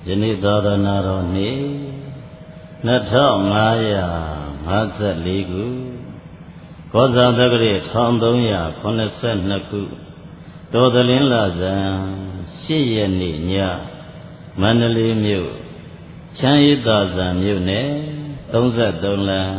ယနေ့သာသနာတော်နေ့2554ခုကောဇာတက္ကရာ1382ခုတော်သလင်းလဇန်8ရက်နေ့ညမန္တလေးမြို့ချမ်းရည်သာဇံမြို့နယ်33လမ်း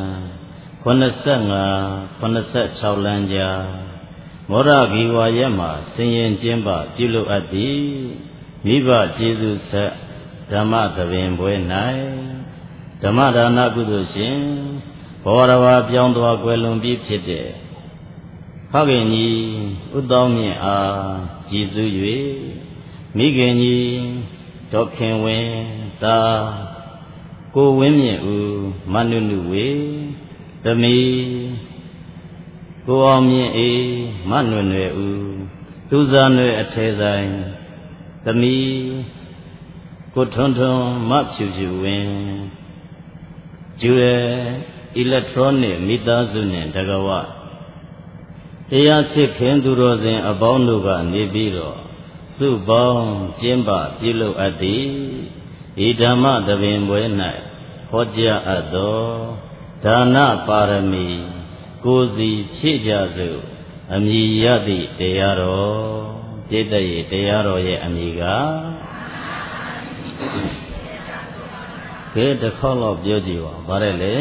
85-86လမ်းကြားမောရဂီဝါရက်မှာဆင်ရင်ကျင်းပပြုလုပ်အပ်သည်မိဘကျေးဇူးဆက်ဓမ္မသဘင်ပွဲ၌ဓမ္မဒါနကုသိုလ်ရှင်ဘောရဝါပြောင်းသွားကွယ်လွန်ပြီးဖြစ်တဲ့ဖခင်ကြီးဥတောင်းမြင့်အားကျေးဇူး၍မိခင်ကြီးဒေါက်ခင်ဝင်းသာကိုဝင်းမြင့်ဦးမနုနုဝေသမီးကိုအောင်မြင့်အေးမနွယ်နွယ်ဦးသူစားနွယ်အထဲဆိုင်သမီးကိုထွန်းထွန်းမဖြူဖြူဝင်းကျူရဲအီလက်ထရောနစ်မိသားစုနှင့်တကဝတရားစစ်ခင်သူတော်စင်အပေါင်းတို့ကနေပြီးတော့စုပေါင်းကျင်းပပြုလုပ်အပ်သည်ဤဓမ္မသဘင်ပွဲ၌ဟောကြားအပ်သောဒါနပါရမီကိုယ်စီဖြည့်ကြစို့အမည်ရသည့်တရားတော်ပြည့်တည်းရဲ့တရားတော်ရဲ့အမည်ကကဲတစ်ခေါက်တော့ပြောကြည့်ပါဗါတယ်လေ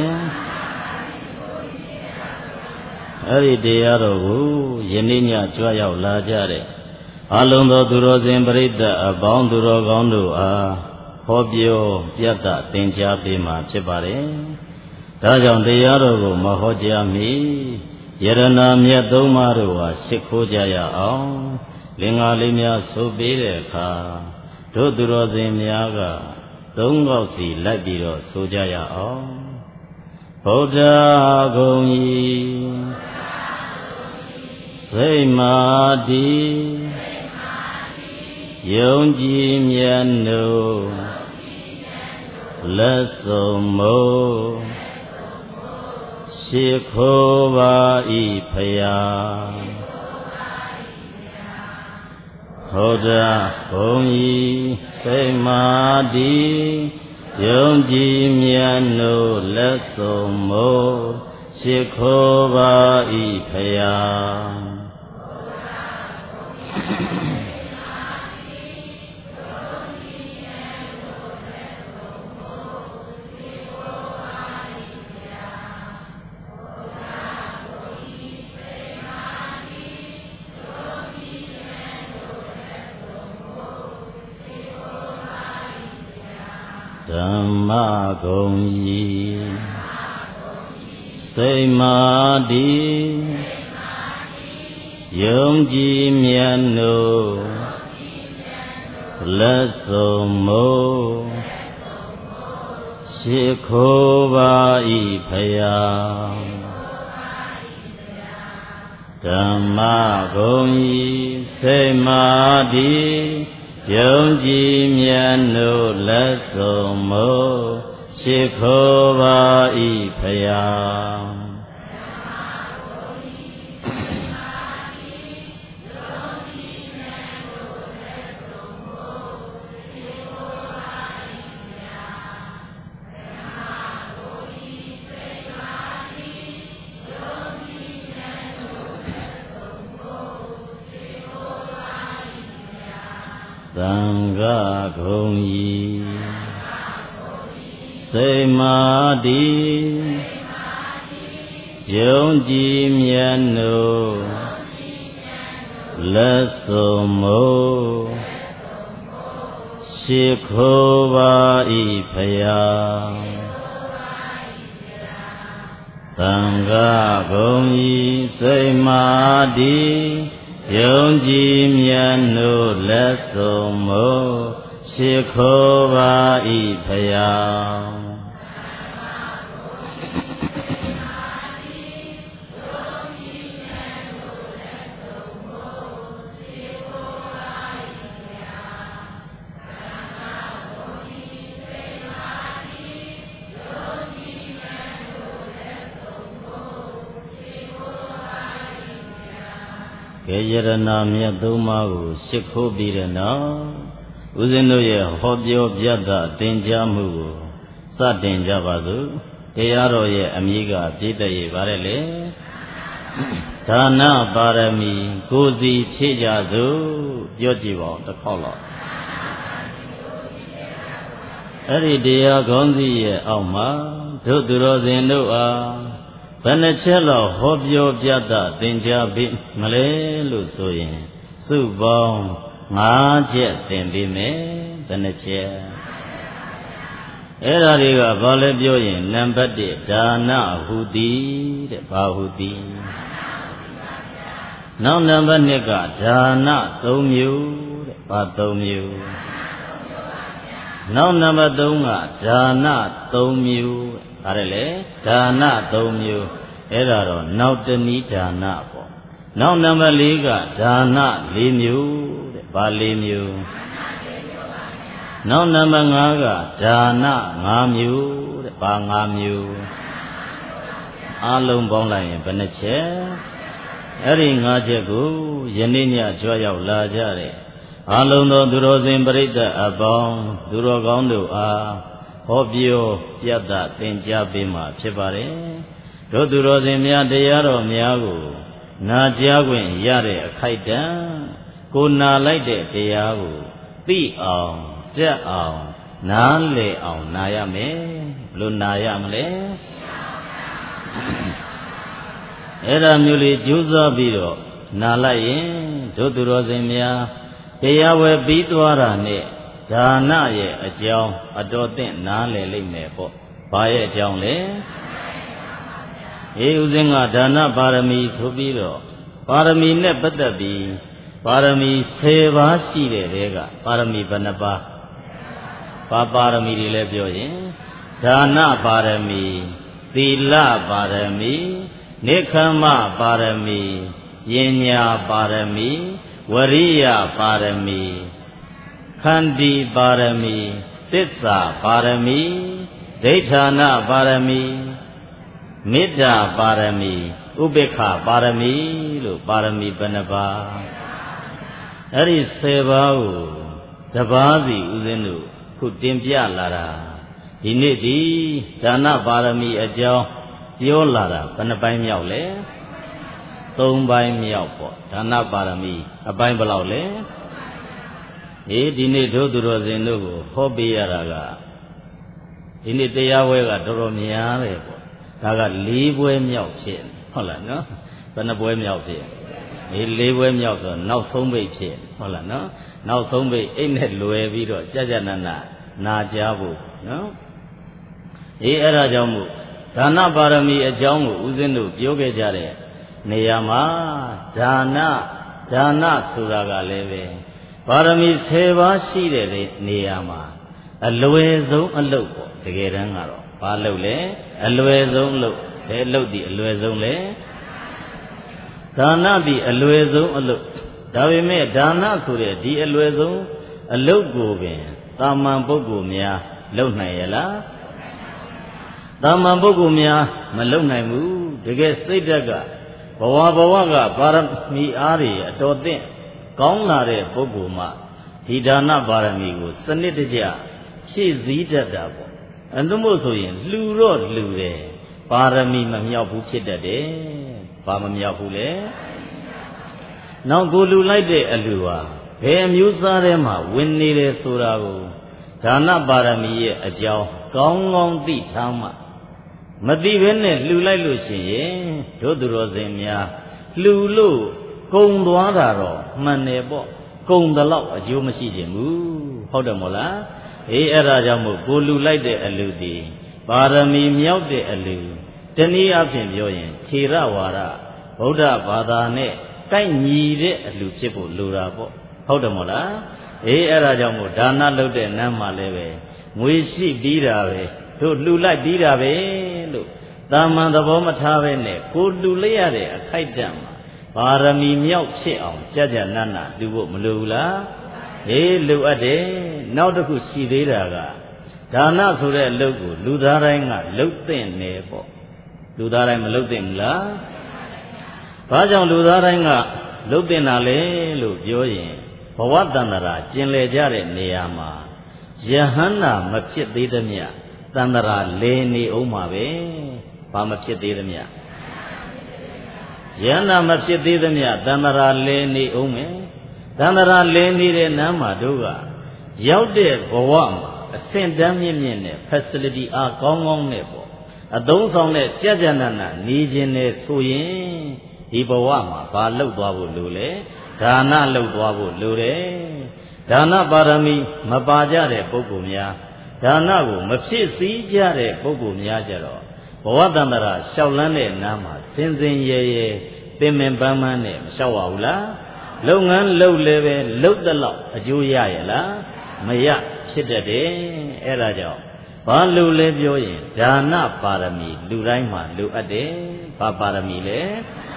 အဲ့ဒီတရားတော်ကိုယနေ့ညကြွရောက်လာကြတဲ့အလုံးသောသူတော်စင်ပရိသတ်အပေါင်းသူတော်ကောင်းတို့အားဟောပြောပြတ်သင်ကြားပေးမှာဖြစ်ပါတယ်ဒါကြောင့်တရားတော်ကိုမဟောကြားမီယရဏမြတ်သုံးပါးတို့ဟာရှ िख ိုးကြရအောင်လင်္ကာလေးများဆိုပေးတဲ့အခါတို့သူတော်စင်များကသုံးခေါက်စီလိုက်ပြီးတော့ဆိုကြရအောင်ဗုဒ္ဓဂုံဤစိတ်မာတိယုံကြည်မြတ်တို့လက်စုံမို့ရှ िख ိုးပါဤဖယားဗုဒ္ဓဘုံဤစိတ်မာတိယုံကြည်မြတ်တို့လက်စုံမို့ရှ िख ိုးပါဤဖယားဓမ္မဂုံဤစိတ်မာတိယုံကြည်မြတ်တို့လက်စုံမို့ရှ िख ိုးပါဤဖယားဓမ္မဂုံဤစိတ်မာတိယုံကြည်မြတ်တို့လက်စုံမို့ရှ िख ိုးပါဤဖယားသံဃာဂုံဤစိတ်မာတိယုံကြည်မြတ်တို့လက်စုံမို့ရှ िख ိုးပါဤဖယားသံဃာဂုံဤစိတ်မာတိယုံကြည်မြတ်တို့လက်စုံမို့ရှ िख ိုးပါဤဖယားကဲယရဏမြတ်သုံးပါးကိုရှ िख ိုးပြီးတဲ့နောက်ဦးဇင်းတို့ရဲ့ဟောပြောပြသသင်ကြားမှုကိုစတင်ကြပါစို့တရားတော်ရဲ့အမည်ကပြည့်တတ်ရပါတယ်လေဒါနပါရမီကိုယ်စီဖြည့်ကြစို့ပြောကြည့်ပါဦးတစ်ခေါက်လောက်အဲ့ဒီတရားကောင်းစီရဲ့အောက်မှာတို့သူတော်စင်တို့အားဘယ်နှချက်လောက်ဟောပြောပြသသင်ကြားပြီးမလဲလို့ဆိုရင်စုပေါင်း5ချက်သင်ပြီးမယ်ဘယ်နှချက်အဲ့ဒါတွေကဘာလဲပြောရင်နံပါတ်1ဒါနဟုသည်တဲ့ဘာဟုသည်နောက်နံပါတ်2ကဒါန3မျိုးတဲ့ဘာ3မျိုးနောက်နံပါတ်3ကဒါန3မျိုးဒါလည်းလေဒါန3မျိုးအဲ့ဒါတော့နောက်တနည်းဒါနပေါ့နောက်နံပါတ်4ကဒါန4မျိုးတဲ့ဘာ4မျိုးနောက်နံပါတ်5ကဒါန5မျိုးတဲ့ဘာ5မျိုးအလုံးပေါင်းလိုက်ရင်ဘယ်နှချက်အဲ့ဒီ5ချက်ကိုယနေ့ညကြွရောက်လာကြတဲ့အလုံးသောသူတော်စင်ပရိသတ်အပေါင်းသူတော်ကောင်းတို့အားဟောပြောပြသသင်ကြားပေးမှာဖြစ်ပါတယ်တို့သူတော်စင်များတရားတော်များကိုနာကြားခွင့်ရတဲ့အခိုက်အတန့်ကိုနာလိုက်တဲ့တရားကိုသိအောင်ကြက်အောင်နားလည်အောင်နာရမယ်ဘလို့နာရမလဲအဲ့ဒါမျိုးလေးကြိုးစားပြီးတော့နာလိုက်ရင်တို့သူတော်စင်များတရားဝယ်ပြီးသွားတာနဲ့ဒါနရဲ့အကြောင်းအတော်သင့်နားလည်လိမ့်မယ်ပေါ့ဘာရဲ့အကြောင်းလဲဦးဇင်းကဒါနပါရမီဆိုပြီးတော့ပါရမီနဲ့ပတ်သက်ပြီးပါရမီ10ပါးရှိတဲ့တဲကပါရမီဘယ်နှပါးပါရမီတွေလည်းပြောရင်ဒါနပါရမီသီလပါရမီနိက္ခမပါရမီပညာပါရမီဝရိယပါရမီခန္တီပါရမီသစ္စာပါရမီဒိဋ္ဌာနပါရမီမေတ္တာပါရမီဥပေက္ခပါရမီလို့ပါရမီဘယ်နှပါးအဲ့ဒီ10ပါးကိုတပါးစီဦးဇင်းတို့ခုတင်ပြလာတာဒီနေ့ဒီဒါနပါရမီအကြောင်းပြောလာတာဘယ်နှပိုင်းမြောက်လဲ3ပိုင်းမြောက်ပေါ့ဒါနပါရမီအပိုင်းဘယ်လောက်လဲဒီနေ့တို့သူတော်စင်တို့ကိုဟောပေးရတာကဒီနေ့တရားဝဲကတော်တော်များတယ်ပေါ့ဒါက4ပွဲမြောက်ဖြစ်ဟုတ်လားနော်ဘယ်နှပွဲမြောက်ဖြစ်4ပွဲမြောက်ဆိုနောက်ဆုံးပိတ်ဖြစ်ဟုတ်လားနော်နောက်ဆုံးပိတ်အိတ်နဲ့လွယ်ပြီးတော့ကြကြနာနာနာကြားဖို့နော်အဲ့ဒါကြောင့်မို့ဒါနပါရမီအကြောင်းကိုဦးဇင်းတို့ပြောခဲ့ကြတဲ့နေရာမှာဒါနဆိုတာကလည်းပဲပါရမီ10ပါးရှိတဲ့နေရာမှာအလွယ်ဆုံးအလုပ်ပေါ့တကယ်တမ်းကတော့ဘာလုပ်လဲအလွယ်ဆုံးအလုပ်ဘယ်လုပ်ဒီအလွယ်ဆုံးလဲဒါနဒီအလွယ်ဆုံးအလုပ်ဒါပေမဲ့ဒါနဆိုတဲ့ဒီအလွယ်ဆုံးအလုပ်ကိုပင်တာမန်ပုဂ္ဂိုလ်များလုပ်နိုင်ရလားတာမန်ပုဂ္ဂိုလ်များမလုပ်နိုင်ဘူးတကယ်စိတ်ဓာတ်ကဘဝကပါရမီအားတွေအတော်သင့်ကောင်းလာတဲ့ပုဂ္ဂိုလ်မှဒီဒါနပါရမီကိုစနစ်တကျဖြည့်ဆည်းတတ်တာပေါ့အတုမို့ဆိုရင်လှူတော့လှူတယ်ပါရမီမမြောက်ဘူးဖြစ်တတ်တယ်ဘာမမြောက်ဘူးလဲနောက်ကိုလှူလိုက်တဲ့အလှူဟာဘယ်အမျိုးသားထဲမှာဝင်နေတယ်ဆိုတာကိုဒါနပါရမီရဲ့အကြောင်းကောင်းကောင်းသိထားမှမသိဘဲနဲ့လှူလိုက်လို့ရှိရင်တို့သူတော်စင်များလှူလို့ကုံသွားတာတော့မှန်တယ်ပေါ့ကုံတလောက်အကျိုးမရှိခြင်းဘူးဟုတ်တယ်မို့လားအဲ့ဒါကြောင့်မို့ကိုလှူလိုက်တဲ့အလှူဒီပါရမီမြောက်တဲ့အလှူတနည်းအားဖြင့်ပြောရင်ထေရဝါဒဗုဒ္ဓဘာသာနဲ့ကိုက်ညီတဲ့အလှူဖြစ်ဖို့လိုတာပေါ့ဟုတ်တယ်မို့လားအဲ့ဒါကြောင့်မို့ဒါနလုပ်တဲ့နန်းမှာလည်းပဲငွေရှိပြီးတာပဲတို့လှူလိုက်ပြီးတာပဲလို့တာမန်သဘောမထားပဲနဲ့ကိုလှူလိုက်ရတဲ့အခိုက်အတန့်မှာပါရမီမြောက်ဖြစ်အောင်ကြကြနနလှူဖို့မလိုဘူးလားလိုအပ်တယ်နောက်တစ်ခုရှိသေးတာကဒါနဆိုတဲ့အလုပ်ကိုလူသားတိုင်းကလုပ်သင့်တယ်ပေါ့လူသားတိုင်းမလုပ်သင့်ဘူးလားဘာကြောင့်လူသားတိုင်းကလုပ်သင့်တာလဲလို့ပြောရင်ဘဝတန္တရာကျင်လည်ကြတဲ့နေရာမှာယဟန္တာမဖြစ်သေးသမျှတန္တရာလဲနေအောင်ပါပဲဘာမဖြစ်သေးသမျှယန္တာမဖြစ်သေးသမျှတန္တရာလဲနေအောင်မယ်တန္တရာလဲနေတဲ့နားမှာတို့ကရောက်တဲ့ဘဝမှာအဆင့်တန်းမြင့်မြင့်နဲ့ facility အားကောင်းကောင်းနဲ့ပေါ့အသုံးဆောင်တဲ့ကြကြနနနေခြင်းနဲ့ဆိုရင်ဒီဘဝမှာဘာလှုပ်သွားဖို့လိုလဲဒါနလှုပ်သွားဖို့လိုတယ်ဒါနပါရမီမပါကြတဲ့ပုဂ္ဂိုလ်များဒါနကိုမဖြစ်စည်းကြတဲ့ပုဂ္ဂိုလ်များကြတော့ဘဝတန္တရာလျှောက်လန်းတဲ့နားမှာစင်စင်ရဲရဲပင်ပင်ပန်းပန်းနဲ့မလျှောက်ရဘူးလားလုပ်ငန်းလုပ်လည်းပဲလုပ်တဲ့လောက်အကျိုးရရဲ့လားမရဖြစ်တတ်တယ်အဲ့ဒါကြောင့်ဘာလို့လဲပြောရင်ဒါနပါရမီလူတိုင်းမှာလိုအပ်တယ်ဘာပါရမီလဲ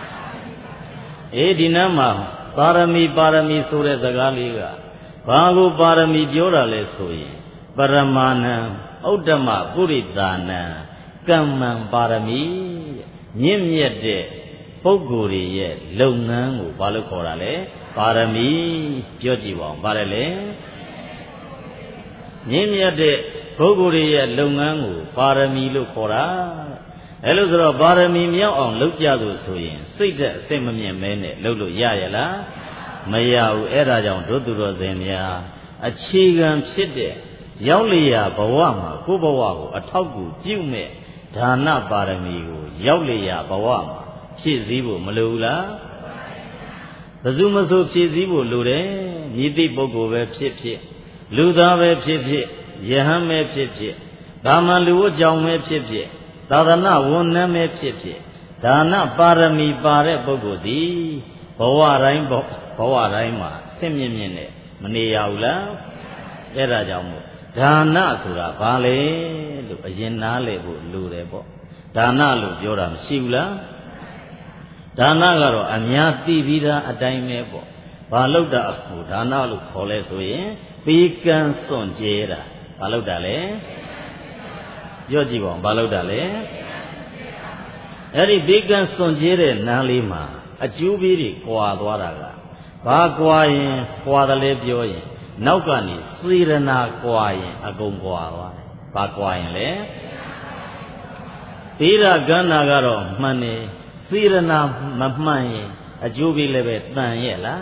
ဒီနားမှာပါရမီဆိုတဲ့စကားလေးကဘာကိုပါရမီပြောတာလဲဆိုရင်ပရမဏံဥဒ္ဓမပုရိသာနံကမ္မံပါရမီမြင့်မြတ်တဲ့ပုဂ္ဂိုလ်တွေရဲ့လုပ်ငန်းကိုဘာလို့ခေါ်တာလဲပါရမီပြောကြည့်ပါဦးပါတယ်လေမြင့်မြတ်တဲ့ပုဂ္ဂိုလ်တွေရဲ့လုပ်ငန်းကိုပါရမီလို့ခေါ်တာအဲ့လိုဆိုတော့ပါရမီမြောက်အောင်လုပ်ကြလို့ဆိုရင်စိတ်သက်အစိတ်မမြင့်မဲနဲ့လုပ်လို့ရရဲ့လားမရဘူးအဲ့ဒါကြောင့်တို့သူတော်စင်များအခြေခံဖြစ်တဲ့ရောက်လျာဘဝမှာကိုယ်ဘဝကိုအထောက်အကူပြုမဲ့ဒါနပါရမီကိုရောက်လျာဘဝမှာဖြည့်ဆည်းဖို့မလိုဘူးလားဘယ်သူမဆိုဖြည့်ဆည်းဖို့လိုတယ်မြည်သည့်ပုဂ္ဂိုလ်ပဲဖြစ်ဖြစ်လူသားပဲဖြစ်ဖြစ်ယဟန်ပဲဖြစ်ဖြစ်ဒါမှလူဝတ်ကြောင့်ပဲဖြစ်ဖြစ်သာသနာဝန်ထမ်းပဲဖြစ်ဖြစ်ဒါနပါရမီပါတဲ့ပုဂ္ဂိုလ်သည်ဘဝတိုင်းမှာဆင့်မြင့်မြင့်နဲ့မနေရဘူးလားအဲ့ဒါကြောင့်မို့ဒါနဆိုတာဘာလဲလို့အရင်နားလည်ဖို့လိုတယ်ပေါ့ဒါနလို့ပြောတာမရှိဘူးလားဒါနကတော့အများသိပြီးသားအတိုင်းပဲပေါ့ဘာလို့တာဟိုဒါနလို့ခေါ်လဲဆိုရင်ပေးကမ်းစွန့်ကြဲတာဘာလို့တာလဲပြောကြည့်ပါဦးဘာလို့တာလဲအဲ့ဒီပေးကမ်းစွန့်ကြဲတဲ့နားလေးမှာအကျိုးပေးတွေကွာသွားတာကဘာကွာရင်ကွာတယ်လဲပြောရင်နောက်ကနေစေရနာကွာရင်အကုန်ကွာသွားတယ်ဘာကွာရင်လဲပေးတာကမ်းတာကတော့မှန်တယ်စေရနာမမှန်ရင်အကျိုးပေးလည်းပဲတန်ရဲ့လား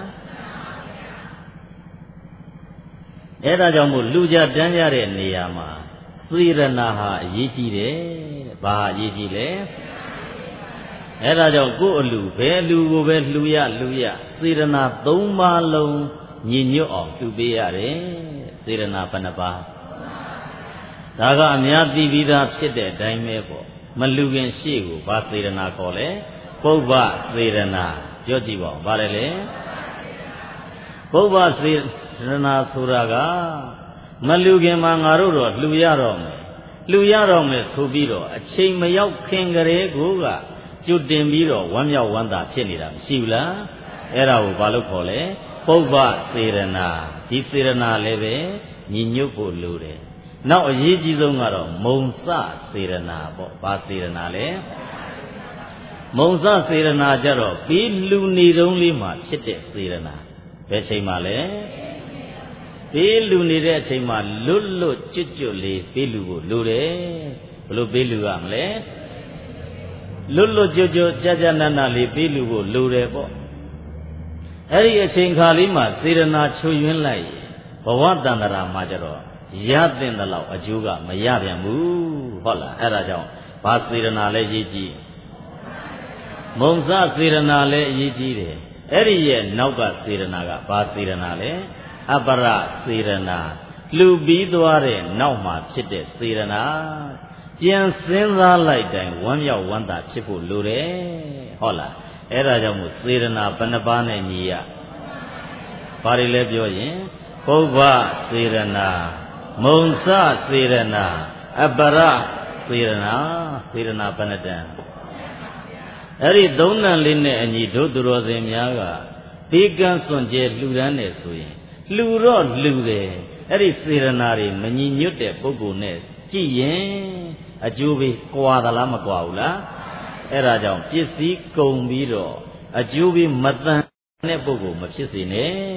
အဲ့ဒါကြောင့်မို့လူကြတန်းကြတဲ့နေရာမှာစေရနာဟာအရေးကြီးတယ်ဘာအရေးကြီးလဲအဲ့ဒါကြောင့်ကိုယ်အလူဘယ်လူကိုပဲလှူရစေရနာ၃ပါးလုံးညီညွတ်အောင်လှူပေးရတယ်စေရနာဘယ်နှပါးဒါကအများသိပြီးသားဖြစ်တဲ့အတိုင်းပဲပေါ့မလှူခင်ရှေ့ကိုဘာစေရနာခေါ်လဲပုဗ္ဗစေရနာပြောကြည့်ပါဦးဗါတယ်လေပုဗ္ဗစေရနာဆိုတာကမလှူခင်မှာငါတို့တော့လှူရတော့မယ်ဆိုပြီးတော့အချိန်မရောက်ခင်ကလေးကိုကကျွတ်တင်ပြီးတော့ဝမ်းမြောက်ဝမ်းသာဖြစ်နေတာမရှိဘူးလားအဲ့ဒါကိုဘာလို့ခေါ်လဲပုဗ္ဗစေရနာဒီစေရနာလည်းပဲညီညွတ်ဖို့လိုတယ်နောက်အရေးကြီးဆုံးကတော့မုံစစေရနာပေါ့ဘာစေရနာလဲမုံစစေရနာကြတော့ပြီးလူနေတုံးလေးမှာဖြစ်တဲ့စေရနာဘယ်ချိန်မှလဲပြီးလူနေတဲ့အချိန်မှာလွတ်ကျွတ်လေးပြီးလူကိုလိုတယ်ဘလို့ပြီးလူရမလဲလွတ်ကျွတ်ကြနနလေးပြီးလူကိုလိုတယ်ပေါ့အဲ့ဒီအချိန်ခါလေးမှာစေရနာချွတ်ယွင်းလိုက်ဘဝတန္တရာမှာကြတော့ရတဲ့လောက်အကျိုးကမရပြန်ဘူးဟုတ်လားအဲ့ဒါကြောင့်ဘာစေရနာလဲရေးကြည့်မုံစစေရနာလဲအရေးကြီးတယ်အဲ့ဒီရဲ့နောက်ကစေရနာကဘာစေရနာလဲအပရစေရနာလှူပြီးသွားတဲ့နောက်မှာဖြစ်တဲ့စေရနာပြန်စဉ်းစားလိုက်တိုင်းဝမ်းမြောက်ဝမ်းသာဖြစ်ဖို့လိုတယ်ဟုတ်လားအဲ့ဒါကြောင့်မို့စေရနာဘယ်နှပါးနဲ့ညီရဘာတွေလဲပြောရင်ပုဗ္ဗစေရနာမုံစစေရနာအပရစေရနာဘယ်နှတန်အဲ့ဒီသုံးတန်လေးနဲ့အညီတို့သူတော်စင်များကဘေးကန်းစွန့်ကြဲလှူဒန်းနေဆိုရင်လှူတော့လှူတယ်အဲ့ဒီစေရနာတွေမညီညွတ်တဲ့ပုဂ္ဂိုလ်နဲ့ကြည့်ရင်အကျိုးပေးကွာသလားမကွာဘူးလားအဲ့ဒါကြောင့်ပစ္စည်းကုန်ပြီးတော့အကျိုးပေးမတန်တဲ့ပုဂ္ဂိုလ်မဖြစ်စေနဲ့ဟ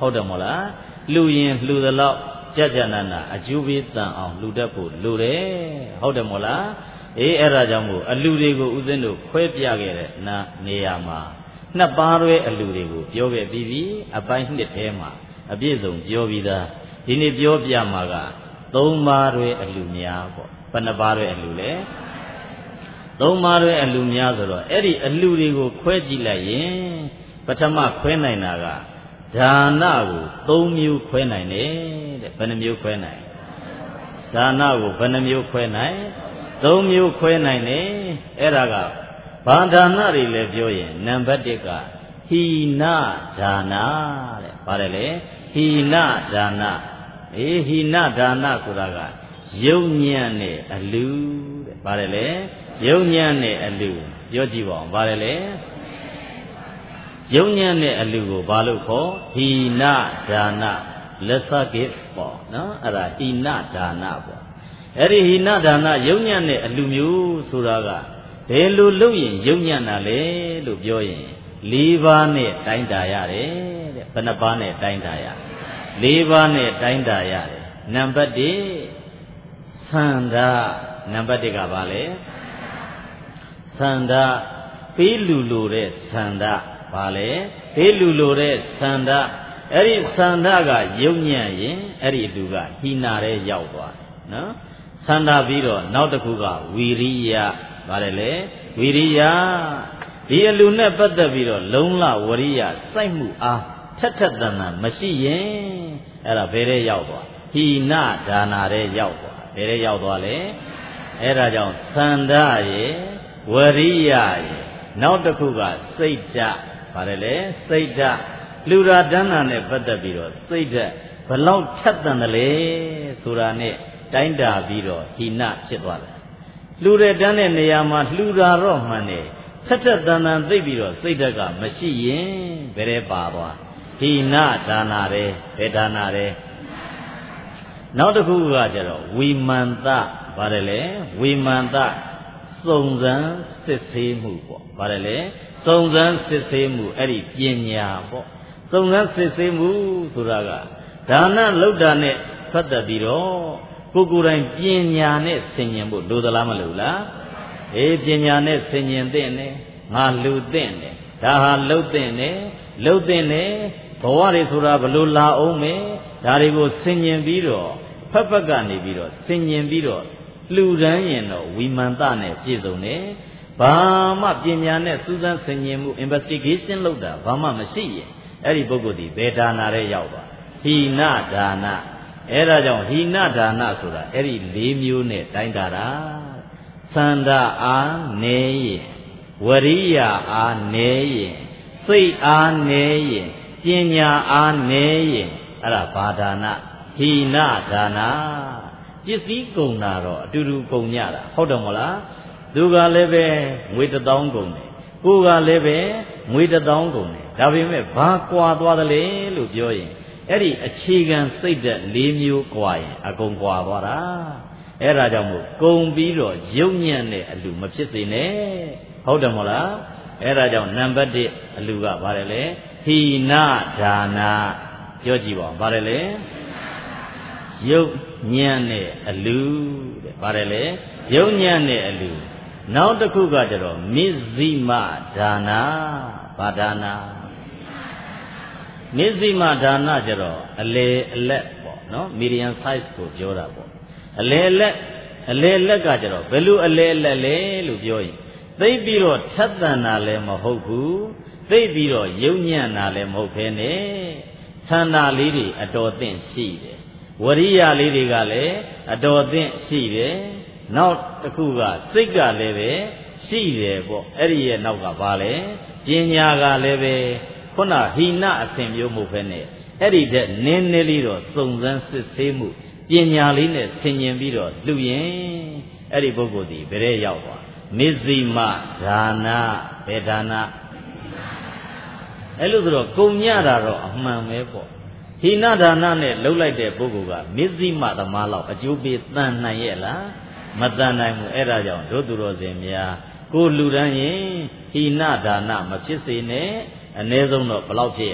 ဟုတ်တယ်မို့လားလှူရင်လှူသလောက်ကြကြနာနာအကျိုးပေးတန်အောင်လှူတတ်ဖို့လိုတယ်ဟုတ်တယ်မို့လားအဲ့ဒါကြောင့်မို့အလှူတွေကိုဦးဇင်းတို့ခွဲပြခဲ့တဲ့နေရာမှာနှစ်ပါးတွဲအလှူတွေကိုပြောခဲ့ပြီးပြီအပိုင်းနှစ်ထဲမှာအပြည့်စုံပြောပြီးသားဒီနေ့ပြောပြမှာကသုံးပါးတွဲအလှူများပေါ့ဘယ်နှပါးတွဲအလှူလဲသုံးပါးတွဲအလှူများဆိုတော့အဲ့ဒီအလှူတွေကိုခွဲကြည့်လိုက်ရင်ပထမခွဲနိုင်တာကဒါနကို၃မျိုးခွဲနိုင်တယ်တဲ့ဘယ်နှမျိုးခွဲနိုင်ဒါနကိုဘယ်နှမျိုးခွဲနိုင်၃မျိုးခွဲနိုင်တယ်အဲ့ဒါကဘာဒါနတွေလဲပြောရင်နံပါတ်1ကဟိနဒါနတဲ့ပါတယ်လေဟိနဒါနဟိနဒါနဆိုတာကယုံညံ့နဲ့အလူတဲ့ပါတယ်လေယုံညံ့နဲ့အလူပြောကြည့်ပါဦးပါတယ်လေယုံညံ့တဲ့အလူကိုဘာလို့ခေါ်ဟိနဒါနလက်စကိပေါ့နော်အဲ့ဒါဟိနဒါနပေါ့အဲ့ဒီဟိနဒါနယုံညံ့တဲ့အလူမျိုးဆိုတာကဘယ်လိုလုပ်ရင်ယုံညံ့တာလဲလို့ပြောရင်၄ပါးနဲ့တိုင်းတာရတယ်တဲ့ဘယ်နှပါးနဲ့တိုင်းတာရ၄ပါးနဲ့တိုင်းတာရတယ်နံပါတ်1သန္တာနံပါတ်1ကဘာလဲသန္တာပေးလူလိုတဲ့သန္တာဘာလဲပေးလူလိုတဲ့သန္တာအဲ့ဒီသန္တာကယုံညံ့ရင်အဲ့ဒီလူကဟိနာတဲ့ရောက်သွားနော်သန္တာပြီးတော့နောက်တစ်ခုကဝီရိယဘာလဲလေဝီရိယဒီအလူနဲ့ပတ်သက်ပြီးတော့လုံလဝရိယစိုက်မှုအားထက်ထက်တန်တန်မရှိရင်အဲ့ဒါဘယ်တဲ့ရောက်သွားဟိနဒါနာတဲ့ရောက်သွားဘယ်တဲ့ရောက်သွားလဲအဲ့ဒါကြောင့်သန္တာရဲ့ဝရိယရဲ့နောက်တစ်ခုကစိတ်ဓာတ်ပါတယ်လေစိတ်ဓာတ်လူရာတဏ္ဍာနဲ့ပတ်သက်ပြီးတော့စိတ်ဓာတ်ဘလောက်ဖြတ်တန်တယ်လေဆိုတာနဲ့တိုင်းတာပြီးတော့ဟိနဖြစ်သွားတယ်လူတဲ့တန်းတဲ့နေရာမှာလှူတာတော့မှန်တယ်ထက်ထက်တန်တန်သိပြီးတော့စိတ်ဓာတ်ကမရှိရင်ဘယ်တဲ့ပါသွားဟိနဒါနာတဲ့ဘယ်ဒါနာတဲ့နောက်တစ်ခုကကျတော့ဝိမန္တပါတယ်လေဝိမန္တစုံစမ်းစစ်ဆေးမှုပေါ့ပါတယ်လေစုံစမ်းစစ်ဆေးမှုအဲ့ဒီပညာပေါ့စုံစမ်းစစ်ဆေးမှုဆိုတာကဒါနလုပ်တာနဲ့ပတ်သက်ပြီးတော့ကိုယ်ကိုယ်တိုင်ပညာနဲ့ဆင်ញင်ဖို့လိုသလားမလိုလားပညာနဲ့ဆင်ញင်တဲ့နဲ့ငါလူတဲ့နဲ့ဒါဟာလှုပ်တဲ့နဲ့လှုပ်တဲ့နဲ့ဘဝတွေဆိုတာဘလို့လာအောင်မယ်ဒါတွေကိုဆင်ញင်ပြီးတော့ဖက်ဖက်ကနေပြီးတော့ဆင်ញင်ပြီးတော့လှူဒန်းရင်တော့ဝိမန္တနဲ့ပြည့်စုံတယ်ဘာမှပညာနဲ့စူးစမ်းဆင်ញင်မှု investigation လုပ်တာဘာမှမရှိရင်အဲ့ဒီပုဂ္ဂိုလ်ဒီဘယ်ဒါနာတဲ့ရောက်ပါဟိနဒါနအဲ့ဒါကြောင့်ဟိနဒါနဆိုတာအဲ့ဒီ၄မျိုးနဲ့တိုင်းတာတာသန္တာအားနေရင်ဝရိယအားနေရင်စိတ်အားနေရင်ပညာအားနေရင်အဲ့ဒါဘာဒါနဟိနဒါနပစ္စည်းကုန်တာတော့အတူတူကုန်ကြတာဟုတ်တယ်မဟုတ်လားသူကလည်းပဲငွေ1000ကုန်တယ်ကိုကလည်းပဲငွေ1000ကုန်တယ်ဒါပေမဲ့ဘာကွာသွားသလဲလို့ပြောရင်အဲ့ဒီအခြေခံစိတ်ဓာတ်၄မျိုးကွာရင်အကုန်ကွာသွားတာအဲ့ဒါကြောင့်မို့ကုံပြီးတော့ယုံညံ့တဲ့အလူမဖြစ်စေနဲ့ဟုတ်တယ်မဟုတ်လားအဲ့ဒါကြောင့်နံပါတ်1အလူကဘာလဲလဲဟိနဒါနာပြောကြည့်ပါဦးဘာလဲလဲယုံညံ့တဲ့အလူတဲ့ဘာလဲလဲယုံညံ့တဲ့အလူနောက်တစ်ခုကကျတော့မစ္ဇိမဒါနာဘာဒါနာမစ္ဇိမဒါနကျတော့အလေအလက်ပေါ့နော် medium size ကိုပြောတာပေါ့အလေအလက်ကကျတော့ဘယ်လိုအလေအလက်လဲလို့ပြောရင်သိပြီးတော့ထက်သန်တာလည်းမဟုတ်ဘူးသိပြီးတော့ယုံညံ့တာလည်းမဟုတ်ဘဲနဲ့သန္တာလေးတွေအတော်သင့်ရှိတယ်ဝရိယလေးတွေကလည်းအတော်သင့်ရှိတယ်နောက်တစ်ခုကစိတ်ကလည်းပဲရှိတယ်ပေါ့အဲ့ဒီရဲ့နောက်ကဘာလဲပညာကလည်းပဲခုနဟိနအစဉ်မျိုးမဟုတ်ဘဲနဲ့အဲ့ဒီတဲ့နင်းနေလေးတော့စုံစမ်းစစ်ဆေးမှုပညာလေးနဲ့ဆင်ញင်ပြီးတော့လှူရင်အဲ့ဒီပုဂ္ဂိုလ်ဒီဘယ်တဲ့ရောက်သွားမစ္ဇိမဒါနဘယ်ဒါနအဲ့လိုဆိုတော့ကုံညတာတော့အမှန်ပဲပေါ့ဟိနဒါနနဲ့လှုပ်လိုက်တဲ့ပုဂ္ဂိုလ်ကမစ္ဇိမသမားလောက်အကျိုးပေးတန်နိုင်ရဲ့လားမတန်နိုင်ဘူးအဲ့ဒါကြောင့်တို့သူတော်စင်များကိုလူတန်းရင်ဟိနဒါနမဖြစ်စေနဲ့အ ਨੇ ဆုံးတော့ဘယ်လောက်ဖြစ်ရ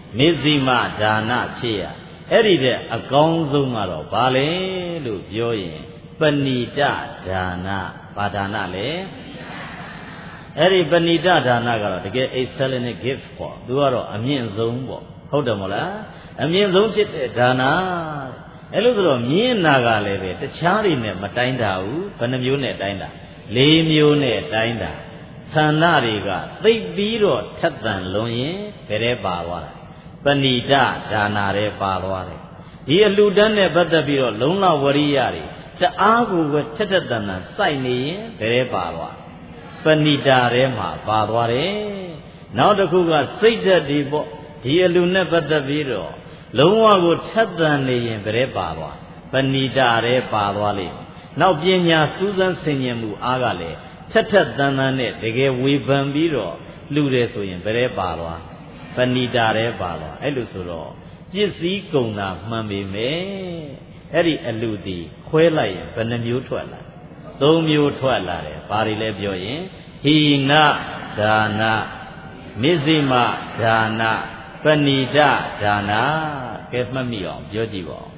မေဇိမဒါနဖြစ်ရအဲ့ဒီတဲ့အကောင်းဆုံးကတော့ဘာလဲလို့ပြောရင်ပဏိတဒါနဘာဒါနလဲအဲ့ဒီပဏိတဒါနကတော့တကယ် excellent gift ပေါ့သူကတော့အမြင့်ဆုံးပေါ့ဟုတ်တယ်မဟုတ်လားအမြင့်ဆုံးဖြစ်တဲ့ဒါနအဲ့လိုဆိုတော့မြင့်နာကလည်းပဲတခြားတွေနဲ့မတိုင်းတာဘူးဘယ်နှမျိုးနဲ့တိုင်းတာ၄မျိုးနဲ့တိုင်းတာသန္ဓတွေကသိပ်ပြီးတော့ထက်သန်လွန်ရင်ဘယ်ထဲပါသွားတာပဏိတဒါနတွေပါသွားတယ်ဒီအလှူဒန်းနဲ့ပတ်သက်ပြီးတော့လုံလဝရိယတွေတအားကိုပဲထက်ထက်သန်သန်စိုက်နေရင်ဘယ်ထဲပါသွားပဏိတာထဲမှာပါသွားတယ်နောက်တစ်ခုကစိတ်ဓာတ်ဒီပေါ့ဒီအလှူနဲ့ပတ်သက်ပြီးတော့လုံးဝကိုထက်သန်နေရင်ဘယ်ထဲပါသွားပဏိတာထဲပါသွားလိမ့်နောက်ပညာစူးစမ်းဆင်ခြင်မှုအားကလည်းထက်ထက်သန်သန်နဲ့တကယ်ဝေဖန်ပြီးတော့လှူတယ်ဆိုရင်ဘယ်ထဲပါသွားပဏိတာထဲပါသွားအဲ့လိုဆိုတော့ပစ္စည်းကုန်တာမှန်ပေမဲ့အဲ့ဒီအလှူတီခွဲလိုက်ရင်ဘယ်နှမျိုးထွက်လာ၃မျိုးထွက်လာတယ်ဘာတွေလဲပြောရင်ဟိနဒါနမေဇိမဒါနပဏိတဒါနကဲမှတ်မိအောင်ပြောကြည့်ပါဦး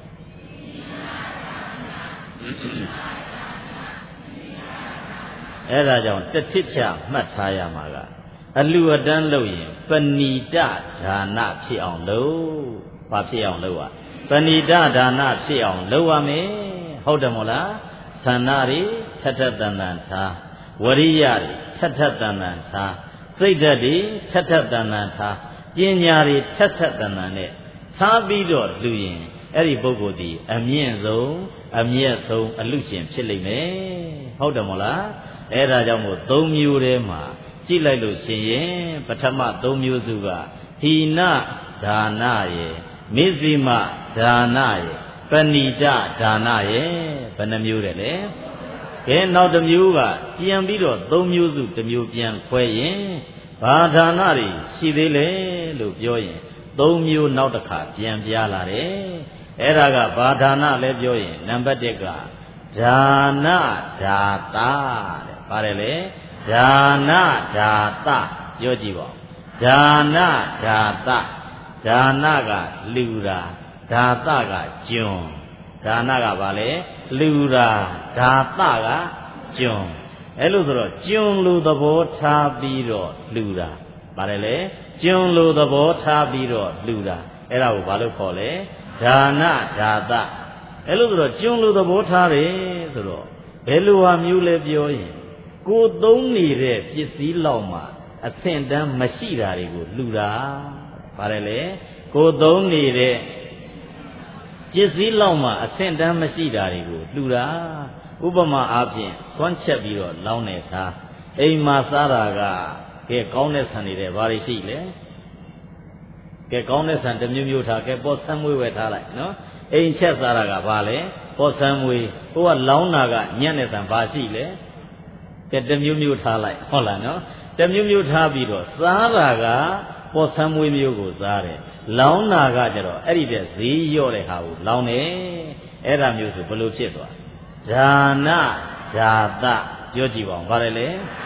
အဲ့ဒါကြောင့်တစ်ထစ်ချမှတ်ထားရမှာကအလှူအတန်းလုပ်ရင်ပဏိတဒါနဖြစ်အောင်လုပ်ဘာဖြစ်အောင်လုပ်ရပဏိတဒါနဖြစ်အောင်လုပ်ရမယ်ဟုတ်တယ်မို့လားသန္ဓတွေထက်ထက်တန်တန်ထားဝရိယတွေထက်ထက်တန်တန်ထားစိတ်ဓာတ်တွေထက်ထက်တန်တန်ထားပညာတွေထက်ထက်တန်တန်နဲ့ထားပြီးတော့လူရင်အဲ့ဒီပုဂ္ဂိုလ်ဒီအမြင့်ဆုံးအမြတ်ဆုံးအလူရှင်ဖြစ်လိမ့်မယ်ဟုတ်တယ်မို့လားအဲ့ဒါကြောင့်မို့၃မျိုးထဲမှာကြည့်လိုက်လို့ရှင်ရင်ပထမ၃မျိုးစုကဟိနဒါနရဲ့မေဇိမဒါနရဲ့ပဏိတဒါနရဲ့ဘယ်နှမျိုးတယ်လဲကဲနောက်တစ်မျိုးကပြန်ပြီးတော့၃မျိုးစုတစ်မျိုးပြန်ခွဲရင်ဘာဒါနတွေရှိသေးလဲလို့ပြောရင်၃မျိုးနောက်တစ်ခါပြန်ပြလာတယ်အဲ့ဒါကဘာဒါနလဲပြောရင်နံပါတ်၁ကဒါနဒါသတဲ့ပါတယ်လေဒါနဒါသပြောကြည့်ပါဒါနဒါသဒါနကလူတာဒါသကကျွန်ဒါနကဘာလဲလူတာဒါသကကျွန်အဲ့လိုဆိုတော့ကျွန်လူသဘောထားပြီးတော့လူတာပါတယ်လေကျွန်လူသဘောထားပြီးတော့လူတာအဲ့ဒါကိုဘာလို့ခေါ်လဲဒါနဒါသအဲ့လိုဆိုတော့ကျွန်လူသဘောထားတယ်ဆိုတော့ဘယ်လိုဟာမျိုးလဲပြောရင်ကိုသုံးနေတဲ့ပစ္စည်းလောက်မှအဆင့်တန်းမရှိတာတွေကိုလှူတာပါတယ်လေကိုသုံးနေတဲ့ပစ္စည်းလောက်မှအဆင့်တန်းမရှိတာတွေကိုလှူတာဥပမာအားဖြင့်စွန့်ချက်ပြီးတော့လောင်းနေသားအိမ်မှာစားတာကကဲကောင်းတဲ့ဆန်တွေတဲ့ဘာတွေရှိလဲကဲကောင်းတဲ့ဆန်တစ်မျိုးမျိုးထားကဲပေါ်ဆန်းမွေးဝယ်ထားလိုက်နော်အိမ်ချက်စားတာကဘာလဲပေါ်ဆန်းမွေးဟိုကလောင်းတာကညံ့တဲ့ဆန်ဘာရှိလဲကဲတစ်မျိုးမျိုးထားလိုက်ဟုတ်လားနော်တစ်မျိုးမျိုးထားပြီးတော့စားတာကပေါ်ဆန်းမွေးမျိုးကိုစားတယ်လောင်းတာကကြတော့အဲ့ဒီတဲ့ဈေးရော့တဲ့ဟာကိုလောင်းတယ်အဲ့ဒါမျိုးဆိုဘယ်လိုဖြစ်သွားဒါနဒါသပြောကြည့်ပါဦးဗါတယ်လေ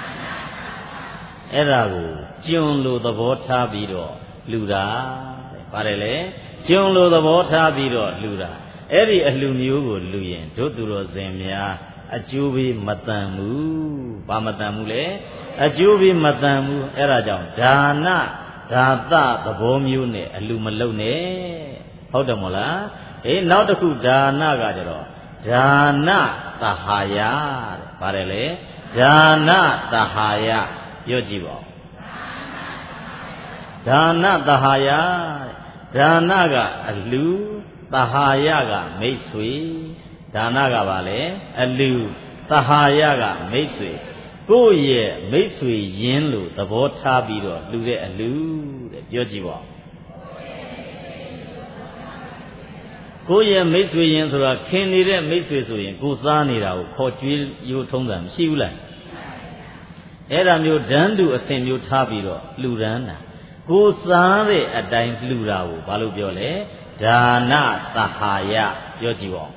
အဲ့ဒါကိုကျွန်လိုသဘောထားပြီးတော့လှူတာဗါတယ်လေကျွန်လိုသဘောထားပြီးတော့လှူတာအဲ့ဒီအလှူမျိုးကိုလှူရင်တို့သူတော်စင်များအကျိုးပေးမတန်ဘူးဘာမတန်ဘူးလဲအကျိုးပေးမတန်ဘူးအဲ့ဒါကြောင့်ဒါနဒါသသဘောမျိုးနဲ့အလှမလုပ်နဲ့ဟုတ်တယ်မို့လားနောက်တစ်ခုဒါနကကြတော့ဒါနသဟာယတဲ့ပါတယ်လေဒါနသဟာယပြောကြည့်ပါဦးဒါနသဟာယဒါနကအလှသဟာယကမိတ်ဆွေဒါနကပါလေအလှသဟာယကမိတ်ဆွေကိုယ့်ရဲ့မိတ်ဆွေရင်းလို့သဘောထားပြီးတော့လှူတဲ့အလှတဲ့ပြောကြည့်ပါကိုယ့်ရဲ့မိတ်ဆွေရင်းဆိုတာခင်နေတဲ့မိတ်ဆွေဆိုရင်ကိုစားနေတာကိုခေါ်ကြွေးရိုးထုံးတာမရှိဘူးလားအဲ့ဒါမျိုးဒန်းတူအစဉ်မျိုးထားပြီးတော့လှူဒန်းတာကိုစားတဲ့အတိုင်းလှူတာကိုဘာလို့ပြောလဲဒါနသဟာယပြောကြည့်ပါ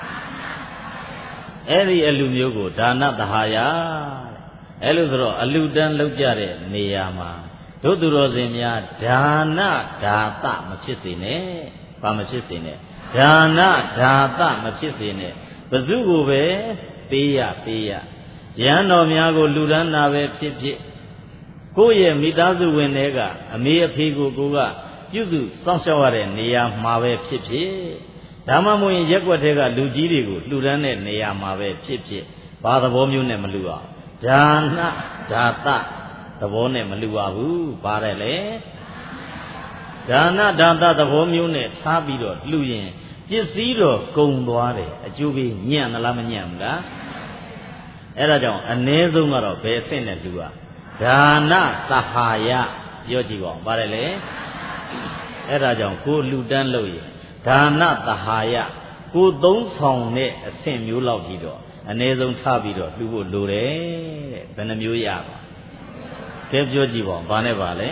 အဲ့ဒီအလှမျိုးကိုဒါနသဟာယအဲ့လိုဆိုတော့အလှတန်းလောက်ကြတဲ့နေရာမှာတို့သူတော်စင်များဒါနဒါသမဖြစ်စေနဲ့ဘာမဖြစ်စေနဲ့ဒါနဒါသမဖြစ်စေနဲ့ဘဇုကိုပဲပေးရရဟန်းတော်များကိုလူဒန်းနာပဲဖြစ်ဖြစ်ကိုယ့်ရဲ့မိသားစုဝင်တွေကအမေအဖေကိုကိုကပြုစုစောင့်ရှောက်ရတဲ့နေရာမှာပဲဖြစ်ဖြစ်ဒါမှမဟုတ်ရင်ရက်ွက်ထဲကလူကြီးတွေကိုလှူဒန်းတဲ့နေရာမှာပဲဖြစ်ဖြစ်ဘာသဘောမျိုးနဲ့မလှူအောင်ဒါနဒါသသဘောနဲ့မလှူရဘူးပါတယ်လေဒါနဒါသသဘောမျိုးနဲ့ထားပြီးတော့လှူရင်ပစ္စည်းတော့ကုန်သွားတယ်အကျိုးပေးညံ့သလားမညံ့ဘူးလားအဲ့ဒါကြောင့်အ ਨੇ ဆုံးကတော့ဘယ်အဆင့်နဲ့လှူရဒါနသဟာယပြောကြည့်ပါဦးပါတယ်လေအဲ့ဒါကြောင့်ကိုလှူဒန်းလို့ရဒါနသဟာယကိုသုံးဆောင်တဲ့အဆင့်မျိုးလောက်ကြီးတော့အ ਨੇ ဆုံးထားပြီးတော့လှူဖို့လိုတယ်တဲ့ဘယ်နှမျိုးရပါကဲပြောကြည့်ပါဦးဘာနဲ့ပါလဲ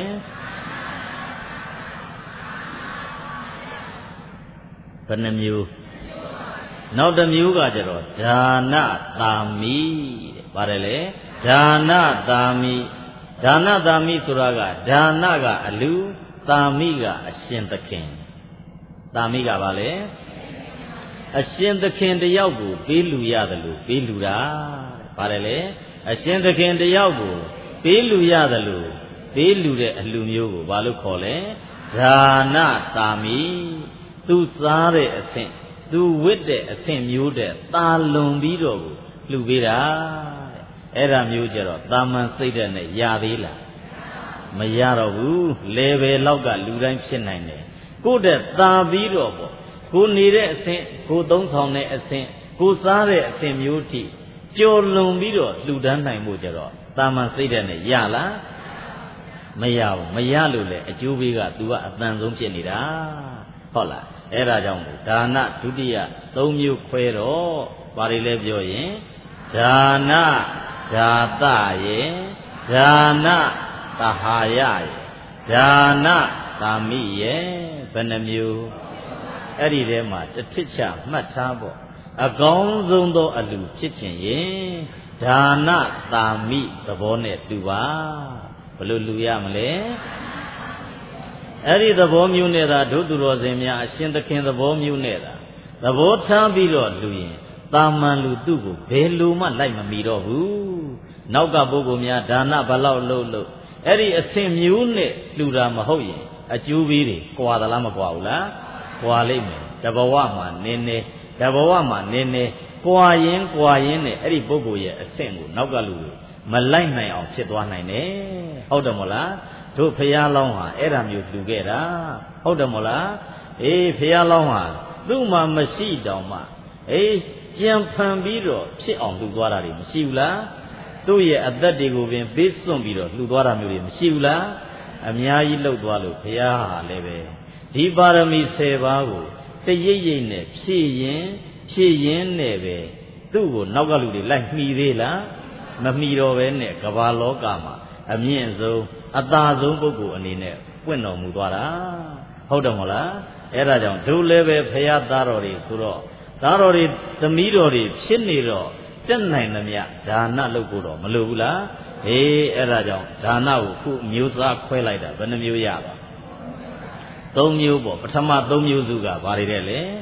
ဘယ်နှမျိုးနောက်တစ်မျိုးကကြတော့ဒါနသာမိတဲ့ပါတယ်လေဒါနသာမိဆိုတာကဒါနကအလူသာမိကအရှင်သခင်သာမိကပါလေအရှင်သခင်တယောက်ကိုပေးလူရတယ်လို့ပေးလူတာပါတယ်လေအရှင်သခင်တယောက်ကိုပေးလူရတယ်လို့ပေးလူတဲ့အလူမျိုးကိုဘာလို့ခေါ်လဲဒါနသာမိသူစားတဲ့အဆင့်သူဝတ်တဲ့အဆင့်မျိုးတဲ့တာလွန်ပြီးတော့ကိုလှူပေးတာတဲ့အဲ့ဒါမျိုးကြတော့တာမန်စိတ်တဲ့နဲ့ရသေးလားမရတော့ဘူးလေပဲလောက်ကလူတိုင်းဖြစ်နိုင်တယ်ကိုယ့်တဲ့တာပြီးတော့ပေါ့ကိုနေတဲ့အဆင့်ကိုသုံးဆောင်တဲ့အဆင့်ကိုစားတဲ့အဆင့်မျိုးထိကျော်လွန်ပြီးတော့လှူဒန်းနိုင်ဖို့ကြတော့တာမန်စိတ်တဲ့နဲ့ရလားမရဘူးမရလို့လေအကျိုးပေးက तू ကအတန်ဆုံးဖြစ်နေတာဟုတ်လားအဲ့ဒါကြောင့်ဒါနဒုတိယ၃မျိုးခွဲတော့ဘာတွေလဲပြောရင်ဒါနဒါသရေဒါနသဟာယရေဒါနသာမိရေဘယ်နှမျိုးအဲ့ဒီထဲမှာတစ်ထစ်ချမှတ်ထားပေါ့အကောင်းဆုံးသောအလူဖြစ်ခြင်းရင်ဒါနသာမိသဘောနဲ့တူပါဘယ်လိုလူရမလဲအဲ့ဒီသဘောမျိုးနဲ့သာဒုသူတော်စင်များအရှင်သခင်သဘောမျိုးနဲ့သာသဘောထားပြီးတော့လူရင်တာမန်လူသူ့ကိုဘယ်လိုမှလိုက်မမီတော့ဘူးနောက်ကပုဂ္ဂိုလ်များဒါနဘလောက်လို့အဲ့ဒီအဆင့်မျိုးနဲ့လှူတာမဟုတ်ရင်အကျိုးပေးတွေကွာသလားမကွာဘူးလားကွာလိမ့်မယ်တဘဝမှာနည်းနည်းတဘဝမှာနည်းနည်းကွာရင်နဲ့အဲ့ဒီပုဂ္ဂိုလ်ရဲ့အဆင့်ကိုနောက်ကလူတွေမလိုက်နိုင်အောင်ဖြစ်သွားနိုင်တယ်ဟုတ်တယ်မို့လားတို့ဖရာလောင်းဟာအဲ့ဒါမျိုးလှူခဲ့တာဟုတ်တယ်မို့လားအေးဖရာလောင်းဟာသူ့မှာမရှိတောင်မှအေးကြံဖန်ပြီးတော့ဖြစ်အောင်လှူသွားတာတွေမရှိဘူးလားသူ့ရဲ့အသက်တွေကိုပင်ပေးစွန့်ပြီးတော့လှူသွားတာမျိုးတွေမရှိဘူးလားအများကြီးလှုပ်သွားလို့ဘုရားဟာလည်းပဲဒီပါရမီ10ပါးကိုတရိပ်ရိပ်နဲ့ဖြည့်ရင်နဲ့ပဲသူ့ကိုနောက်ကလူတွေလိုက်မှီသေးလားမမှီတော့ပဲနဲ့ကမ္ဘာလောကမှာအမြင့်ဆုံးအသာဆုံးပုဂ္ဂိုလ်အနေနဲ့ပွင့်တော်မူသွားတာဟုတ်တယ်မဟုတ်လားအဲ့ဒါကြောင့်တို့လည်းပဲဘုရားသားတော်တွေဆိုတော့သားတော်တွေသမီးတော်တွေဖြစ်နေတော့တက်နိုင်သမျှဒါနလုပ်ဖို့တော့မလိုဘူးလားအေးအဲ့ဒါကြောင့်ဒါနကိုခုမျိုးစားခွဲလိုက်တာဘယ်နှမျိုးရပါ၃မျိုးပေါ့ပထမ၃မျိုးစုကဘာတွေတဲ့လဲ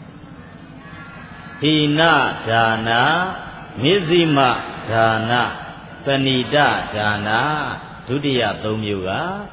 ဟိနဒါနမေဇိမဒါနပဏိတဒါနဒုတိယ၃မျိုးက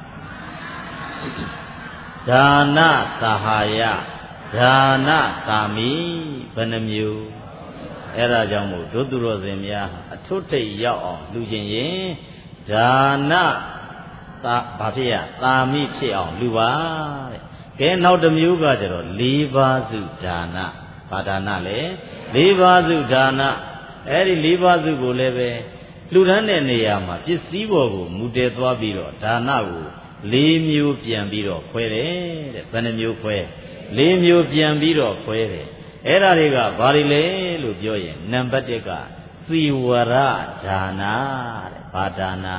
ဒါနသဟာယဒါနသာမိဘယ်နှမျိုးအဲ့ဒါကြောင့်မို့ဒုသူတော်စင်များအထွတ်ထိပ်ရောက်အောင်လှူခြင်းရင်ဒါနဘာဖြစ်ရသာမိဖြစ်အောင်လှူပါတဲ့ကဲနောက်တစ်မျိုးကကျတော့၄ပါးစုဒါနဘာဒါနလဲ၄ပါးစုဒါနအဲ့ဒီ၄ပါးစုကိုလည်းပဲလှူဒန်းတဲ့နေရာမှာပစ္စည်းပေါ်ကိုမူတည်သွားပြီးတော့ဒါနကို၄မျိုးပြန်ပြီးတော့ခွဲတယ်တဲ့ဘယ်နှမျိုးခွဲ၄မျိုးပြန်ပြီးတော့ခွဲတယ်အဲ့ဒါတွေကဘာတွေလဲလို့ပြောရင်နံပါတ်1ကစီဝရဒါနာတဲ့ဘာဒါနာ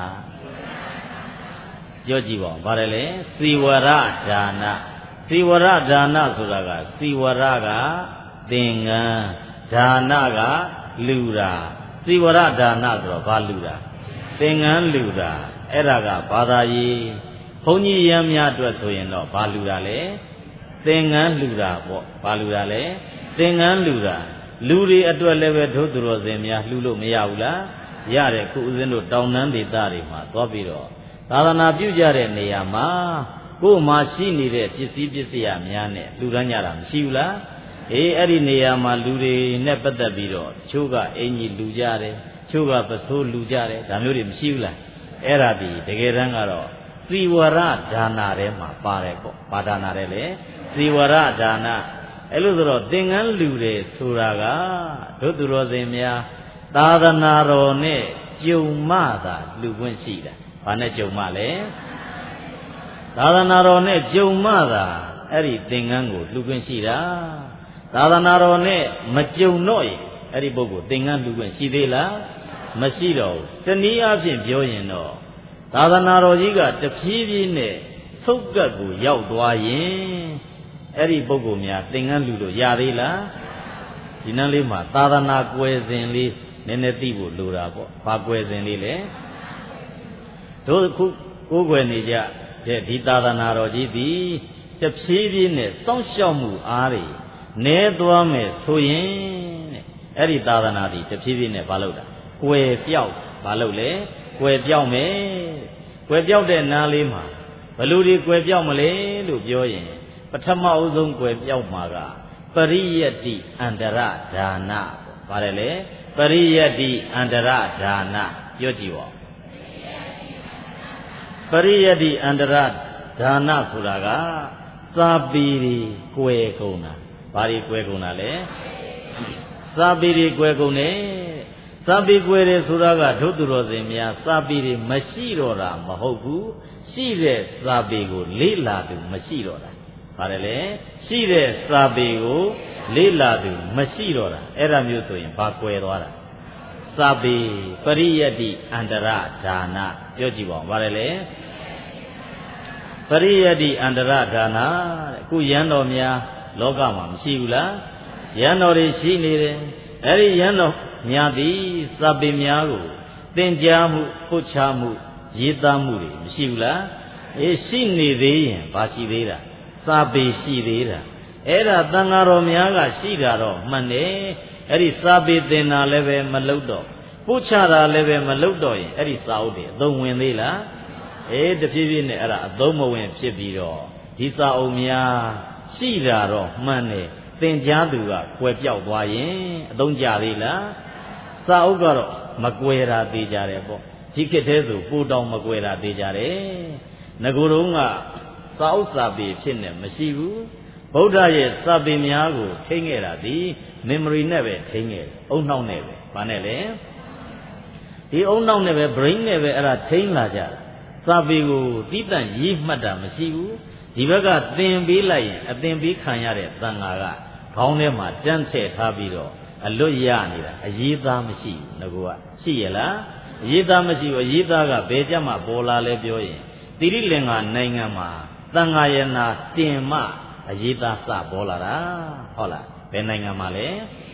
ပြောကြည့်ပါဦးဘာလဲလဲစီဝရဒါနာစီဝရဒါနာဆိုတာကစီဝရကသင်္ကန်းဒါနကလူတာစီဝရဒါနဆိုတော့ဘာလူတာသင်္ကန်းလူတာအဲ့ဒါကဘာသာရေးဘုန်းကြီးရမ်းများအတွက်ဆိုရင်တော့ဘာလူတာလဲသင်္ကန်းလူတာပေါ့ဘာလူတာလဲသင်္ကန်းလူတာလူတွေအတွက်လည်းပဲတို့သူတော်စင်များလှူလို့မရဘူးလားရတယ်ခုဦးဇင်းတို့တောင်တန်းဒေသတွေမှာသွားပြီးတော့သာသနာပြုကြတဲ့နေရာမှာကိုယ်မှာရှိနေတဲ့ပစ္စည်းပစ္စည်းများနဲ့လှူဒန်းကြတာမရှိဘူးလားအဲ့ဒီနေရာမှာလူတွေနဲ့ပတ်သက်ပြီးတော့ချို့ကအင်ကြီးလှူကြတယ်ချို့ကပစိုးလှူကြတယ်ဒါမျိုးတွေမရှိဘူးလားအဲ့ဒါဒီတကယ်တမ်းကတော့စီဝရဒါနာထဲမှာပါတယ်ပေါ့ဘာဒါနာတဲ့လေစီဝရဒါနာအဲ့လိုဆိုတော့သင်္ကန်းလူတယ်ဆိုတာကတို့သူတော်စင်များသာသနာတော်နဲ့ကြုံမှသာလှူခွင့်ရှိတာဘာနဲ့ကြုံမှလဲသာသနာတော်နဲ့ကြုံမှသာအဲ့ဒီသင်္ကန်းကိုလှူခွင့်ရှိတာသာသနာတော်နဲ့မကြုံတော့ရင်အဲ့ဒီပုဂ္ဂိုလ်သင်္ကန်းလှူခွင့်ရှိသေးလားမရှိတော့ဘူးတနည်းအားဖြင့်ပြောရင်တော့သာသနာတော်ကြီးကတဖြည်းဖြည်းနဲ့ဆုတ်ကပ်ကိုရောက်သွားရင်အဲ့ဒီပုဂ္ဂိုလ်များသင်္ကန်းလှူလို့ရသေးလားဒီနန်းလေးမှာသာသနာကွယ်စဉ်လေးနည်းနည်းသိဖို့လိုတာပေါ့ဘာကွယ်စဉ်လေးလဲတို့ခုကိုးကွယ်နေကြတဲ့ဒီသာသနာတော်ကြီးသည်တဖြည်းဖြည်းနဲ့စောင့်ရှောက်မှုအားတွေနည်းသွားမယ်ဆိုရင်တဲ့အဲ့ဒီသာသနာသည်တဖြည်းဖြည်းနဲ့ဘာလုပ်တာကွယ်ပြောက်ဘာလုပ်လဲကွယ်ပြောက်မယ်ကွယ်ပြောက်တဲ့နားလေးမှာဘလူတွေကွယ်ပြောက်မလဲလို့ပြောရင်ပထမအဆုံးကွယ်ပြောက်မှာကပရိယတ္တိအန္တရဒါနပါတယ်လေပရိယတ္တိအန္တရဒါနပြောကြည့်ပါပရိယတ္တိအန္တရဒါနဆိုတာကစာပေတွေကိုယ်ကုန်တာဘာတွေကိုယ်ကုန်တာလဲစာပေတွေကိုယ်ကုန်တယ်စာပေကွယ်တယ်ဆိုတာကတို့သူတော်စင်များစာပေတွေမရှိတော့တာမဟုတ်ဘူးရှိတဲ့စာပေကိုလေ့လာသူမရှိတော့တာပါတယ်လေရှိတဲ့စာပေကိုလေ့လာသူမရှိတော့တာအဲ့ဒါမျိုးဆိုရင်ဘာကွယ်သွားတာစာပေပရိယတ္တိအန္တရဒါနပြောကြည့်ပါဦးပါတယ်လေပရိယတ္တိအန္တရဒါနတဲ့ခုရန်တော်များလောကမှာမရှိဘူးလားရန်တော်တွေရှိနေတယ်အဲ့ဒီရန်တော်များသည်စာပေများကိုသင်ကြားမှုပို့ချမှုရေးသားမှုတွေမရှိဘူးလားရှိနေသေးရင်ဘာရှိသေးတာစာပေရှိသေးတာအဲ့ဒါသံဃာတော်များကရှိတာတော့မှန်တယ်အဲ့ဒီစာပေသင်တာလည်းပဲမလုပ်တော့ပို့ချတာလည်းပဲမလုပ်တော့ရင်အဲ့ဒီစာအုပ်တွေအသုံးဝင်သေးလားတဖြည်းဖြည်းနဲ့အဲ့ဒါအသုံးမဝင်ဖြစ်ပြီးတော့ဒီစာအုပ်များရှိတာတော့မှန်တယ်သင်ကြားသူကကွယ်ပြောက်သွားရင်အသုံးကျသေးလားစာအုပ်ကတော့မကွယ်တာသေးကြတယ်ပေါ့ဒီခေတ်တည်းဆိုပိုတောင်မကွယ်တာသေးကြတယ်ငကိုယ်တုန်းကစာအုပ်စာပေဖြစ်နေမရှိဘူးဗုဒ္ဓရဲ့စာပေများကိုထိန်းခဲ့တာဒီ memory နဲ့ပဲထိန်းခဲ့တယ်အုံနှောက်နဲ့ပဲဘာနဲ့လဲဒီအုံနှောက်နဲ့ပဲ brain နဲ့ပဲအဲ့ဒါထိန်းလာကြတာစာပေကိုတိတန့်ရေးမှတ်တာမရှိဘူးဒီဘက်ကသင်ပေးလိုက်ရင်အသင်ပေးခံရတဲ့သံဃာကခေါင်းထဲမှာတန်းထည့်ထားပြီးတော့အလွတ်ရနေတာအရေးသားမရှိဘူးငကိုကရှိရလားအရေးသားမရှိဘူးအရေးသားကဘယ်ကြမှာပေါ်လာလဲပြောရင်တိရိလင်္ကာနိုင်ငံမှာသံဃာယနာတင်မှအရေးသားစပေါ်လာတာဟုတ်လားဘယ်နိုင်ငံမှာလဲ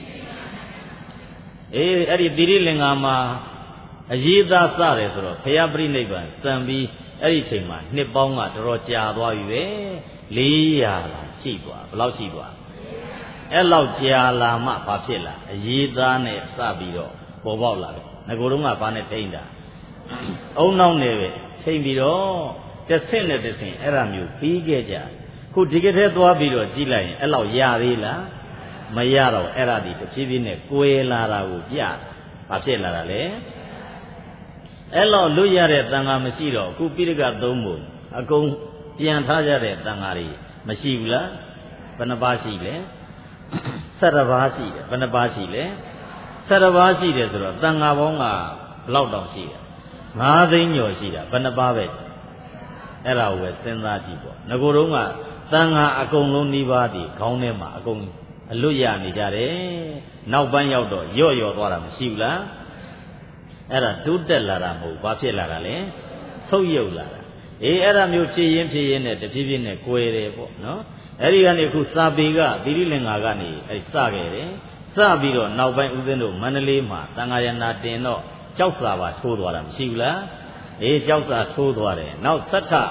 အဲ့ဒီတိရိလင်္ကာမှာအရေးသားစတယ်ဆိုတော့ဘုရားပြိဋိဘံစံပြီးအဲ့ဒီချိန်မှာနှစ်ပေါင်းကတော်တော်ကြာသွားပြီပဲ400လောက်ရှိသွားဘယ်လောက်ရှိသွားအဲ့လောက်ကြာလာမှဘာဖြစ်လာအရေးသားနဲ့စပြီးတော့ပေါ်ပေါက်လာတယ်ငကိုယ်တုန်းကဘာနဲ့ထိန်းတာအုံနောက်နဲ့ပဲထိန်းပြီးတော့တစ်ဆင့်နဲ့တစ်ဆင့်အဲ့ဒါမျိုးပြီးခဲ့ကြခုဒီကတည်းသွားပြီးတော့ကြည့်လိုက်ရင်အဲ့လောက်ရသေးလားမရတော့အဲ့ဒါဒီတဖြည်းဖြည်းနဲ့ကွယ်လာတာကိုပြဘာဖြစ်လာတာလဲအဲ့လောက်လွတ်ရတဲ့တန်ဃာမရှိတော့အခုပိဋကသုံးပုံအကုန်ပြန်ထားကြတဲ့တန်ဃာတွေမရှိဘူးလားဘယ်နှပါးရှိလဲ17ပါးရှိတယ်ဘယ်နှပါးရှိလဲ17ပါးရှိတယ်ဆိုတော့တန်ဃာပေါင်းကဘယ်လောက်တောင်ရှိတယ်9သိန်းကျော်ရှိတာဘယ်နှပါးပဲအဲ့ဒါကိုပဲစဉ်းစားကြည့်ပေါ့ငကိုယ်တုန်းကတန်ဃာအကုန်လုံးနှီးပါးတည်ခေါင်းထဲမှာအကုန်အလွတ်ရနေကြတယ်နောက်ပိုင်းရောက်တော့ရော့သွားတာမရှိဘူးလားအဲ့ဒါတိုးတက်လာတာမဟုတ်ဘာဖြစ်လာတာလဲဆုတ်ယုတ်လာတာအဲ့ဒါမျိုးဖြစ်ရင်းနဲ့တဖြည်းဖြည်းနဲ့ကွယ်တယ်ပေါ့နော်အဲ့ဒီကနေအခုစာပေကသီရိလင်္ကာကနေအဲ့စခဲ့တယ်စပြီးတော့နောက်ပိုင်းဦးဇင်းတို့မန္တလေးမှာသံဃာယနာတင်တော့ကြောက်စာပါထိုးသွားတာမရှိဘူးလားကြောက်စာထိုးသွားတယ်နောက်သတ္ထ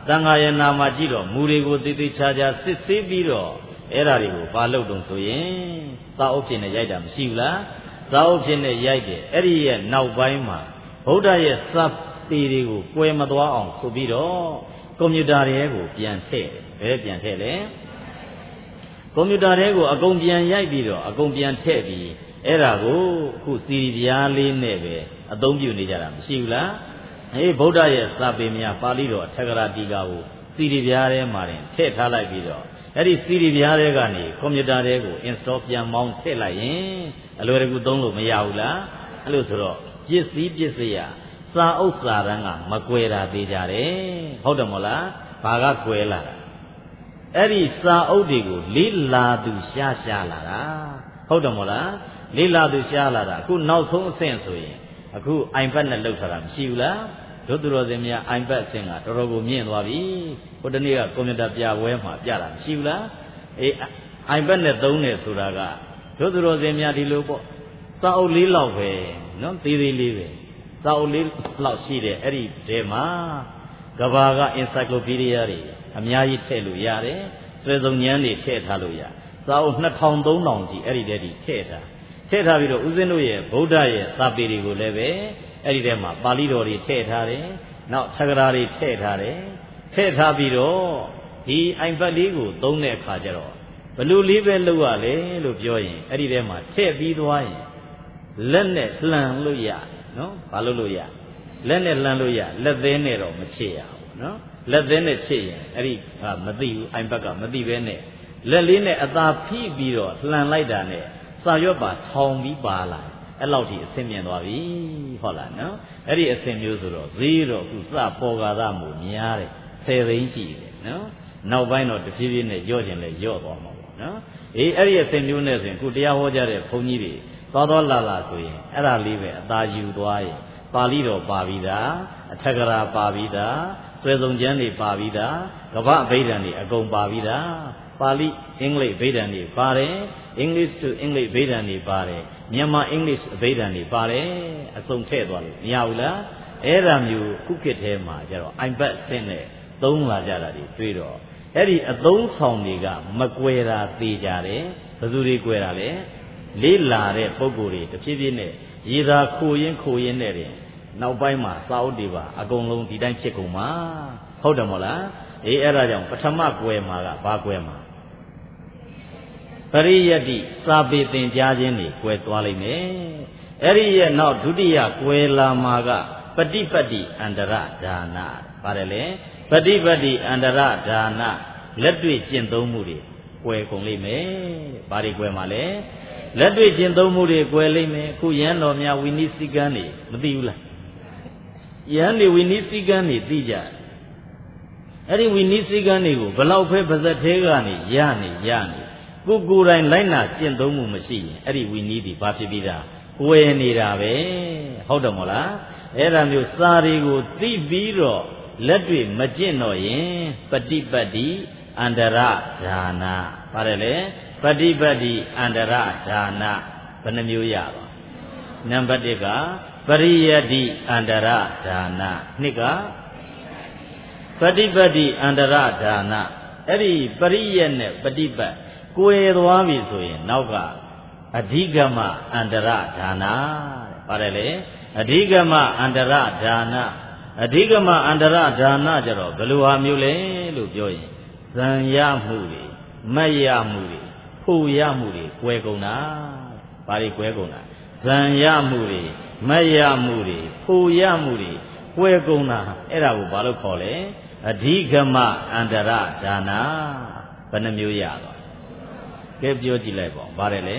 တန်ဃာရဲ့နာမှာကြည့်တော့မူတွေကိုသေသေးချာချာစစ်ဆေးပြီးတော့အဲ့ဓာတွေကိုဘာလုပ်တုံဆိုရင်သာအုပ်ဖြစ်နေရိုက်တာမရှိဘူးလားသာအုပ်ဖြစ်နေရိုက်တယ်အဲ့ဒီရဲ့နောက်ပိုင်းမှာဗုဒ္ဓရဲ့စပေတွေကိုကွယ်မသွားအောင်ဆိုပြီးတော့ကွန်ပျူတာတွေကိုပြန်ထည့်တယ်ဘယ်ပြန်ထည့်လဲကွန်ပျူတာတွေကိုအကုန်ပြန်ရိုက်ပြီးတော့အကုန်ပြန်ထည့်ပြီးအဲ့ဒါကိုအခုစီရီပြားလေးနဲ့ပဲအသုံးပြုနေကြတာမရှိဘူးလားအေးဗုဒ္ဓရဲ့စာပေများပါဠိတော်အထက်ကရာတီကာကိုစီရီပြားထဲမှာတင်ထည့်ထားလိုက်ပြီးတော့အဲ့ဒီစီရီပြားထဲကနေကွန်ပျူတာတွေကို install ပြန်မောင်းထည့်လိုက်ရင်အလွယ်တကူသုံးလို့မရဘူးလားအဲ့လိုဆိုတော့ပစ္စည်းပစ္စယစာအုပ်စာတန်းကမကွယ်တာသေးကြတယ်ဟုတ်တယ်မို့လားဘာကကွယ်လာတာအဲ့ဒီစာအုပ်တွေကိုလေးလာသူရှားလာတာဟုတ်တယ်မို့လားလေးလာသူရှားလာတာအခုနောက်ဆုံးအဆင့်ဆိုရင်အခု iPad နဲ့လုပ်ထားတာမရှိဘူးလားတို့သူတော်စင်များ iPad အဆင့်ကတော်တော်ကိုမြင့်သွားပြီဟိုတနေ့ကကွန်ပျူတာပြပွဲမှာပြတာမရှိဘူးလားအေး iPad နဲ့သုံးတယ်ဆိုတာကတို့သူတော်စင်များဒီလိုပေါ့စာအုပ်လေးလောက်ပဲနော်သေးသေးလေးပဲစာအုပ်လေးလောက်ရှိတယ်အဲ့ဒီတဲမှာကဘာက encyclopedia တွေအများကြီးထည့်လို့ရတယ်ဆွဲစုံညမ်းတွေထည့်ထားလို့ရစာအုပ်2000 3000ကြီးအဲ့ဒီတဲကြီးထည့်ထားပြီးတော့ဦးဇင်းတို့ရဲ့ဗုဒ္ဓရဲ့စာပေတွေကိုလည်းပဲအဲ့ဒီထဲမှာပါဠိတော်တွေထည့်ထားတယ်နောက်ထက္ကရာတွေထည့်ထားတယ်ထည့်ထားပြီးတော့ဒီ iPad လေးကိုသုံးတဲ့အခါကျတော့ဘလူလေးပဲလုပ်ရလေလို့ပြောရင်အဲ့ဒီထဲမှာထည့်ပြီးသွားရင်လက်နဲ့လှန်လို့ရနော်ဘာလို့ရလက်နဲ့လှန်လို့ရလက်သေးနဲ့တော့မချစ်ရဘူးနော်လက်သေးနဲ့ချစ်ရင်အဲ့ဒီမသိဘူး iPad ကမသိပဲနဲ့လက်လေးနဲ့အသာဖိပြီးတော့လှန်လိုက်တာနဲ့စာရွက်ပါထောင်ပြီးပါလာအဲ့လောက်ထိအဆင်မြင်သွားပြီဟုတ်လားနော်အဲ့ဒီအဆင်မျိုးဆိုတော့ဈေးတော့အခုစပေါ်ကားမှုများတယ်10သိန်းရှိတယ်နော်နောက်ပိုင်းတော့တဖြည်းဖြည်းနဲ့ကြော့ကျင်လဲကြော့သွားမှာပေါ့နော်အေးအဲ့ဒီအဆင်မျိုးနဲ့ဆိုရင်အခုတရားဟောကြတဲ့ဘုန်းကြီးတွေသွားလာဆိုရင်အဲ့ဒါလေးပဲအသာယူသွားရင်ပါဠိတော်ပါပြီးသားအထက်ကရာပါပြီးသားဆွဲစုံကျမ်းတွေပါပြီးသားကပ္ပဗိဓာန်တွေအကုန်ပါပြီးသားပါဠိအင်္ဂလိပ်ဗိဓာန်တွေပါတယ် English to English ဗိဓာန်တွေပါတယ်မြန်မာ English ဗိဓာန်တွေပါတယ်အစုံထည့်သွားလို့မရဘူးလားအဲ့ဒါမျိုးခုခေတ်ထဲမှာကျတော့ iPad ဆင်းနဲ့သုံးလာကြတာတွေတွေ့တော့အဲ့ဒီအသုံးဆောင်တွေကမကွယ်တာသေကြတယ်ဘယ်သူတွေကွယ်တာလဲလေးလာတဲ့ပုံကိုယ်တွေတဖြည်းဖြည်းနဲ့ရေသာခိုရင်းနဲ့တင်နောက်ပိုင်းမှာစာအုပ်တွေပါအကုန်လုံးဒီတိုင်းဖြစ်ကုန်မှာဟုတ်တယ်မို့လားအေးအဲ့ဒါကြောင့်ပထမကွယ်မှာကဘာကွယ်မှာပရိယတ္တိစာပေသင်ကြားခြင်းတွေကွယ်သွားလိမ့်မယ်အဲ့ဒီရဲ့နောက်ဒုတိယကွယ်လာမှာကပฏิပတ်တိအန္တရဒါနပါတယ်လေပฏิပတ်တိအန္တရဒါနလက်တွေ့ကျင့်သုံးမှုတွေကွယ်ကုန်လိမ့်မယ်ဘာတွေကွယ်မှာလဲလက်တွေ့ကျင့်သုံးမှုတွေကွယ်လိမ့်မယ်အခုရဟန်းတော်များဝိနည်းစည်းကမ်းတွေမသိဘူးလားယဟန်တွေဝိနည်းစည်းကမ်းတွေသိကြအဲ့ဒီဝိနည်းစည်းကမ်းတွေကိုဘလောက်ပဲပါဇက်သေးကနေရနေကိုယ်တိုင်လိုက်နာကျင့်သုံးမှုမရှိရင်အဲ့ဒီဝိနည်းတွေဘာဖြစ်ပြီးသားကွယ်နေတာပဲဟုတ်တယ်မို့လားအဲ့ဒါမျိုးစာတွေကိုသိပြီးတော့လက်တွေ့မကျင့်တော့ရင်ပฏิပတ်တိအန္တရဒါနပါတယ်လေပฏิပတ်တိအန္တရဒါနဘယ်နှမျိုးရပါနံပါတ်1ကပရိယတ္တိအန္တရဒါန2ကပฏิပတ်တိအန္တရဒါနအဲ့ဒီပရိယတ်နဲ့ပฏิပတ်ကွယ်သွားပြီဆိုရင်နောက်ကအဓိကမအန္တရဒါနပါတယ်လေအဓိကမအန္တရဒါနအဓိကမအန္တရဒါနကြတော့ဘယ်လိုဟာမျိုးလဲလို့ပြောရင်ဇံရမှုတွေမတ်ရမှုတွေဖို့ရမှုတွေကွယ်ကုန်တာဘာတွေကွယ်ကုန်တာဇံရမှုတွေမတ်ရမှုတွေဖို့ရမှုတွေကွယ်ကုန်တာအဲ့ဒါကိုဘာလို့ခေါ်လဲအဓိကမအန္တရဒါနဘယ်နှမျိုးရတော့ကဲပြောကြည့်လိုက်ပေါ့ဗါတယ်လေ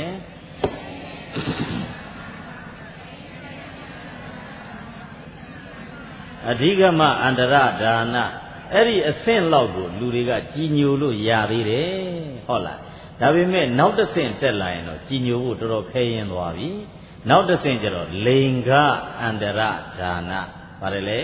အဓိကမအန္တရဒါနအဲ့ဒီအဆင့်လောက်ကိုလူတွေကကြီးညိုလို့ရသေးတယ်ဟုတ်လားဒါပေမဲ့နောက်တစ်ဆင့်တက်လာရင်တော့ကြီးညိုဖို့တော်တော်ခဲရင်သွားပြီနောက်တစ်ဆင့်ကျတော့လိင်္ဂအန္တရဒါနဗါတယ်လေ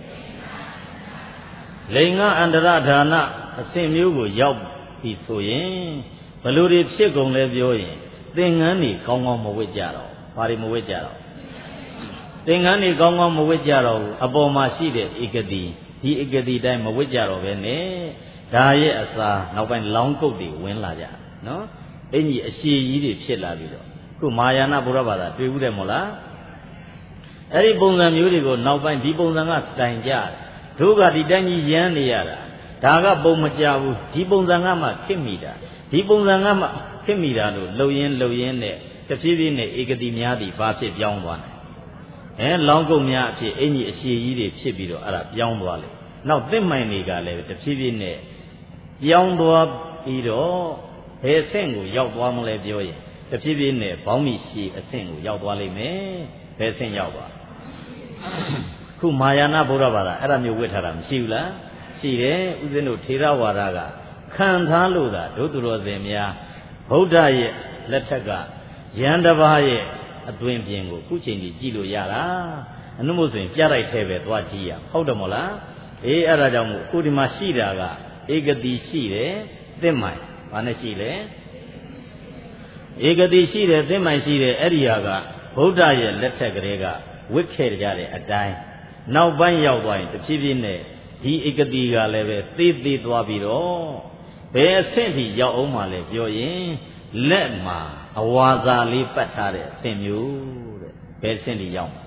လိင်္ဂအန္တရဒါနအဆင့်မျိုးကိုရောက်ပြီဆိုရင်ဘလူတွေဖြစ်ကုန်လဲပြောရင်သင်္ကန်းတွေကောင်းကောင်းမဝတ်ကြတော့ဘာတွေမဝတ်ကြတော့သင်္ကန်းတွေကောင်းကောင်းမဝတ်ကြတော့ဘူးအပေါ်မှာရှိတဲ့ဧကတိဒီဧကတိတိုင်းမဝစ်ကြတော့ပဲနဲ့ဒါရဲ့အစာနောက်ပိုင်းလောင်းကုတ်တွေဝင်လာကြနော်အင်ကြီးအရှည်ကြီးတွေဖြစ်လာပြီးတော့ခုမာယာနာဘုရားဘာသာတွေ့ဘူးတယ်မို့လားအဲ့ဒီပုံစံမျိုးတွေကိုနောက်ပိုင်းဒီပုံစံကတိုင်ကြတယ်တို့ကဒီတိုင်းကြီးရမ်းနေရတာဒါကပုံမကြဘူးဒီပုံစံကမှခစ်မိတာဒီပုံစံကမှခစ်မိတာလို့လှုပ်ရင်းနဲ့တဖြည်းဖြည်းနဲ့ဧကတိများသည်ဘာဖြစ်ပြောင်းသွားတယ်လောင်းကုတ်များအဖြစ်အင်ကြီးအရှည်ကြီးတွေဖြစ်ပြီးတော့အဲ့ဒါပြောင်းသွားလေနောက်သစ်မိုင်တွေကလည်းတဖြည်းဖြည်းနဲ့ပြောင်းသွားပြီးတော့ဘယ်အဆင့်ကိုရောက်သွားမလဲပြောရင်တဖြည်းဖြည်းနဲ့ဘောင်းမီရှည်အဆင့်ကိုရောက်သွားလိမ့်မယ်ဘယ်အဆင့်ရောက်သွားခုမာယာနာဗုဒ္ဓဘာသာအဲ့ဒါမျိုးဝတ်ထားတာမရှိဘူးလားရှိတယ်ဥစဉ်တို့ထေရဝါဒကခံထားလို့သာဒုသူတော်စင်များဗုဒ္ဓရဲ့လက်ထက်ကယန္တဘာရဲ့အတွင်ပြင်ကိုခုချိန်ကြီးကြည့်လို့ရတာအနုမို့ဆိုရင်ပြလိုက်သေးပဲသွားကြည့်ရဟုတ်တယ်မို့လားအေးအဲ့ဒါကြောင့်မို့အခုဒီမှာရှိတာကဧကတိရှိတယ်သစ်မိုင်ဘာနဲ့ရှိလဲဧကတိရှိတယ်သစ်မိုင်ရှိတယ်အဲ့ဒီဟာကဗုဒ္ဓရဲ့လက်ထက်ကလေးကဝစ်ခဲ့ကြတဲ့အတိုင်းနောက်ပိုင်းရောက်သွားရင်တဖြည်းဖြည်းနဲ့ဒီဧကတိကလည်းပဲသေးသွားပြီးတော့ဘယ်အဆင့်ထိရောက်အောင်မှလဲပြောရင်လက်မှာအဝါစာလေးပတ်ထားတဲ့အဆင့်မျိုးတဲ့ဘယ်အဆင့်ထိရောက်မှာ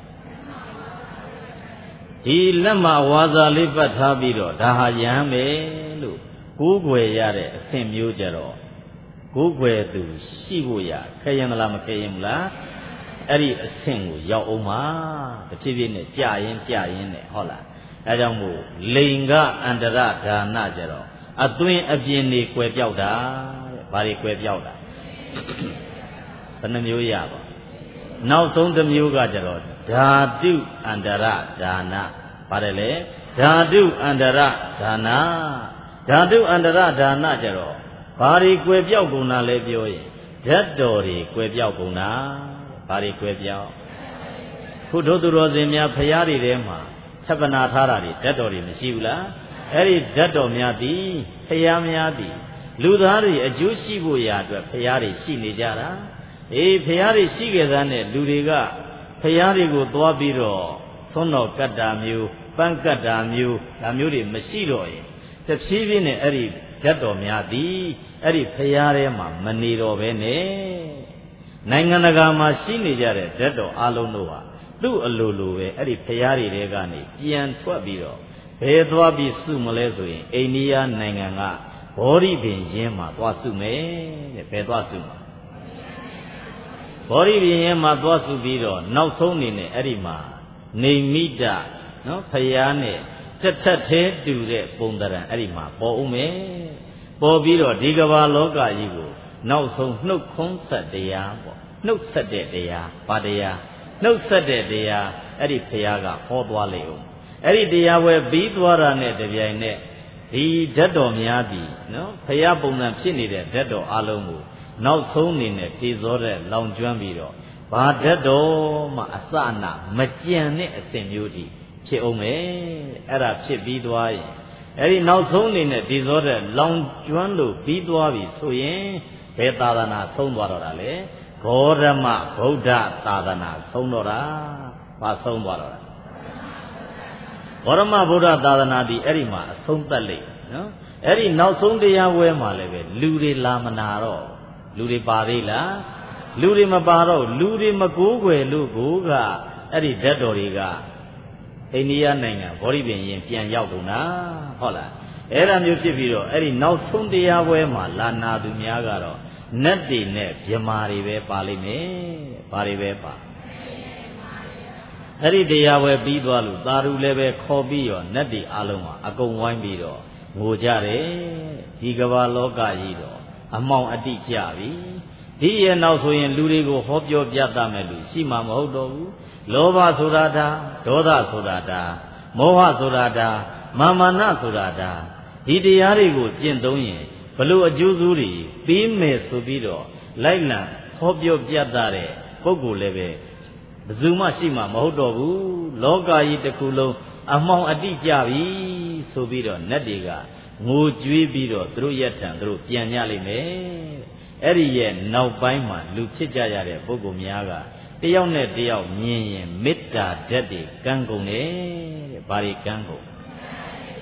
ဒီလက်မှာဝါစာလေးပတ်ထားပြီးတော့ဒါဟာယဟန်ပဲလို့ကိုးကွယ်ရတဲ့အဆင့်မျိုးကြတော့ကိုးကွယ်သူရှိဖို့ရခဲရင်မလားမခဲရင်မလားအဲ့ဒီအဆင့်ကိုရောက်အောင်မှာတဖြည်းဖြည်းနဲ့ကြာရင်နဲ့ဟုတ်လားအဲကြောင့်မို့လိင်ကအန္တရဒါနကြတော့အသွင်အပြင်နေကွယ်ပြောက်တာတဲ့ဘာတွေကွယ်ပြောက်တာဘယ်နှမျိုးရပါနောက်ဆုံးတစ်မျိုးကကြတော့ဓာတုအန္တရဒါနပါတယ်လေဓာတုအန္တရဒါနဓာတုအန္တရဒါနကြတော့ဘာတွေကွယ်ပြောက်ကုန်တာလဲပြောရင်ဓာတ်တော်တွေကွယ်ပြောက်ကုန်တာဘာတွေကွယ်ပြောက်ခုတို့သူတော်စင်များဖရာတွေထဲမှာသဗ္ဗနာထားတာတွေဓာတ်တော်တွေမရှိဘူးလားအဲ့ဒီဓာတ်တော်များသည်ဖရာများသည်လူသားတွေအကျိုးရှိဖို့ရာအတွက်ဖရာတွေရှိနေကြတာအေးဖရာတွေရှိခဲ့သားနဲ့လူတွေကဖရာတွေကိုသွားပြီးတော့သွန်းတော်ကတ္တာမျိုးပန်းကတ္တာမျိုးဒါမျိုးတွေမရှိတော့ရင်တဖြည်းဖြည်းနဲ့အဲ့ဒီဓာတ်တော်များသည်အဲ့ဒီဖရာထဲမှာမနေတော့ပဲနဲ့နိုင်ငံတကာမှာရှိနေကြတဲ့ဓာတ်တော်အလုံးတို့ဟာသူ့အလိုလိုပဲအဲ့ဒီဖရာတွေထဲကနေပြန်ထွက်ပြီးတော့ဘယ်သွားပြီးစုမလဲဆိုရင်အိန္ဒိယနိုင်ငံကဘောဓိပင်ရင်းမှာသွားစုမယ်တဲ့ဘယ်သွားစုမှာဘောဓိပင်ရင်းမှာသွားစုပြီးတော့နောက်ဆုံးအနေနဲ့အဲ့ဒီမှာနေမိတနော်ဖရာနဲ့တက်သေးတူတဲ့ပုံတရံအဲ့ဒီမှာပေါ်ဦးမယ်ပေါ်ပြီးတော့ဒီကမ္ဘာလောကကြီးကိုနောက်ဆုံးနှုတ်ခွန်းဆက်တရားပေါ့နှုတ်ဆက်တဲ့တရားဘာတရားနှုတ်ဆက်တဲ့တရားအဲ့ဒီဖရာကဟောသွားလေဦးအဲ့ဒီတရားဝဲပြီးသွားတာနဲ့တပြိုင်နက်ဒီဓာတ်တော်များသည်နော်ဖရာပုံစံဖြစ်နေတဲ့ဓာတ်တော်အလုံးကိုနောက်ဆုံးအနေနဲ့ပြေစောတဲ့လောင်ကျွမ်းပြီးတော့ဘာဓာတ်တော်မှအစနာမကြံတဲ့အစဉ်မျိုးကြီးဖြစ်အောင်မယ်အဲ့ဒါဖြစ်ပြီးသွားရင်အဲ့ဒီနောက်ဆုံးအနေနဲ့ပြေစောတဲ့လောင်ကျွမ်းလို့ပြီးသွားပြီဆိုရင်ဘယ်သာသနာဆုံးသွားတော့တာလဲဂေါရမဗုဒ္ဓသာသနာဆုံးတော့တာဘာဆုံးသွားတော့တာဂေါရမဗုဒ္ဓသာသနာဒီအဲ့ဒီမှာအဆုံးသတ်လိမ့်နော်အဲ့ဒီနောက်ဆုံးတရားဝဲမှာလည်းပဲလူတွေလာမနာတော့လူတွေပါသေးလားလူတွေမပါတော့လူတွေမကိုးကွယ်လို့ကိုကအဲ့ဒီဓာတ်တော်တွေကအိန္ဒိယနိုင်ငံဗောဓိပင်ရင်ပြန်ရောက်ကုန်တာဟုတ်လားအဲ့ဒါမျိုးဖြစ်ပြီးတော့အဲ့ဒီနောက်ဆုံးတရားဝဲမှာလာနာသူများကတော့နတ်တွေနဲ့ဗြမာတွေပဲပါလိမ့်မယ်ဘာတွေပဲပါအဲ့ဒီတရားဝဲပြီးသွားလို့သာဓုလည်းပဲခေါ်ပြီးရောနတ်တွေအလုံးမှာအကုန်ဝိုင်းပြီးတော့ငိုကြတယ်ဒီကမ္ဘာလောကကြီးတော့အမောင်အတိကြပြီဒီရဲ့နောက်ဆိုရင်လူတွေကိုဟောပြောပြသမယ်လူရှိမှမဟုတ်တော့ဘူးလောဘဆိုတာဒါဒေါသဆိုတာဒါမောဟဆိုတာဒါမာမာနဆိုတာဒါဒီတရားတွေကိုကျင့်သုံးရင်ဘလို့အကျိုးစုတွေပြီးမယ်ဆိုပြီးတော့လိုက်လံဟောပြောပြသတဲ့ပုဂ္ဂိုလ်လည်းပဲဘယ်သူမှရှိမှမဟုတ်တော့ဘူးလောကကြီးတစ်ခုလုံးအမှောင်အတိကြပြီဆိုပြီးတော့နတ်တွေကငိုကြွေးပြီးတော့သူတို့ရက်ထံသူတို့ပြန်ကြလိမ့်မယ်အဲ့ဒီရဲ့နောက်ပိုင်းမှာလူဖြစ်ကြရတဲ့ပုဂ္ဂိုလ်များကတယောက်နဲ့တယောက်မြင်ရင်မေတ္တာဓာတ်တွေကန်းကုန်တယ်တဲ့ဘာတွေကန်းကုန်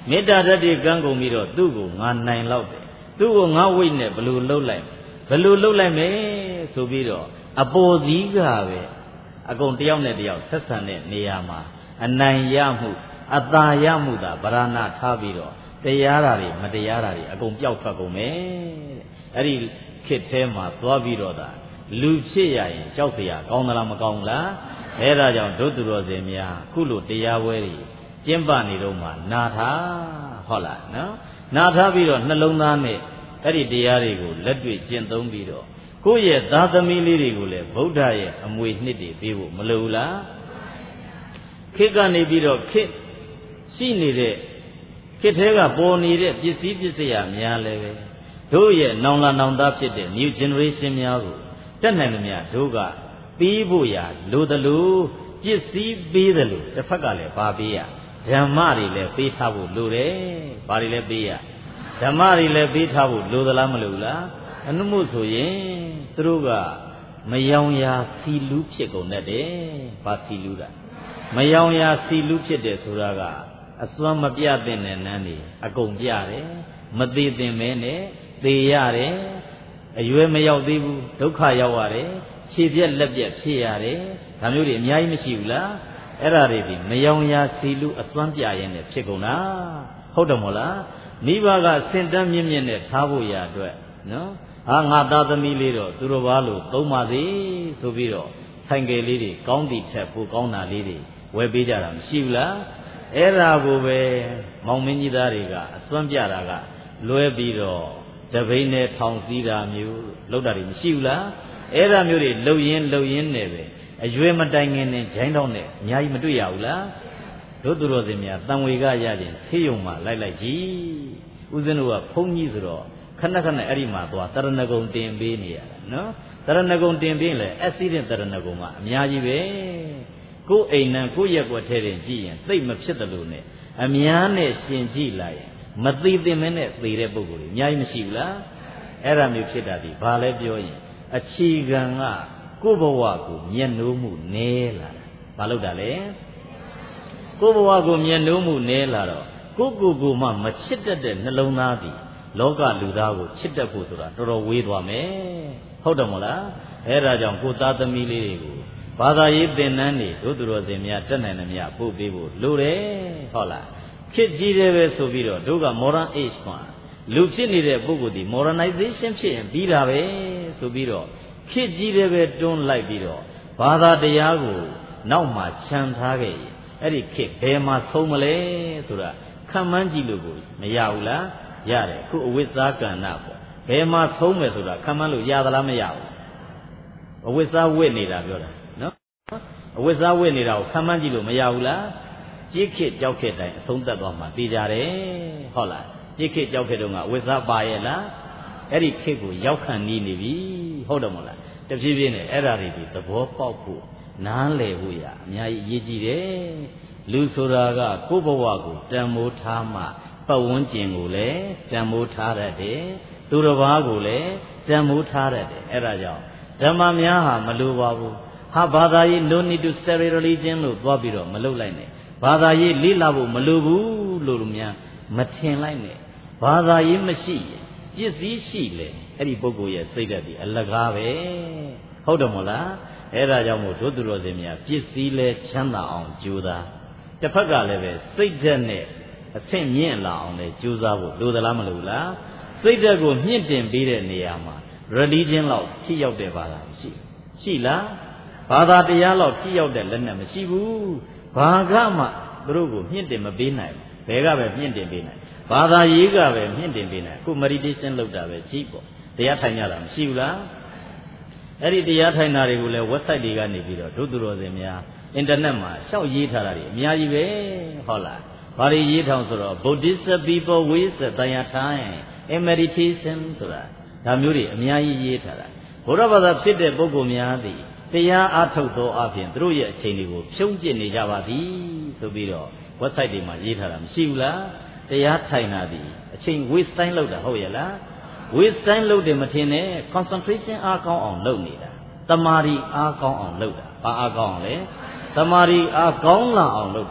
မေတ္တာဓာတ်တွေကန်းကုန်ပြီးတော့သူ့ကိုငါနိုင်လောက်တယ်သူ့ကိုငါဝိတ်နဲ့ဘလို့လှုပ်လိုက်မယ်ဆိုပြီးတော့အပေါ်စည်းကပဲအကုန်တယောက်နဲ့တယောက်ဆက်ဆံတဲ့နေရာမှာအနိုင်ရမှုအသာရမှုသာဗရဏထားပြီးတော့တရားဓာတ်တွေမတရားဓာတ်တွေအကုန်ပျောက်ထွက်ကုန်မယ်တဲ့အဲ့ဒီခေတ်ထဲမှာသွားပြီးတော့သာလူဖြစ်ရရင်ကြောက်เสียကောင်းသလားမကောင်းဘူးလားအဲ့ဒါကြောင့်ဒုသူတော်စင်များခုလိုတရားပွဲတွေကျင့်ပနေတော့မှနာထားဟုတ်လားနော်နာထားပြီးတော့နှလုံးသားနဲ့အဲ့ဒီတရားတွေကိုလက်တွေ့ကျင့်သုံးပြီးတော့ကိုယ့်ရဲ့သားသမီးလေးတွေကိုလည်းဗုဒ္ဓရဲ့အမွေနှစ်တွေပေးဖို့မလိုဘူးလားခေတ်ကနေပြီးတော့ခေတ်ရှိနေတဲ့ခေတ်ထဲကပေါ်နေတဲ့ပစ္စည်းပစ္စယများလည်းပဲတို့ရဲ့နောင်လာနောင်သားဖြစ်တဲ့ new generation များကိုတက်နိုင်လို့များတို့ကပေးဖို့ရလိုသလိုပစ္စည်းပေးတယ်လို့တစ်ဖက်ကလည်းပါပေးရဓမ္မတွေလည်းပေးထားဖို့လိုတယ်။ဘာတွေလည်းပေးရဓမ္မတွေလည်းပေးထားဖို့လိုသလားမလိုဘူးလားအနုမို့ဆိုရင်သူတို့ကမယောင်ရာစီလူးဖြစ်ကုန်တတ်တယ်။ဘာစီလူးတာမယောင်ရာစီလူးဖြစ်တယ်ဆိုတာကအစွမ်းမပြသင့်တဲ့နန်းတွေအကုန်ပြတယ်မသေးသင်မဲနဲ့သေရတယ်အရွယ်မရောက်သေးဘူးဒုက္ခရောက်ရတယ်ခြေပြက်လက်ပြက်ဖြစ်ရတယ်ဒါမျိုးတွေအများကြီးမရှိဘူးလားအဲ့ဒါတွေဒီမယောင်ရာစီလူအစွမ်းပြရင်လည်းဖြစ်ကုန်တာဟုတ်တယ်မို့လားမိဘကစင်တန်းမြင့်မြင့်နဲ့ထားဖို့ရအတွက်နော်ဟာငါသားသမီးလေးတော့သူတို့ဘာလို့သုံးပါစေဆိုပြီးတော့ဆိုင်ကယ်လေးတွေကောင်းသည့်ထက်ပိုကောင်းတာလေးတွေဝယ်ပေးကြတာမရှိဘူးလားအဲ့ဒါကိုပဲမောင်မင်းကြီးသားတွေကအစွမ်းပြတာကလွဲပြီးတော့တပိန်းနဲ့ထောင်စည်းတာမျိုးလောက်တာတွေမရှိဘူးလားအဲ့ဒါမျိုးတွေလှုပ်ရင်းနဲ့ပဲအရွယ်မတိုင်ခင်နဲ့ဂျိုင်းတော့နဲ့အများကြီးမတွေ့ရဘူးလားတို့သူတော်စင်များတန်ဝေကရခြင်းဆေးရုံမှာလိုက်ကြည့်ဦးဇင်းတို့ကဘုန်းကြီးဆိုတော့ခဏအဲ့ဒီမှာသွားတရဏဂုံတင်ပေးနေရတာနော်တရဏဂုံတင်ပေးလဲအက်ဆီဒင့်တရဏဂုံမှာအများကြီးပဲကိုယ်အိမ်နဲ့ကိုယ့်ရက်ွက်ထဲတင်ကြည့်ရင်သိပ်မဖြစ်တယ်လို့နဲ့အများနဲ့ရှင်ကြည့်လိုက်ရင်မသိသင်မနဲ့သေတဲ့ပုဂ္ဂိုလ်တွေအများကြီးမရှိဘူးလားအဲ့ဒါမျိုးဖြစ်တာဒီဘာလဲပြောရင်အခြေခံကကိုယ့်ဘဝကိုမျက်နှိုးမှုနည်းလာတာဘာလို့တာလဲကိုယ့်ဘဝကိုမျက်နှိုးမှုနည်းလာတော့ကိုမှမချစ်တတ်တဲ့နှလုံးသားသည်လောကလူသားကိုချစ်တတ်ဖို့ဆိုတာတော်တော်ဝေးသွားမယ်ဟုတ်တယ်မို့လားအဲ့ဒါကြောင့်ကိုသားသမီးလေးတွေကိုဘာသာရေးသင်တန်းတွေတို့သူတော်စင်များတက်နိုင်တယ်များပို့ပေးဖို့လိုတယ်ဟုတ်လားခေတ်ကြီးတယ်ပဲဆိုပြီးတော့တို့က modern age မှာလူဖြစ်နေတဲ့ပုဂ္ဂိုလ်ဒီ modernization ဖြစ်ရင်ပြီးတာပဲဆိုပြီးတော့ခေတ်ကြီးတယ်ပဲတွန်းလိုက်ပြီးတော့ဘာသာတရားကိုနောက်မှခြံထားခဲ့ရင်အဲ့ဒီခေတ်ဘယ်မှာဆုံးမလဲဆိုတာခံမှန်းကြည့်လို့ကိုမရဘူးလားရတယ်အခုအဝိဇ္ဇာကဏ္ဍပေါ့ဘယ်မှာဆုံးမယ်ဆိုတာခံမှန်းလို့ရသလားမရဘူးအဝိဇ္ဇာဝိနေတာပြောတာနော်အဝိဇ္ဇာဝိနေတာကိုခံမှန်းကြည့်လို့မရဘူးလားကြည့်ခေတ်ကြောက်ခေတ်တိုင်းအဆုံးသတ်သွားမှသိကြတယ်ဟုတ်လားကြည့်ခေတ်ကြောက်ခေတ်တုန်းကအဝိဇ္ဇာပါရဲ့လားအဲ့ဒီခေတ်ကိုရောက်ခံနေပြီဟုတ်တယ်မဟုတ်လားတဖြည်းဖြည်းနဲ့အဲ့ဒါတွေဒီသဘောပေါက်ဖို့နားလည်ဖို့ရအများကြီးအရေးကြီးတယ်လူဆိုတာကကိုယ့်ဘဝကိုတန်ဖိုးထားမှပတ်ဝန်းကျင်ကိုလည်းတန်ဖိုးထားတတ်တယ်သူတစ်ပါးကိုလည်းတန်ဖိုးထားတတ်တယ်အဲ့ဒါကြောင့်ဓမ္မများဟာမလိုပါဘူးဟာဘာသာရေး no need to study religion လို့သွားပြီးတော့မလုပ်လိုက်နဲ့ဘာသာရေးလေ့လာဖို့မလိုဘူးလို့များမထင်လိုက်နဲ့ဘာသာရေးမရှိရင်ပစ္စည်းရှိလေအဲ့ဒီပုဂ္ဂိုလ်ရဲ့စိတ်ဓာတ်ဒီအလကားပဲဟုတ်တယ်မို့လားအဲ့ဒါကြောင့်မို့တို့သူတော်စင်များပစ္စည်းလဲချမ်းသာအောင်ကြိုးစားတစ်ဖက်ကလည်းပဲစိတ်ဓာတ်နဲ့အဆင့်မြင့်လာအောင်လဲကြိုးစားဖို့လိုသလားမလိုဘူးလားစိတ်ဓာတ်ကိုမြင့်တင်ပေးတဲ့နေရာမှာ religion လောက်ထိရောက်တဲ့ဘာသာရှိလားဘာသာတရားလောက်ထိရောက်တဲ့လက်နက်မရှိဘူးဘာကမှသူတို့ကိုမြင့်တင်မပေးနိုင်ဘယ်ကပဲမြင့်တင်ပေးနိုင်ဘာသာရေးကပဲမြင့်တင်ပေးနိုင်အခု meditation လုပ်တာပဲကြည့်ပေါ့တရားထိုင်ကြတာမရှိဘူးလားအဲ့ဒီတရားထိုင်တာတွေကိုလည်း website တွေကနေပြီးတော့တို့သူတော်စင်များ internet မှာရှောက်ရေးထားတာတွေအများကြီးပဲဟုတ်လားဘာတွေရေးထောင်ဆိုတော့ Buddhist people with their time and meditation ဆိုတာဒါမျိုးတွေအများကြီးရေးထားတာဘုရားဘာသာဖြစ်တဲ့ပုဂ္ဂိုလ်များသည်တရားအားထုတ်သောအပြင်သူတို့ရဲ့အချိန်တွေကိုဖြုံးပြစ်နေကြပါသည်ဆိုပြီးတော့ website တွေမှာရေးထားတာမရှိဘူးလားတရားထိုင်တာသည်အချိန် waste time လုပ်တာဟုတ်ရဲ့လား waste time လုပ်တယ်မထင်နဲ့ concentration အားကောင်းအောင်လုပ်နေတာတမာရီအားကောင်းအောင်လုပ်တာဘာအားကောင်းအောင်လဲတမာရီအားကောင်းလာအောင်လုပ်တာ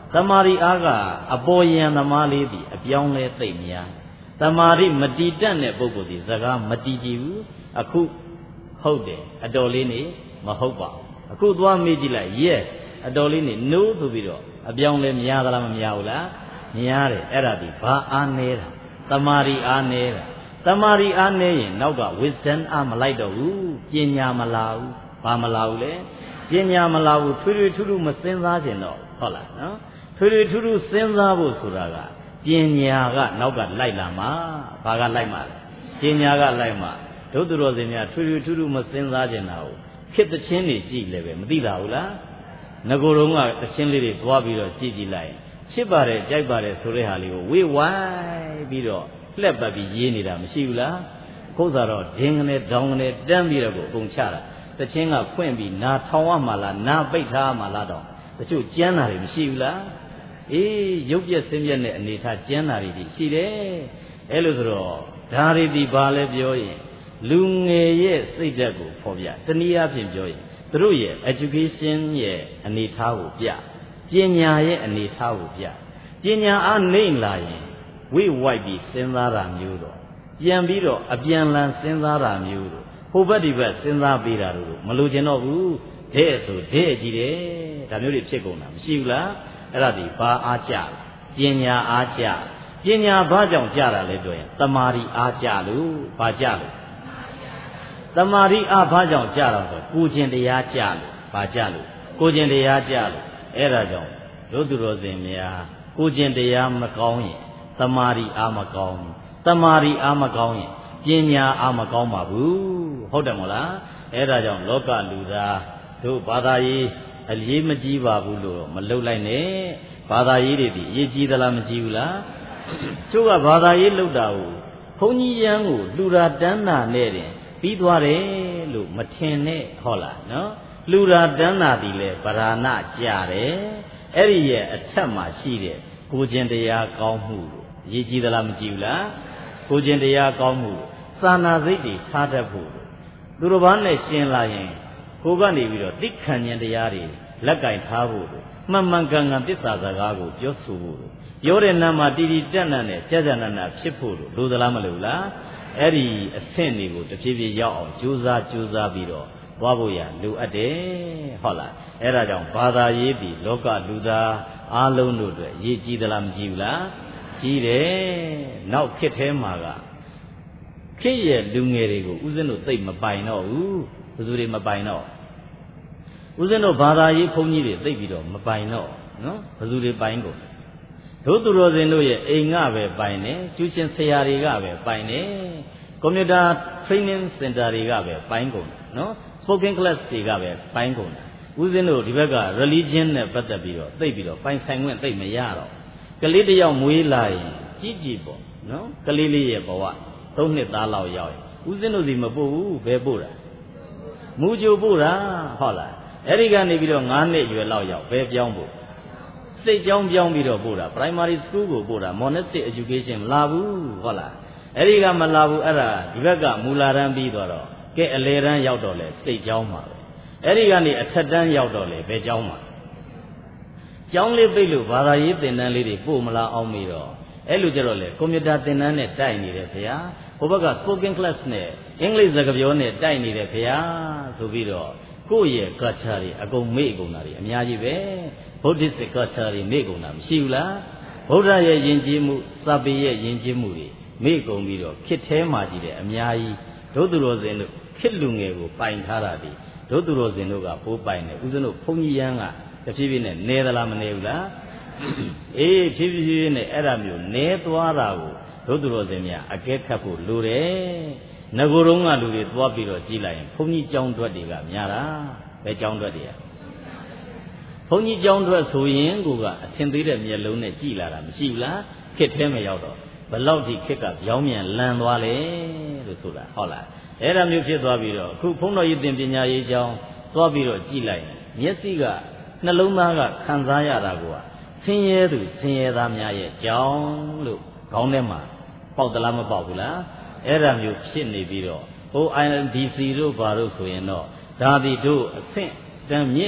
Tamari aga aboyan tamali di abyaung le thinya. Tamari mati tan ne puggol di saka mati jiu akuဟုတ်တယ်အတော်လေးနေမဟုတ်ပါဘူးအခုသွားမေးကြည့်လိုက် yes အတော်လေးနေ no ဆိုပြီးတော့အပြောင်းလဲမရသလားမများဘူးလားများတယ်အဲ့ဒါဒီဘာအားနေတာတမာရီအားနေတာတမာရီအားနေရင်နောက်က wisdom အားမလိုက်တော့ဘူးပညာမလာဘူးဘာမလာဘူးလဲပညာမလာဘူးထွေထွေထူးထူးမစဉ်းစားခြင်းတော့ဟုတ်လားနော်ထွေထွေထူးထူးစဉ်းစားဖို့ဆိုတာကပညာကနောက်ကလိုက်လာမှာဘာကလိုက်မှာလဲပညာကလိုက်မှာဒုသူတော်စင်များထွေထွေထူးထူးမစဉ်းစားကြတာကိုခေတ်တချင်းတွေကြည့်လည်းပဲမသိတာဘူးလားငကိုယ်တော်ကတချင်းလေးတွေသွားပြီးတော့ကြည့်လိုက်ချစ်ပါတယ်ကြိုက်ပါတယ်ဆိုတဲ့ဟာလေးကိုဝေးဝိုင်းပြီးတော့လှက်ပတ်ပြီးရေးနေတာမရှိဘူးလားခုတ်စားတော့ဒင်းကနေဒေါင်းကနေတန်းပြီးတော့ကိုအကုန်ချတာတချင်းကဖွင့်ပြီးနာထောင်ရမှာလားနာပိတ်ထားရမှာလားတော့တချို့ကျမ်းတာတွေမရှိဘူးလားအေးရုပ်ပြက်ဆင်းပြက်တဲ့အနေထားကျမ်းတာတွေရှိတယ်အဲ့လိုဆိုတော့ဒါတွေဒီဘာလဲပြောရင်လူငယ်ရဲ့စိတ်ဓာတ်ကိုဖော်ပြတနည်းအားဖြင့်ပြောရင်သူတို့ရဲ့ education ရဲ့အနေထားကိုပြပညာရဲ့အနေထားကိုပြပညာအားနှိမ့်လာရင်ဝိဝိုက်ပြီးစဉ်းစားတာမျိုးတော့ပြန်ပြီးတော့အပြန်လန်စဉ်းစားတာမျိုးတော့ဟိုဘက်ဒီဘက်စဉ်းစားပေးတာတို့မလိုချင်တော့ဘူးတဲ့ဆိုတဲ့ကြည့်တယ်ဒါမျိုးတွေဖြစ်ကုန်တာမရှိဘူးလားအဲ့ဒါဒီဘာအားကြပညာအားကြပညာဘာကြောင့်ကြတာလဲပြောရင်တမာရီအားကြလို့ဘာကြလို့တမာရီအားဘာကြောင့်ကြတော့ဆိုကိုကျင်တရားကြလို့ဘာကြလို့ကိုကျင်တရားကြလို့အဲ့ဒါကြောင့်တို့သူတော်စင်များကိုကျင်တရားမကောင်းရင်တမာရီအားမကောင်းတမာရီအားမကောင်းရင်ပညာအားမကောင်းပါဘူးဟုတ်တယ်မဟုတ်လားအဲ့ဒါကြောင့်လောကလူသားတို့ဘာသာရေးအရေးမကြီးပါဘူးလို့မလှုပ်လိုက်နဲ့ဘာသာရေးတွေဒီအရေးကြီးသလားမကြီးဘူးလားကျို့ကဘာသာရေးလှုပ်တာကိုဘုန်းကြီးရန်ကိုလူရာတန်းတာနဲ့တင်ပြီးသွားတယ်လို့မထင်နဲ့ဟုတ်လားနော်လူရာတန်းတာဒီလေဗราဏကြတယ်အဲ့ဒီရဲ့အထက်မှာရှိတဲ့ကိုကျင်တရားကောင်းမှုလို့အရေးကြီးသလားမကြီးဘူးလားကိုကျင်တရားကောင်းမှုစာနာစိတ်တွေထားတတ်ဖို့သူတော်ဘာနဲ့ရှင်းလာရင်ကိုကနေပြီးတော့သိခံဉာဏ်တရားတွေလက်ကင်ထားဖို့မှန်မှန်ကန်ကန်သစ္စာစကားကိုပြောဆိုဖို့ပြောတဲ့နာမှာတီတီတက်နတ်နဲ့ကြာကြာနာနာဖြစ်ဖို့လိုသလားမလိုလားအဲ့ဒီအဆင့်တွေကိုတဖြည်းဖြည်းရောက်အောင်ကြိုးစားပြီးတော့သွားဖို့ရလိုအပ်တယ်ဟုတ်လားအဲ့ဒါကြောင့်ဘာသာရေးဒီလောကလူသားအားလုံးတို့အတွက်ရည်ကြီးသလားမကြီးဘူးလားကြီးတယ်နောက်ခေတ်ထဲမှာကခေတ်ရဲ့လူငယ်တွေကိုဥစဉ်တို့သိမပိုင်တော့ဘူးဘယ်သူတွေမပိုင်တော့ဥစဉ်တို့ဘာသာရေးဘုန်းကြီးတွေသိပြီးတော့မပိုင်တော့နော်ဘယ်သူတွေပိုင်ကုန်တို့သူတော်စင်တို့ရဲ့အိမ်ကပဲပိုင်တယ်ကျူးရှင်ဆရာတွေကပဲပိုင်တယ်ကွန်ပျူတာ training center တွေကပဲပိုင်ကုန်နော် spoken class တွေကပဲပိုင်ကုန်ဥစဉ်တို့ဒီဘက်က religion နဲ့ပတ်သက်ပြီးတော့သိပြီးတော့ပိုင်ဆိုင်ခွင့်သိမရတော့ကလေးတယောက်မွေးလာရင်ကြီးပေါ့နော်ကလေးလေးရဲ့ဘဝ3နှစ်သားလောက်ရောက်ရင်ဥစဉ်တို့စီမပို့ဘူးဘယ်ပို့တာမူကြိုပို့တာဟုတ်လားအဲ့ဒီကနေပြီးတော့9နှစ်ရွယ်လောက်ရောက်ဘယ်ပြောင်းဖို့စိတ်ကြောင်းပြောင်းပြီးတော့ပို့တာ primary school ကိုပို့တာ monastic education မလာဘူးဟုတ်လားအဲ့ဒီကမလာဘူးအဲ့ဒါဒီဘက်ကမူလာတန်းပြီးတော့ကဲအလေတန်းရောက်တော့လေစိတ်ကြောင်းမှာပဲအဲ့ဒီကနေအထက်တန်းရောက်တော့လေဘယ်ကြောင်းမှာကျောင်းလေးပိတ်လို့ဘာသာရေးသင်တန်းလေးတွေပို့မလားအောင်ပြီးတော့အဲ့လိုကြတော့လေကွန်ပျူတာသင်တန်းနဲ့တိုက်နေတယ်ခင်ဗျာဟိုဘက်က spoken class နဲ့အင်္ဂလိပ်စကားပြောနဲ့တိုက်နေတယ်ခင်ဗျာဆိုပြီးတော့ကိုယ့်ရဲ့ culture တွေအကုန်မေ့ကုန်တာတွေအများကြီးပဲ Buddhist culture တွေမေ့ကုန်တာမရှိဘူးလားဗုဒ္ဓရဲ့ယဉ်ကျေးမှုစာပေရဲ့ယဉ်ကျေးမှုတွေမေ့ကုန်ပြီးတော့ခေတ်ထဲမှာကြီးတဲ့အများကြီးဒုသူတော်စင်တို့ခေတ်လူငယ်ကိုပိုင်ထားတာဒီဒုသူတော်စင်တို့ကပိုးပိုင်တယ်ဦးဇင်းတို့ဘုန်းကြီးရန်ကတဖြည်းဖြည်းနဲ့နဲသလားမနဲဘူးလားအေးဖြည်းဖြည်းနဲ့အဲ့ဒါမျိုးနဲသွားတာကိုဒုသူတော်စင်များအကဲခတ်ဖို့လိုတယ်ငကိုယ်တုံးကလူတွေသွားပြီးတော့ကြည်လိုက်ရင်ဘုန်းကြီးကျောင်းတွက်တွေကများတာဘယ်ကျောင်းတွက်တွေကဘုန်းကြီးကျောင်းတွက်ဆိုရင်ကိုကအထင်သေးတဲ့မျက်လုံးနဲ့ကြည်လာတာမရှိဘူးလားခက်ထဲမရောက်တော့ဘလောက်ထိခက်ကပြောင်းမြန်လန်သွားလေလို့ဆိုတာဟုတ်လားအဲ့ဒါမျိုးဖြစ်သွားပြီးတော့အခုဘုန်းတော်ကြီးသင်ပညာရေးကျောင်းသွားပြီးတော့ကြည်လိုက်မျက်စိကနှလုံးသားကခံစားရတာကိုဆင်းရဲသူဆင်းရဲသားများရဲ့ကျောင်းလို့ခေါင်းထဲမှာပေါက်သလားမပေါက်ဘူးလားအဲ့ဒါမျိုးဖြစ်နေပြီးတော့ဟို INDC တို့ဘာလို့ဆိုရင်တော့ဒါဒီတို့အဆင့်တန်မြင့်တဲ့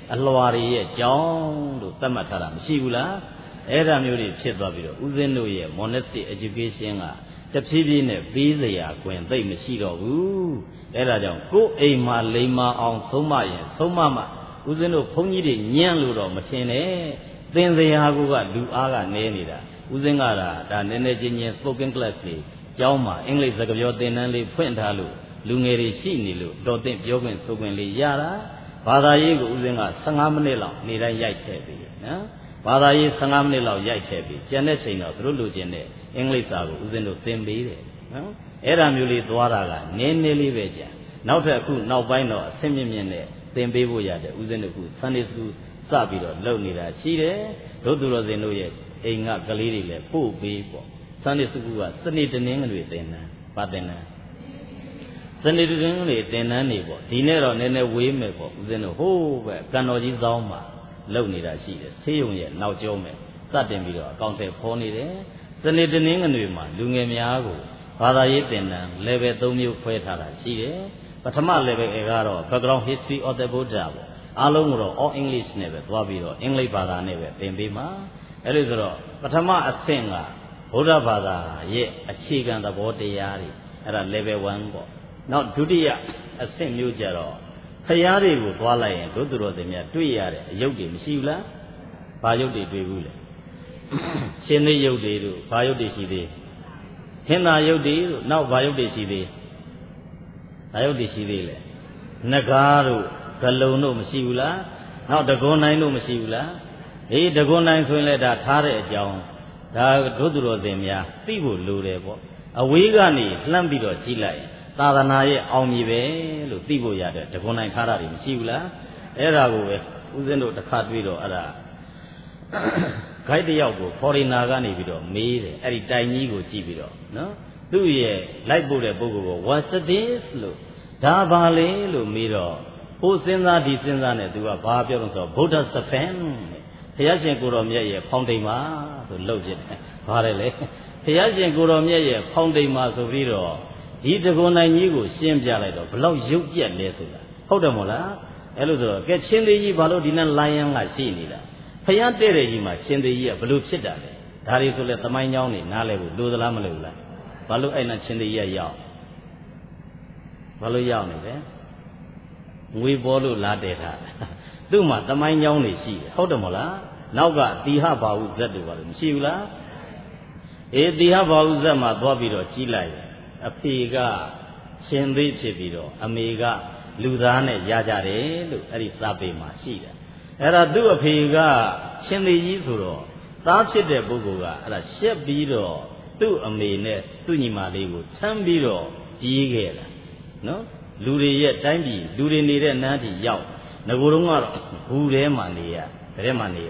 အလွာတွေရဲ့ကြောင်းလို့သတ်မှတ်ထားတာမရှိဘူးလားအဲ့ဒါမျိုးတွေဖြစ်သွားပြီးတော့ဦးဇင်းတို့ရဲ့ monastic education ကတဖြည်းဖြည်းနဲ့ပေးစရာခွင့်သိမ့်မရှိတော့ဘူးအဲ့ဒါကြောင့်ကိုယ်အိမ်မှာလိမ္မာအောင်ဆုံးမရင်ဆုံးမမှဦးဇင်းတို့ဘုန်းကြီးတွေညံ့လို့တော့မထင်နဲ့သင်စရာကလူအားကနည်းနေတာဦးဇင်းကဒါနည်းနည်းချင်းချင်း spoken class တွေကျောင်းမှာအင်္ဂလိပ်စကားပြောသင်တန်းလေးဖွင့်ထားလို့လူငယ်တွေရှိနေလို့တော်သင့်ပြောခွင့်ဆိုခွင့်လေးရတာဘာသာရေးကိုဦးဇင်းက15မိနစ်လောက်နေတိုင်းရိုက်ထည့်ပြီးနော်ဘာသာရေး15မိနစ်လောက်ရိုက်ထည့်ပြီးကျန်တဲ့ချိန်တော့သူတို့လိုချင်တဲ့အင်္ဂလိပ်စာကိုဦးဇင်းတို့သင်ပေးတယ်နော်အဲ့ဒါမျိုးလေးသွားတာကနည်းနည်းလေးပဲကြာနောက်ထပ်အခုနောက်ပိုင်းတော့အဆင့်မြင့်မြင့်နဲ့သင်ပေးဖို့ရတယ်ဦးဇင်းတို့က Sunday School စပြီးတော့လုပ်နေတာရှိတယ်တို့သူတော်စင်တို့ရဲ့အိမ်ကကလေးတွေလည်းပို့ပေးပေါ့ Sunday School ကစနေတနင်္ဂနွေသင်တန်းဗာသင်တန်းစနေတနင်္ဂနွေသင်တန်းနေပေါ့ဒီနေ့တော့နည်းနည်းဝေးမယ်ပေါ့ဦးဇင်းတို့ဟိုးပဲကံတော်ကြီးဆောင်မှာလုပ်နေတာရှိတယ်ဆေးရုံရဲ့နောက်ကျောမယ်စတင်ပြီးတော့အကောင့်ထဲဖော်နေတယ်စနေတနင်္ဂနွေမှာလူငယ်များကိုဘာသာရေးသင်တန်း level 3မျိုးခွဲထားတာရှိတယ်ပထမ level ကတော့ background history of the Buddha ပေါ့အားလုံးကိုတော့ all English နဲ့ပဲသွားပြီးတော့အင်္ဂလိပ်ဘာသာနဲ့ပဲသင်ပေးမှာအဲ့လိုဆိုတော့ပထမအဆင့်ကဗုဒ္ဓဘာသာရဲ့အခြေခံသဘောတရားတွေအဲ့ဒါ level 1ပေါ့နောက်ဒုတိယအဆင့်မျိုးကြတော့ဖျားတွေကိုသွားလိုက်ရင်တို့သူတော်စင်များတွေ့ရတဲ့အယုတ်တွေမရှိဘူးလားဘာယုတ်တွေတွေ့ဘူးလဲရှင်သေးယုတ်တွေတို့ဘာယုတ်တွေရှိသေးဟင်္သာယုတ်တွေတို့နောက်ဘာယုတ်တွေရှိသေးဘာယုတ်တွေရှိသေးလဲနဂါးတို့ဂလုံတို့မရှိဘူးလားနောက်တကွန်နိုင်တို့မရှိဘူးလားအေးတကွန်နိုင်ဆိုရင်လည်းဒါထားတဲ့အကြောင်းဒါတို့သူတော်စင်များသိဖို့လိုတယ်ပေါ့အဝေးကနေလှမ်းပြီးတော့ကြည့်လိုက်သာသနာရဲ့အောင်မြင်ပဲလို့သိဖို့ရတယ်တကွန်နိုင်ထားတာတွေမရှိဘူးလားအဲ့ဒါကိုပဲဦးဇင်းတို့တစ်ခါတွေ့တော့အဲ့ဒါဂိုက်တယောက်ကို foreigner ကနေပြီးတော့မေးတယ်အဲ့ဒီတိုင်ကြီးကိုကြည့်ပြီးတော့နော်သူ့ရဲ့လိုက်ပို့တဲ့ပုဂ္ဂိုလ်ကို what's this လို့ဒါပါလေလို့မေးတော့ဟိုစဉ်းစားဒီစဉ်းစားနဲ့သူကဘာပြောလို့ဆိုတော့ Buddha Stephen ဘုရားရှင်ကိုတော်မြတ်ရဲ့ဖောင်တိမ်မှာဆိုလှုပ်ဖြစ်တယ်ဘာလဲလေဘုရားရှင်ကိုတော်မြတ်ရဲ့ဖောင်တိမ်မှာဆိုပြီးတော့ဒီတကွန်နိုင်ကြီးကိုရှင်းပြလိုက်တော့ဘလောက်ရုပ်ပြက်လဲဆိုတာဟုတ်တယ်မို့လားအဲ့လိုဆိုတော့ကဲချင်းသေးကြီးဘာလို့ဒီနဲ့လိုင်းရန်ကရှိနေတာဘုရားတဲ့တဲ့ကြီးမှာချင်းသေးကြီးကဘလို့ဖြစ်တာလဲဒါတွေဆိုလဲသမိုင်းကြောင်းနေနားလဲဖို့လိုသလားမလိုဘူးလားဘာလို့အဲ့နဲ့ချင်းသေးကြီးရောက်ဘာလို့ရောက်နေလဲငွေပေါ်လို့လာတယ်ထားသူ့မှာသမိုင်းကြောင်းနေရှိတယ်ဟုတ်တယ်မို့လားနောက်ကတိဟဘာဟုဇက်တို့ဘာလို့မရှိဘူးလားအေးတိဟဘာဟုဇက်မှာသွားပြီးတော့ကြီးလိုက်အဖေကရှင်သေးဖြစ်ပြီးတော့အမေကလူသားနဲ့ရကြတယ်လို့အဲ့ဒီစာပေမှာရှိတယ်အဲ့ဒါသူ့အဖေကရှင်သေးကြီးဆိုတော့သားဖြစ်တဲ့ပုဂ္ဂိုလ်ကအဲ့ဒါရှက်ပြီးတော့သူ့အမေနဲ့သူ့ညီမလေးကိုထမ်းပြီးတော့ပြေးခဲ့တာနော်လူတွေရဲ့တိုင်းပြည်လူတွေနေတဲ့နန်းထိရောက်ငကိုယ်တုန်းကတော့ဘူးထဲမှာနေရတဲ့မှာနေရ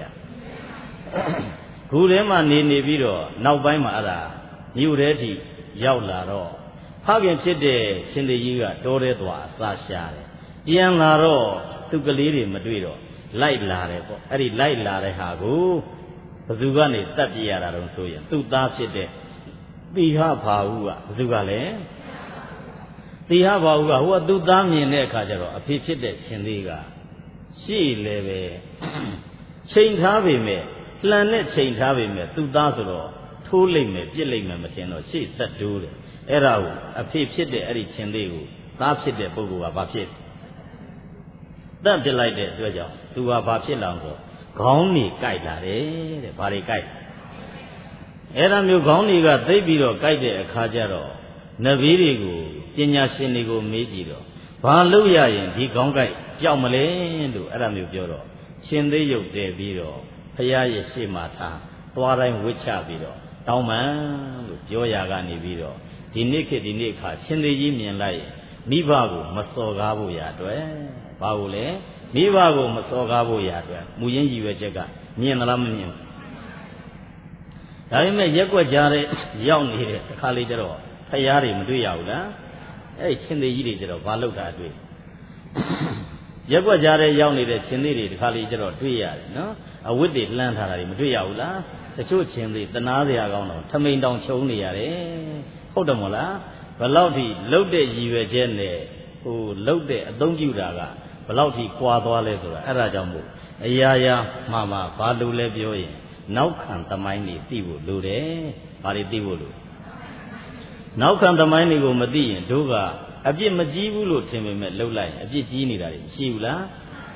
ဘူးထဲမှာနေပြီးတော့နောက်ပိုင်းမှာအဲ့ဒါမြို့ထဲထိရောက်လာတော့ဖခင်ဖြစ်တဲ့ရှင်သေကြီးကတောထဲသွားအစာရှာတယ်ပြန်လာတော့သူကလေးတွေမတွေ့တော့လိုက်လာတယ်ပေါ့အဲ့ဒီလိုက်လာတဲ့ဟာကိုဘယ်သူကနေတတ်ပြရတာတုံးဆိုရင်သူ့သားဖြစ်တဲ့တိဟဘာဟုကဘယ်သူကလဲတိဟဘာဟုကဟိုကသူ့သားမြင်တဲ့အခါကျတော့အဖေဖြစ်တဲ့ရှင်သေးကရှိလေပဲချိန်ထားပေမဲ့လှန်နဲ့ချိန်ထားပေမဲ့သူ့သားဆိုတော့ထိုးလိုက်မယ်ပြစ်လိုက်မယ်မထင်တော့ရှေ့ဆက်တိုးတယ်အဲ့ဒါကိုအဖေဖြစ်တဲ့အဲ့ဒီရှင်သေးကိုသားဖြစ်တဲ့ပုဂ္ဂိုလ်ကဘာဖြစ်တတ်ပြလိုက်တဲ့အတွက်ကြောင့်သူကဘာဖြစ်လောင်ဆိုခေါင်းနေကြိုက်လာတယ်တဲ့ဘာတွေကြိုက်အဲ့ဒါမျိုးခေါင်းတွေကသိပြီးတော့ကြိုက်တဲ့အခါကျတော့နဗီတွေကိုပညာရှင်တွေကိုမေးကြည့်တော့ဘာလို့ရရင်ဒီခေါင်းကြိုက်ကြောက်မလဲလို့အဲ့ဒါမျိုးပြောတော့ရှင်သေးရုပ်တည်ပြီးတော့ဖရာရဲ့ရှေ့မှာထားသွားတိုင်းဝစ်ချပြီးတော့တောင်းပန်လို့ပြောရာကနေပြီးတော့ဒီနေ့ခေတ်ဒီနေ့ခါရှင်သေးကြီးမြင်လိုက်ရင်မိဘကိုမစော်ကားဖို့ရအတွက်ဘာလို့လဲမိဘကိုမစော်ကားဖို့ရအတွက်မူရင်းရည်ရွယ်ချက်ကမြင်သလားမမြင်ဘူးဒါပေမဲ့ရက်ွက်ကြားတဲ့ရောက်နေတဲ့တစ်ခါလေးကျတော့ဖရာတွေမတွေ့ရဘူးလားအဲ့ဒီရှင်သေးကြီးတွေကျတော့ဘာလုပ်တာတွေ့ရက်ွက်ကြားတဲ့ရောက်နေတဲ့ရှင်သေးတွေတစ်ခါလေးကျတော့တွေ့ရတယ်နော်အဝတ်တွေလှမ်းထားတာတွေမတွေ့ရဘူးလားတချို့ရှင်သေးတနာစရာကောင်းတော့ထမိန်တောင်ချုံနေရတယ်ဟုတ်တယ်မို့လားဘယ်လောက်ထိလှုပ်တဲ့ရည်ရွယ်ချက်နဲ့ဟိုလှုပ်တဲ့အသုံးပြုတာကဘလောက်ထိကွာသွားလဲဆိုတာအဲ့ဒါကြောင့်မို့အရာရာမှဘာလို့လဲပြောရင်နောက်ခံသမိုင်းတွေသိဖို့လိုတယ်ဘာတွေသိဖို့လိုနောက်ခံသမိုင်းတွေကိုမသိရင်တို့ကအပြစ်မကြီးဘူးလို့ထင်ပေမဲ့လှုပ်လိုက်ရင်အပြစ်ကြီးနေတာတွေရှိဘူးလား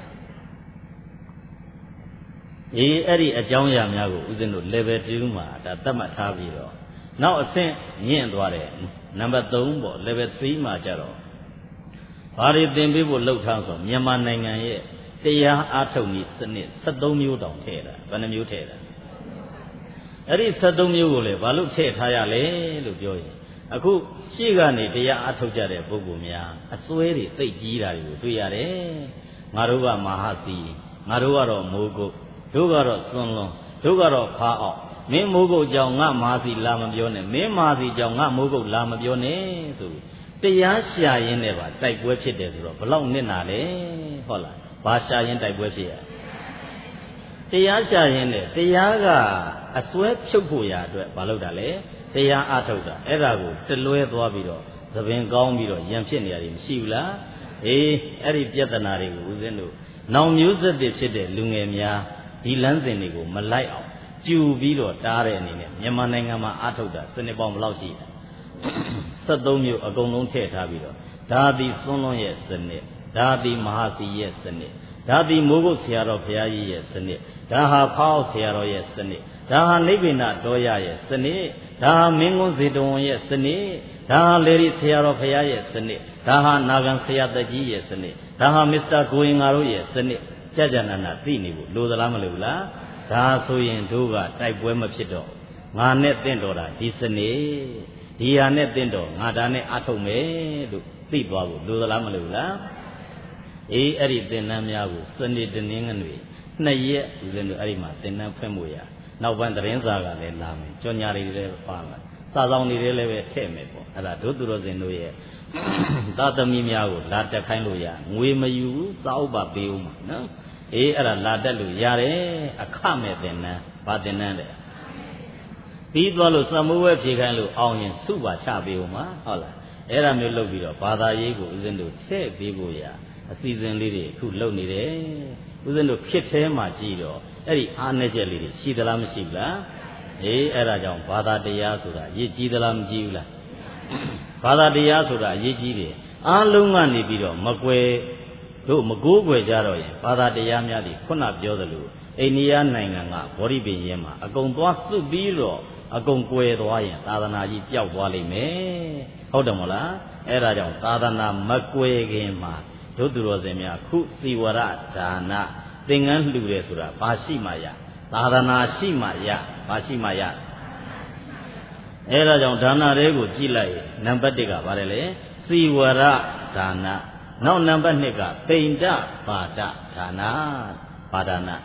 အဲ့ဒီအကြောင်းအရာများကိုဦးဇင်းတို့ level 2မှာဒါသတ်မှတ်ထားပြီးတော့နောက်အဆင့်ညင့်သွားတယ်နံပါတ်3ပေါ့ level 3မှာကျတော့ဘာတွေသင်ပေးဖို့လှုပ်ထားဆိုမြန်မာနိုင်ငံရဲ့တရားအားထုတ်နည်းစနစ်73မျိုးတောင်ထည့်တာဘယ်နှမျိုးထည့်တာအဲ့ဒီ73မျိုးကိုလေဘာလို့ထည့်ထားရလဲလို့ပြောရင်အခုရှေ့ကနေတရားအားထုတ်ကြတဲ့ပုဂ္ဂိုလ်များအစွဲတွေသိပ်ကြီးတာတွေကိုတွေ့ရတယ်ငါတို့ကမဟာစီငါတို့ကတော့မိုးကုတ်တို့ကတော့စွန်းလွန်တို့ကတော့ဖားအောင်မင်းမိုးကုတ်ကြောင့်ငါမဟာစီလာမပြောနဲ့မင်းမဟာစီကြောင့်ငါမိုးကုတ်လာမပြောနဲ့ဆိုတရားရှာရင်းနဲ့ပါတိုက်ပွဲဖြစ်တယ်ဆိုတော့ဘလောက်နစ်နာလဲဟုတ်လားဘာရှာရင်းတိုက်ပွဲဖြစ်ရတရားရှာရင်းနဲ့တရားကအစွဲဖြုတ်ဖို့ရာအတွက်ဘာလုပ်တာလဲတရားအားထုတ်တာအဲ့ဒါကိုတလွဲသွားပြီးတော့သပင်ကောင်းပြီးတော့ရံဖြစ်နေရတယ်မရှိဘူးလားအဲ့ဒီပြဿနာတွေကိုဦးဇင်းတို့နောင်မျိုးဆက်တွေဖြစ်တဲ့လူငယ်များဒီလမ်းစဉ်တွေကိုမလိုက်အောင်ကျူပြီးတော့တားတဲ့အနေနဲ့မြန်မာနိုင်ငံမှာအားထုတ်တာစနစ်ပေါင်းဘယ်လောက်ရှိလဲ73မျိုးအကုန်လုံးထည့်ထားပြီးတော့ဒါသည်စွန်းလွန်ရဲ့စနစ်ဒါသည်မဟာစီရဲ့စနစ်ဒါသည်မိုးကုတ်ဆရာတော်ဘုရားကြီးရဲ့စနစ်ဒါဟာဖောက်ဆရာတော်ရဲ့စနစ်ဒါဟာနိဗ္ဗာန်တော်ရရဲ့စနစ်ဒါဟာမင်းကွန်းဇေတဝန်ရဲ့စနစ်ဒါဟာလေရီဆရာတော်ဘုရားရဲ့စနစ်ဒါဟာနာဂံဆရာတကြီးရဲ့စနစ်ဒါဟာမစ္စတာကိုရင်ငါတို့ရဲ့စနစ်ကြကြနာနာသိနေဖို့လိုသလားမလိုဘူးလားဒါဆိုရင်တို့ကတိုက်ပွဲမဖြစ်တော့ငါနဲ့တင့်တော်တာဒီစနစ်ဒီဟာနဲ့တင့်တော်ငါဒါနဲ့အထုတ်မယ်လို့သိသွားဖို့လိုသလားမလိုဘူးလားအဲ့ဒီသင်္นานများကိုစနေတနင်္ဂနွေ2ရက်ဦးဇင်းတို့အဲ့ဒီမှာသင်္นานဖွင့်ဖို့ရနောက်ပိုင်းသတင်းစာကလည်းလာမယ်ကြော်ညာတွေလည်းပါမယ်စာဆောင်တွေလည်းပဲထည့်မယ်ပေါ့အဲ့ဒါတို့သူတော်စင်တို့ရဲ့သာသမီများကိုလာတက်ခိုင်းလို့ရငွေမယူဘူးစာအုပ်ပါပေးဦးမှာနော်အဲ့ဒါလာတက်လို့ရတယ်အခမဲ့သင်္นานဗာသင်္นานတဲ့ပြီးသွားလို့စမိုးဝဲဖြေခိုင်းလို့အောင်ရင်စုပါချပေးဦးမှာဟုတ်လားအဲ့ဒါမျိုးလုပ်ပြီးတော့ဘာသာရေးကိုဦးဇင်းတို့ထည့်ပေးဖို့ရအစီအစဉ်လေးတွေအခုလုပ်နေတယ်ဦးဇင်းတို့ဖြစ်သေးမှကြည့်တော့အဲ့ဒီအားနည်းချက်လေးတွေရှိသလားမရှိဘူးလားအဲ့ဒါကြောင့်ဘာသာတရားဆိုတာအရေးကြီးသလားမကြီးဘူးလားဘာသာတရားဆိုတာအရေးကြီးတယ်အားလုံးကနေပြီးတော့မကွယ်တို့မကိုးကွယ်ကြတော့ရင်ဘာသာတရားများတွေခုနပြောသလိုအိန္ဒိယနိုင်ငံကဗောဓိပင်ရဲမှာအကုန်သွားစွတ်ပြီးတော့အကုန်ကွယ်သွားရင်သာသနာကြီးပျောက်သွားလိမ့်မယ်ဟုတ်တယ်မဟုတ်လားအဲ့ဒါကြောင့်သာသနာမကွယ်ခင်မှာတို့သူတော်စင်များခုစီဝရဒါနသင်္ကန်းလှူတယ်ဆိုတာဘာရှိမှရသာသနာရှိမှရဘာရှိမှရအဲ့ဒါကြောင့်ဒါနတွေကိုကြည့်လိုက်နံပါတ်1ကဘာလဲလဲစီဝရဒါနနောက်နံပါတ်2ကပိန္ဒပါဒဒါနပါဒနာ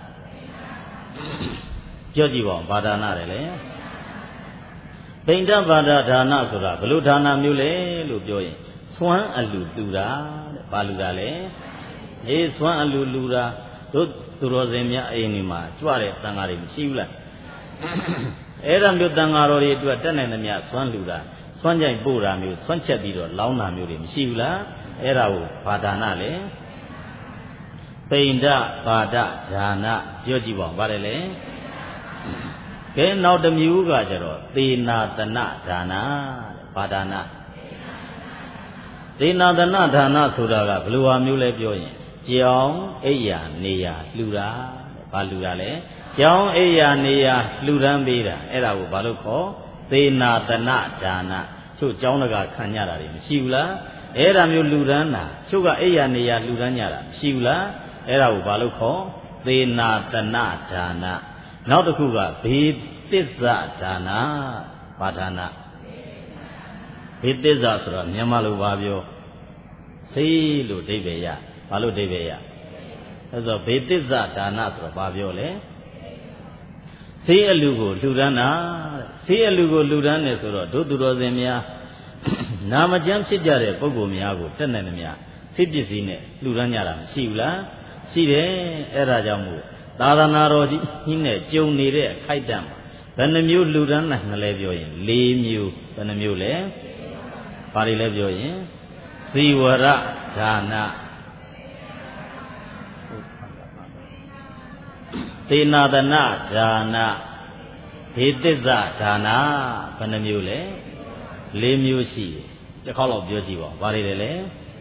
ကြောက်ကြည့်ပါဦးပါဒနာတယ်လေပိန္ဒပါဒဒါနဆိုတာဘယ်လိုဒါနမျိုးလဲလို့ပြောရင်စွမ်းအလူလူတာတဲ့ဘာလူတာလဲစွမ်းအလူလူတာတို့သူတော်စင်များအိမ်ဒီမှာကြွတဲ့တန်ဃာတွေမရှိဘူးလားအဲ့ဒါမျိုးတန်ဃာတော်တွေအတွက်တက်နိုင်သမျှစွမ်းလူတာစွမ်းကြိုင်ပို့တာမျိုးစွမ်းချက်ပြီးတော့လောင်းတာမျိုးတွေမရှိဘူးလားအဲ့ဒါကိုဘာဒါနလဲပိန္ဒပါဒဒါနပြောကြည့်ပါဦးဗါတယ်လေကဲနောက်တစ်မျိုးကကျတော့သေနာတနဒါနဘာဒါနသေနာတနဒါနဆိုတာကဘယ်လိုဟာမျိုးလဲပြောရင်ကြောင်းအိယာနေယာလှူတာဘာလှူတာလဲကြောင်းအိယာနေယာလှူဒန်းပေးတာအဲ့ဒါကိုဘာလို့ခေါ်သေနာတနဒါနချို့ကြောင်းတကခံရတာတွေမရှိဘူးလားအဲ့ဒါမျိုးလှူဒန်းတာချို့ကအိယာနေယာလှူဒန်းကြတာမရှိဘူးလားအဲ့ဒါကိုဘာလို့ခေါ်သေနာတနဒါနနောက်တစ်ခုကဘေသစ္စာဒါနဘာဒါနဘေသစ္စာဆိုတော့မြန်မာလိုပါပြောစေးလို့အဓိပ္ပာယ်ရဘာလို့အဓိပ္ပာယ်ရအဲ့ဆိုဘေသစ္စာဒါနဆိုတော့ဘာပြောလဲစေးအလူကိုလှူဒန်းတာစေးအလူကိုလှူဒန်းတယ်ဆိုတော့တို့သူတော်စင်များနာမကျမ်းဖြစ်ကြတဲ့ပုဂ္ဂိုလ်များကိုတက်နိုင်သမျှစိတ်ပစ္စည်းနဲ့လှူဒန်းကြတာမရှိဘူးလားရှိတယ်အဲ့ဒါကြောင့်မို့သာသနာတော်ကြီးနဲ့ကြုံနေတဲ့အခိုက်အတန့်ဘယ်နှမျိုးလှူဒန်းနိုင်မလဲပြောရင်၄မျိုးဘယ်နှမျိုးလဲဘာတွေလဲပြောရင်ဇီဝရဒါနသေနာတနာဒါနဘေသစ္စာဒါနဘယ်နှမျိုးလဲ၄မျိုးရှိတယ်တစ်ခေါက်လောက်ပြောကြည့်ပါဘာတွေလဲလဲ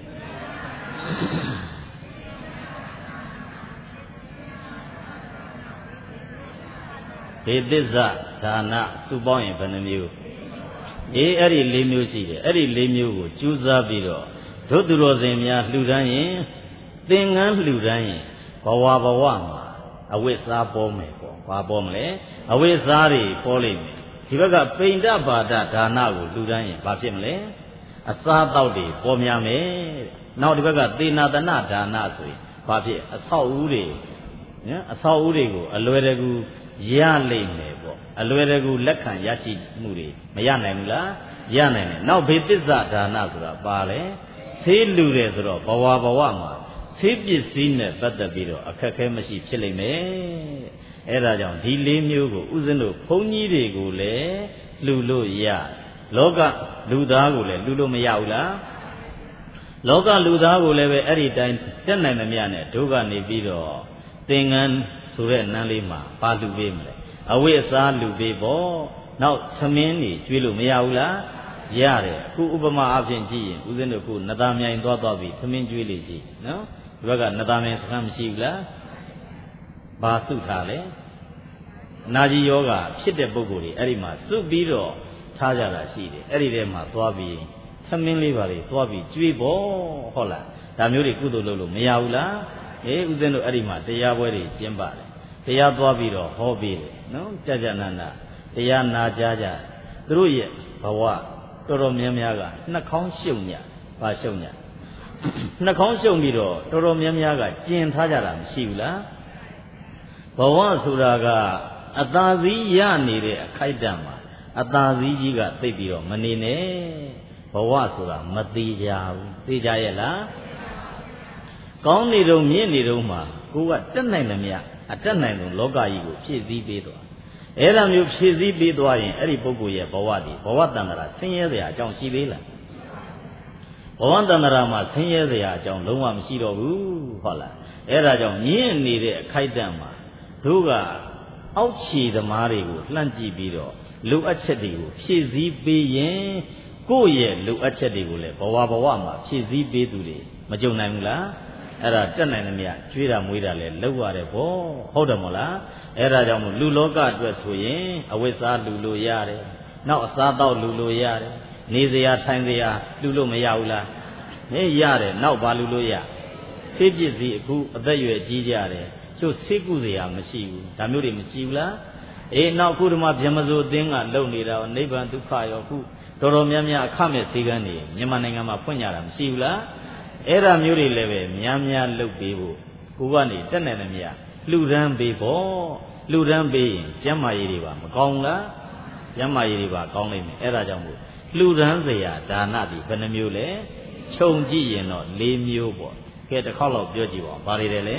ဘေသစ္စာဒါနစုပေါင်းရင်ဘယ်နှမျိုးအဲ့ဒီ၄မျိုးရှိတယ်အဲ့ဒီ၄မျိုးကိုကြိုးစားပြီးတော့တို့သူတော်စင်များလှူဒန်းရင်သင်္ကန်းလှူဒန်းရင်ဘဝမှာအဝိဇ္ဇာပေါ်မယ်ပေါ့ဘာပေါ်မလဲအဝိဇ္ဇာတွေပေါ်လိမ့်မယ်ဒီဘက်ကပိဋကဘာဒဒါနကိုလှူဒန်းရင်ဘာဖြစ်မလဲအစားတောက်တွေပေါ်များမယ်နောက်ဒီဘက်ကသေနာတနာဒါနဆိုရင်ဘာဖြစ်အဆောက်အဦတွေကိုအလွယ်တကူရလိမ့်မယ်ပေါ့အလွယ်တကူလက်ခံရရှိမှုတွေမရနိုင်ဘူးလားရနိုင်တယ်နောက်ဘေသစ္စာဒါနဆိုတာပါလေဆေးလူတယ်ဆိုတော့ဘဝမှာဆေးပစ္စည်းနဲ့ပတ်သက်ပြီးတော့အခက်အခဲမရှိဖြစ်လိမ့်မယ်အဲ့ဒါကြောင့်ဒီ၄မျိုးကိုဥစဉ်တို့ဘုန်းကြီးတွေကိုလည်းလှူလို့ရလောကလူသားကိုလည်းလှူလို့မရဘူးလားလောကလူသားကိုလည်းပဲအဲ့ဒီတိုင်းတက်နိုင်သမျှနဲ့ဒုက္ခနေပြီးတော့သင်္ကန်းဆိုတဲ့နန်းလေးမှာပါလှူပေးမလဲအဝိအစားလှူပေးပေါ့နောက်သမင်းတွေကျွေးလို့မရဘူးလားရတယ်အခုဥပမာအဖြစ်ကြည့်ရင်ဦးဇင်းတို့ခုနတာမြိုင်သွားပြီးသမင်းကျွေးလေးရှိနော်ဒီဘက်ကနတာမြိုင်စခန်းမရှိဘူးလားဘာစုထားလဲနာကြီးယောဂဖြစ်တဲ့ပုဂ္ဂိုလ်တွေအဲ့ဒီမှာစုပြီးတော့ထားကြတာရှိတယ်အဲ့ဒီထဲမှာသွားပြီးသမင်းလေးပါလေသွားပြီးကျွေးပေါ့ဟုတ်လားဒါမျိုးတွေကုသိုလ်လုပ်လို့မရဘူးလားဦးဇင်းတို့အဲ့ဒီမှာတရားပွဲတွေကျင်းပါတယ်တရားသွားပြီးတော့ဟောပေးတယ်နော်ကြာနာတရားနာကြသူတို့ရဲ့ဘဝတော်တော်များများကနှာခေါင်းရှုံညဘာရှုံညနှာခေါင်းရှုံပြီးတော့တော်တော်များများကကျင်ထားကြတာမရှိဘူးလားဘဝဆိုတာကအသာစီးရနေတဲ့အခိုက်အတန့်မှာအသာစီးကြီးကသိပ်ပြီးတော့မနေနဲ့ဘဝဆိုတာမသေးကြဘူးသိကြရဲ့လားကောင်းနေတော့မြင့်နေတော့မှကိုကတက်နိုင်သမျှအတက်နိုင်ဆုံးလောကကြီးကိုဖြည့်ဆည်းပေးသွားအဲ့ဒါမျိုးဖြည့်ဆည်းပေးသွားရင်အဲ့ဒီပုဂ္ဂိုလ်ရဲ့ဘဝတည်ဘဝတန္တရာဆင်းရဲစရာအကြောင်းရှိသေးလားဘဝတန္တရာမှာဆင်းရဲစရာအကြောင်းလုံးဝမရှိတော့ဘူးဟုတ်လားအဲ့ဒါကြောင့်မြင့်နေတဲ့အခိုက်အတန့်မှာတို့ကအောက်ခြေသမားတွေကိုလှမ်းကြည့်ပြီးတော့လိုအပ်ချက်တွေကိုဖြည့်ဆည်းပေးရင်ကိုယ့်ရဲ့လိုအပ်ချက်တွေကိုလည်းဘဝမှာဖြည့်ဆည်းပေးသူတွေမကြုံနိုင်ဘူးလားအဲ့ဒါတက်နိုင်သမျှကျွေးတာမွေးတာလည်းလောက်ရတယ်ပေါ့ဟုတ်တယ်မဟုတ်လားအဲ့ဒါကြောင့်မို့လူလောကအတွက်ဆိုရင်အဝိဇ္ဇာလူလို့ရတယ်နောက်အစားတောက်လူလို့ရတယ်နေစရာထိုင်စရာလူလို့မရဘူးလားရတယ်နောက်ဘာလူလို့ရဆေးပစ္စည်းအခုအသက်အရွယ်ကြီးကြတယ်ကျို့ဆေးကုစရာမရှိဘူးဒါမျိုးတွေမရှိဘူးလားနောက်အခုဒီမှာဗြဟ္မစိုးအသင်းကလုံနေတာနိဗ္ဗာန်ဒုက္ခရောအခုတော်တော်များများအခမဲ့ဈေးကန်းနေမြန်မာနိုင်ငံမှာဖွင့်ကြတာမရှိဘူးလားအဲ့ဒါမျိုးတွေလည်းပဲများလုပ်ပေးဖို့ကိုကနေတက်နိုင်တယ်မြတ်လှူဒန်းပေးဖို့လှူဒန်းပေးရင်ကျမ်းမာရေးတွေပါမကောင်းလားကျမ်းမာရေးတွေပါကောင်းလိမ့်မယ်အဲ့ဒါကြောင့်မို့လှူဒန်းစရာဒါနတွေဘယ်နှမျိုးလဲခြုံကြည့်ရင်တော့၄မျိုးပေါ့ကဲတစ်ခေါက်လောက်ပြောကြည့်ပါဘာတွေလဲ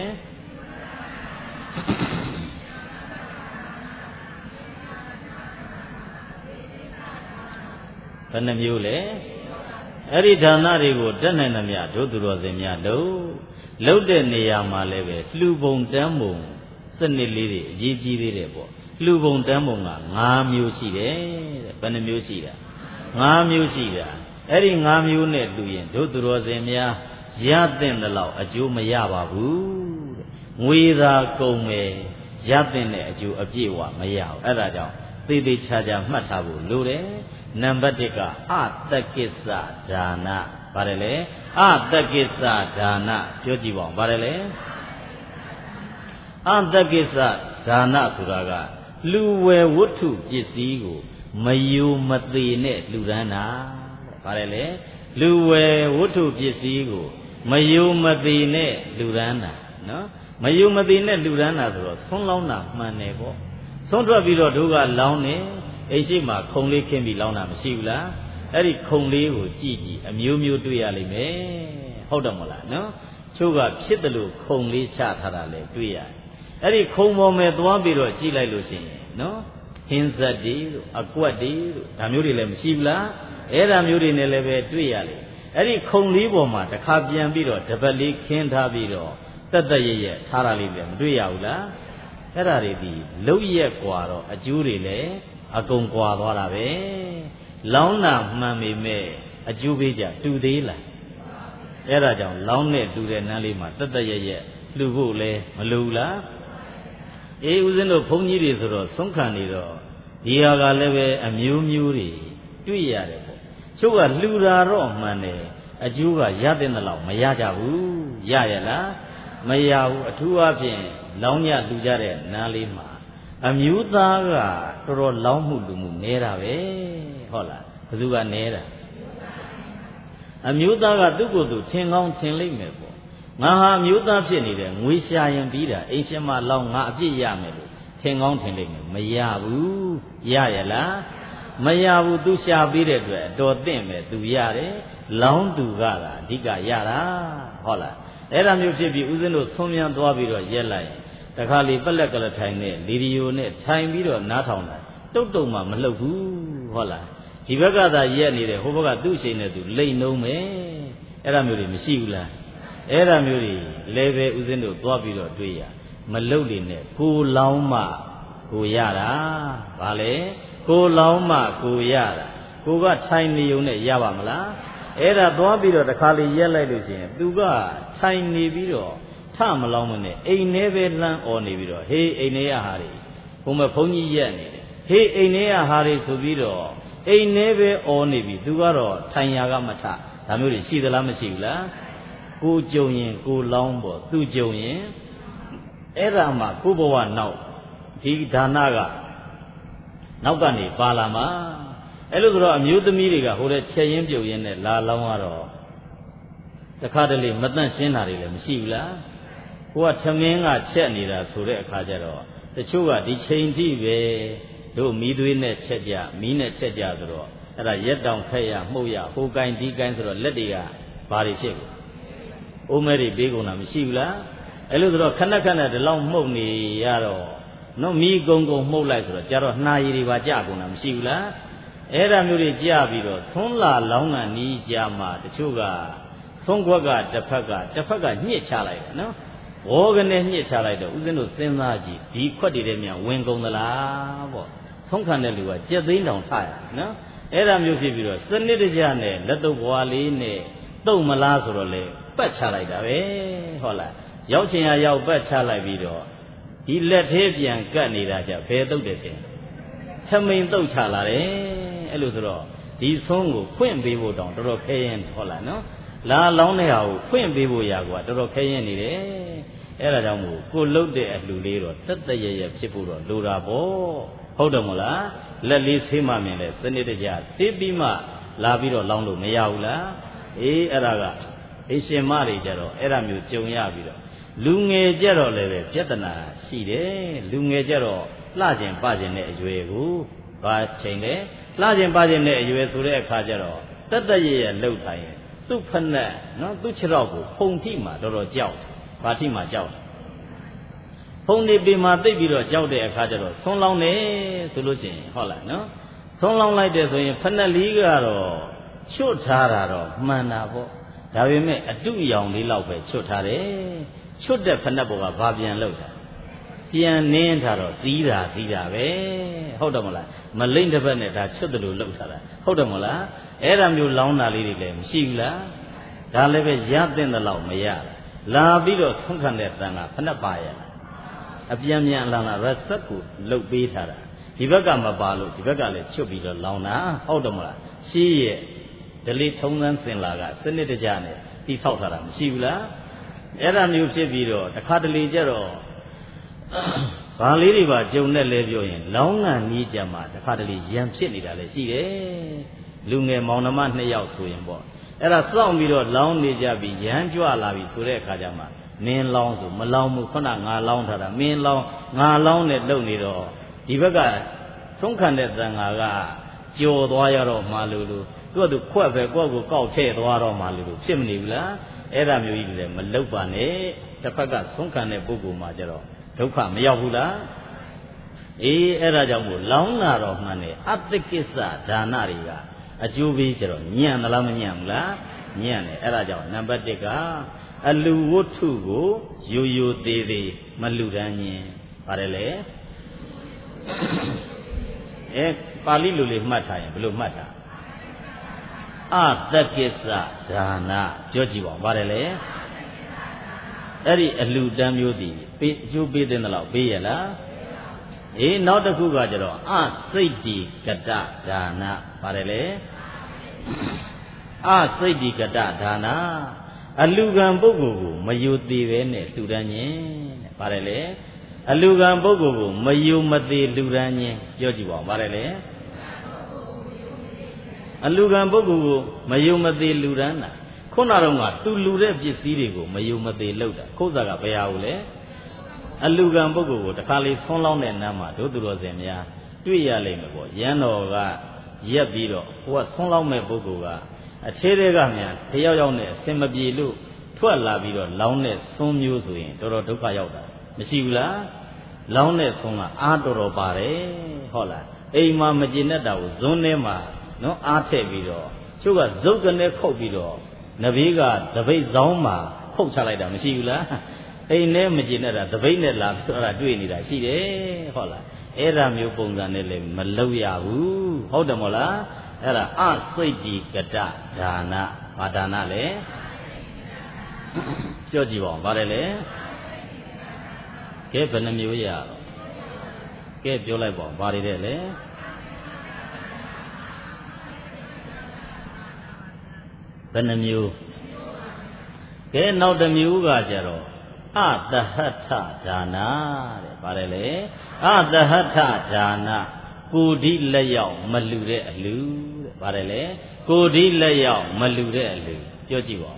ဘယ်နှမျိုးလဲအဲ့ဒီဒါနတွေကိုတက်နိုင်သမျှတို့သူတော်စင်များလှုပ်တဲ့နေရာမှာလည်းပဲလှူပုံတန်းပုံစနစ်လေးတွေအရေးကြီးသေးတယ်ပေါ့လှူပုံတန်းပုံက၅မျိုးရှိတယ်တဲ့ဘယ်နှမျိုးရှိတာ၅မျိုးရှိတာအဲ့ဒီ၅မျိုးနဲ့လှူရင်တို့သူတော်စင်များရတဲ့လောက်အကျိုးမရပါဘူးတဲ့ငွေသာကုန်မယ်ရတဲ့အကျိုးအပြည့်အဝမရဘူးအဲ့ဒါကြောင့်သေသေးချာချာမှတ်ထားဖို့လိုတယ်နံပါတ်1ကအတက္ကိစ္စဒါနပါတယ်လေအတက္ကိစ္စဒါနပြောကြည့်ပါဦးပါတယ်လေအတက္ကိစ္စဒါနဆိုတာကလူဝယ်ဝတ္ထုပစ္စည်းကိုမယုံမသေးနဲ့လှူဒန်းတာပါတယ်လေလူဝယ်ဝတ္ထုပစ္စည်းကိုမယုံမသေးနဲ့လှူဒန်းတာနော်မယုံမသေးနဲ့လှူဒန်းတာဆိုတော့ဆွန်းလောင်းတာမှန်တယ်ပေါ့ဆွန်းထွက်ပြီးတော့တို့ကလောင်းနေအိမ်ရှိမှာခုံလေးခင်းပြီးလောင်းတာမရှိဘူးလားအဲ့ဒီခုံလေးကိုကြည့်ကြည့်အမျိုးမျိုးတွေ့ရလိမ့်မယ်ဟုတ်တယ်မလားနော်ချို့ကဖြစ်တယ်လို့ခုံလေးချထားတာလည်းတွေ့ရတယ်အဲ့ဒီခုံပေါ်မှာသွားပြီးတော့ကြည့်လိုက်လို့ရှိရင်နော်ဟင်းဇက်တွေတို့အကွက်တွေတို့ဒါမျိုးတွေလည်းမရှိဘူးလားအဲ့ဒါမျိုးတွေနဲ့လည်းပဲတွေ့ရလေအဲ့ဒီခုံလေးပေါ်မှာတစ်ခါပြန်ပြီးတော့တပတ်လေးခင်းထားပြီးတော့တက်ရထားတာလေးလည်းမတွေ့ရဘူးလားအဲ့ဒါတွေဒီလုတ်ရက်กว่าတော့အကျိုးတွေလည်းအကုန်กว่าသွားတာပဲလောင်းတာမှန်ပေမဲ့အကျိုးပေးကြတူသေးလားအဲ့ဒါကြောင့်လောင်းနဲ့တူတဲ့နန်းလေးမှာတတ်တရရဲ့လှူဖို့လဲမလိုလားအေးဦးဇင်းတို့ဘုန်းကြီးတွေဆိုတော့ဆုံးခံနေတော့ဒီဟာကလည်းပဲအမျိုးမျိုးတွေတွေ့ရတယ်ပေါ့ချုပ်ကလှူတာတော့မှန်တယ်အကျိုးကရတဲ့လောက်မရကြဘူးရရလားမရဘူးအထူးအဖြင့်လောင်းညလှူကြတဲ့နန်းလေးမှာအမျိုးသားကတော်တော်လောင်းမှုလူမှုနေတာပဲဟုတ်လားဘယ်သူကနေတာအမျိုးသားကသူ့ကိုယ်သူထင်ကောင်းထင်လိမ့်မယ်ပေါ့ငါဟာအမျိုးသားဖြစ်နေတယ်ငွေရှာရင်ပြီးတာအိမ်ရှင်မလောင်းငါအပြစ်ရမယ်လို့ထင်ကောင်းထင်လိမ့်မယ်မရဘူးရရလားမရဘူးသူရှာပြီးတဲ့အတွက်တော်သင့်ပဲသူရတယ်လောင်းသူကသာအဓိကရတာဟုတ်လားအဲ့ဒါမျိုးဖြစ်ပြီးဦးဇင်းတို့ဆွံ့မြန်သွားပြီးတော့ရက်လိုက်တခါလေပက်လက်ကလေးထိုင်နဲ့လီဒီယိုနဲ့ထိုင်ပြီးတော့နားထောင်တာတုတ်တုံမှမလှုပ်ဘူးဟုတ်လားဒီဘက်ကသာရက်နေတယ်ဟိုဘက်ကသူ့ရှိန်နဲ့သူလိမ့်နှုံးမယ်အဲ့ဒါမျိုးတွေမရှိဘူးလားအဲ့ဒါမျိုးတွေလည်းပဲဦးဇင်းတို့သွားပြီးတော့တွေ့ရမလှုပ်နေနဲ့ကိုလောင်းမှကိုရတာဗာလေကိုလောင်းမှကိုရတာကိုကထိုင်နေုံနဲ့ရပါမလားအဲ့ဒါသွားပြီးတော့တခါလေရက်လိုက်လို့ရှိရင်သူကထိုင်နေပြီးတော့ထမလောင်းမနဲ့အိမ်ထဲပဲလှမ်းអော်နေပြီးတော့ဟေးအိမ်ထဲရဟာတွေဘုံမဘုံကြီးရက်နေတယ်ဟေးအိမ်ထဲရဟာတွေဆိုပြီးတော့အိမ်ထဲပဲអော်နေပြီသူကတော့ထိုင်ရာကမထဒါမျိုးတွေရှိသလားမရှိဘူးလားကိုကြုံရင်ကိုလောင်းပေါ့သူကြုံရင်အဲ့ဒါမှကိုဘဝနောက်ဒီဒါနကနောက်ကနေပါလာမှာအဲ့လိုဆိုတော့အမျိုးသမီးတွေကဟိုတဲ့ချက်ရင်းပြုတ်ရင်းနဲ့လာလောင်းကတော့တခါတလေမတန့်ရှင်းတာတွေလည်းမရှိဘူးလားကိုကထမင်းကချက်နေတာဆိုတဲ့အခါကျတော့တချို့ကဒီချိန်ထိပဲတို့မီးသွေးနဲ့ချက်ကြမီးနဲ့ချက်ကြဆိုတော့အဲ့ဒါရက်တောင်ခက်ရမှုတ်ရဟိုကိုင်းဒီကိုင်းဆိုတော့လက်တွေကဘာတွေဖြစ်ကုန်အိုးမဲတွေပေးကုန်တာမရှိဘူးလားအဲ့လိုဆိုတော့ခဏခဏဒီလောက်မှုတ်နေရတော့နော်မီးကုံကုံမှုတ်လိုက်ဆိုတော့ကြတော့နှာရည်တွေပါကြကုန်တာမရှိဘူးလားအဲ့ဒါမျိုးတွေကြပြီးတော့သွန်းလာလောင်းကနီးကြမှာတချို့ကသုံးခွက်ကတစ်ဖက်ကညှစ်ချလိုက်တယ်နော်ဘောကနေညှစ်ချလိုက်တော့ဦးဇင်းတို့စဉ်းစားကြည့်ဒီခွက်တွေထဲမြန်ဝင်ကုန်သလားပေါ့ဆုံးခံတဲ့လူကကြက်သိန်းတောင်ထရနော်အဲ့ဒါမျိုးဖြစ်ပြီးတော့စနစ်တကျနဲ့လက်တော့ဘွားလေးနဲ့တုံမလားဆိုတော့လေပတ်ချလိုက်တာပဲဟုတ်လားရောက်ချင်ရရောက်ပတ်ချလိုက်ပြီးတော့ဒီလက်သေးပြန်ကတ်နေတာကြဘယ်တုတ်တယ်ရှင်ထမိန်တုတ်ချလာတယ်အဲ့လိုဆိုတော့ဒီဆုံးကိုဖွင့်ပေးဖို့တောင်တော်တော်ခဲရင်ဟုတ်လားနော်လာလောင်းတဲ့ဟာကိုဖွင့်ပေးဖို့ရာကွာတော်တော်ခဲရင်နေတယ်အဲ့ဒါကြောင့်မို့ကိုလှုပ်တဲ့အလှူလေးတော့တက်တရရဖြစ်ဖို့တော့လိုတာပေါ့ဟုတ်တယ်မို့လားလက်လေးဆေးမှမြင်လဲစနစ်တကျဆေးပြီးမှလာပြီးတော့လောင်းလို့မရဘူးလားအေးအဲ့ဒါကအိရှင်မတွေကြတော့အဲ့ဒါမျိုးကြုံရပြီးတော့လူငယ်ကြတော့လည်းပဲပြဿနာရှိတယ်လူငယ်ကြတော့လှကျင်ပကျင်တဲ့အရွယ်ကိုဘာချိန်လဲလှကျင်ပကျင်တဲ့အရွယ်ဆိုတဲ့အခါကျတော့တက်တရရလှုပ်တိုင်းသူ့ဖက်နဲ့နော်သူ့ခြေထောက်ကိုဖုန်ထိမှတော်တော်ကြောက်ဘာထိမှကြောက်ဖုန်နေပြီမှသိပ်ပြီးတော့ကြောက်တဲ့အခါကျတော့ဆုံးလောင်းတယ်ဆိုလို့ရှိရင်ဟုတ်လားနော်ဆုံးလောင်းလိုက်တယ်ဆိုရင်ဖက်နဲ့လီးကတော့ချွတ်ထားတာတော့မှန်တာပေါ့ဒါပေမဲ့အတုရောင်လေးလောက်ပဲချွတ်ထားတယ်ချွတ်တဲ့ဖက်နဲ့ဘောကဘာပြန်လောက်တာပြန်နင်းထားတော့သီးတာပဲဟုတ်တယ်မလားမလိမ့်တစ်ပတ်နဲ့ဒါချွတ်တယ်လို့လောက်ထားတာဟုတ်တယ်မလားအဲ့ဒါမျိုးလောင်းတာလေးတွေလည်းမရှိဘူးလားဒါလည်းပဲရတဲ့လောက်မရလာပြီးတော့ဆုံးခံတဲ့တန်ကဖက်နဲ့ပါရလားအပြန်ပြန်လာရဆက်ကိုလှုပ်ပေးထားတာဒီဘက်ကမပါလို့ဒီဘက်ကလည်းချွတ်ပြီးတော့လောင်းတာဟုတ်တယ်မလားရှင်းရဲ့ဒလိထုံးသန်းစင်လာကစနစ်တကျနဲ့တိဆောက်ထားတာမရှိဘူးလားအဲ့ဒါမျိုးဖြစ်ပြီးတော့တခါတလေကျတော့ဘာလေးတွေပါကြုံနဲ့လဲပြောရင်လောင်းငံကြီးကြမှာတခါတလေရံဖြစ်နေတာလည်းရှိတယ်လူငယ်မောင်နှမ2ယောက်ဆိုရင်ပေါ့အဲ့ဒါစောင့်ပြီးတော့လောင်းနေကြပြီးရမ်းကြွလာပြီဆိုတဲ့အခါကျမှမင်းလောင်းဆိုမလောင်းဘူးခုနငါလောင်းထားတာမင်းလောင်းငါလောင်းနဲ့လုံနေတော့ဒီဘက်ကသုံးခံတဲ့တန်ဃာကကြော်သွားရတော့မှလို့သူကသူခွက်ပဲကိုယ့်ကိုကောက်ထည့်သွားတော့မှလို့ဖြစ်မနေဘူးလားအဲ့ဒါမျိုးကြီးလည်းမလုပ်ပါနဲ့တစ်ဖက်ကသုံးခံတဲ့ပုဂ္ဂိုလ်မှာကျတော့ဒုက္ခမရောက်ဘူးလားအေးအဲ့ဒါကြောင့်မို့လောင်းလာတော့မှန်းတယ်အတ္တကိစ္စဒါနတွေကအကျိုးပေးကြတော့ညံ့သလားမညံ့ဘူးလားညံ့တယ်အဲ့ဒါကြောင့်နံပါတ်1ကအလူဝတ္ထုကိုရိုးရိုးသေးသေးမလူတန်းခြင်းပါတယ်လေပါဠိလိုလေးမှတ်ထားရင်ဘယ်လိုမှတ်တာအတက္ကိစ္စဒါနပြောကြည့်ပါဦးပါတယ်လေအဲ့ဒီအလူတန်းမျိုးတည်ပေးအကျိုးပေးတဲ့လောက်ပေးရလားနောက်တစ်ခုကကျတော့အစိတ်တိကတဒါနပါတယ်လေအစိတ်တိကတဒါနအလူကံပုဂ္ဂိုလ်ကိုမယုသေးပဲနဲ့လှူဒန်းခြင်းတဲ့ပါတယ်လေအလူကံပုဂ္ဂိုလ်ကိုမယုမသေးလှူဒန်းခြင်းပြောကြည့်ပါဦးပါတယ်လေအလူကံပုဂ္ဂိုလ်ကိုမယုမသေးလှူဒန်းတာခုနတော့ကသူလှူတဲ့ပစ္စည်းတွေကိုမယုမသေးလှုပ်တာခုစားကဘယ်ဟာကိုလဲအလူကံပုဂ္ဂိုလ်ကိုတခါလေးဆွန်းလောင်းတဲ့နားမှာတို့သူတော်စင်များတွေ့ရလိမ့်မယ်ပေါ့ရန်တော်ကရက်ပြီးတော့ဟိုကဆွန်းလောင်းမဲ့ပုဂ္ဂိုလ်ကအထဲတွေကများတယောက်ယောက်နဲ့အစင်မပြေလို့ထွက်လာပြီးတော့လောင်းတဲ့ဆွန်းမျိုးဆိုရင်တော်တော်ဒုက္ခရောက်တာမရှိဘူးလားလောင်းတဲ့ဆွန်းကအားတော်တော်ပါတယ်ဟုတ်လားအိမ်မှာမကျေနပ်တာကိုဇွန်းထဲမှာနော်အားထည့်ပြီးတော့ကျုပ်ကဇုတ်ကနေခုတ်ပြီးတော့နဘေးကတပိတ်ဆောင်မှာခုတ်ချလိုက်တာမရှိဘူးလားအိမ်ထဲမကျေနပ်တာတပိတ်နဲ့လာပြီးတော့တွေ့နေတာရှိတယ်ဟုတ်လားအဲ့ဒါမျိုးပုံစံနဲ့လည်းမလုပ်ရဘူးဟုတ်တယ်မို့လားအဲ့ဒါအစိတ်တိကတဒါနဘာဒါနလဲပြောကြည့်ပါဦးဗါတယ်လေကဲဘယ်နှမျိုးရကဲပြောလိုက်ပါဦးဗါတွေတဲ့လေဘယ်နှမျိုးကဲနောက်တစ်မျိုးကကြတော့အတဟထဒါနတဲ့ဗါတယ်လေအတဟထဒါနကိုဒီလက်ရောက်မလူတဲ့အလူတဲ့ဗါတယ်လေကိုဒီလက်ရောက်မလူတဲ့အလူပြောကြည့်ပါဦး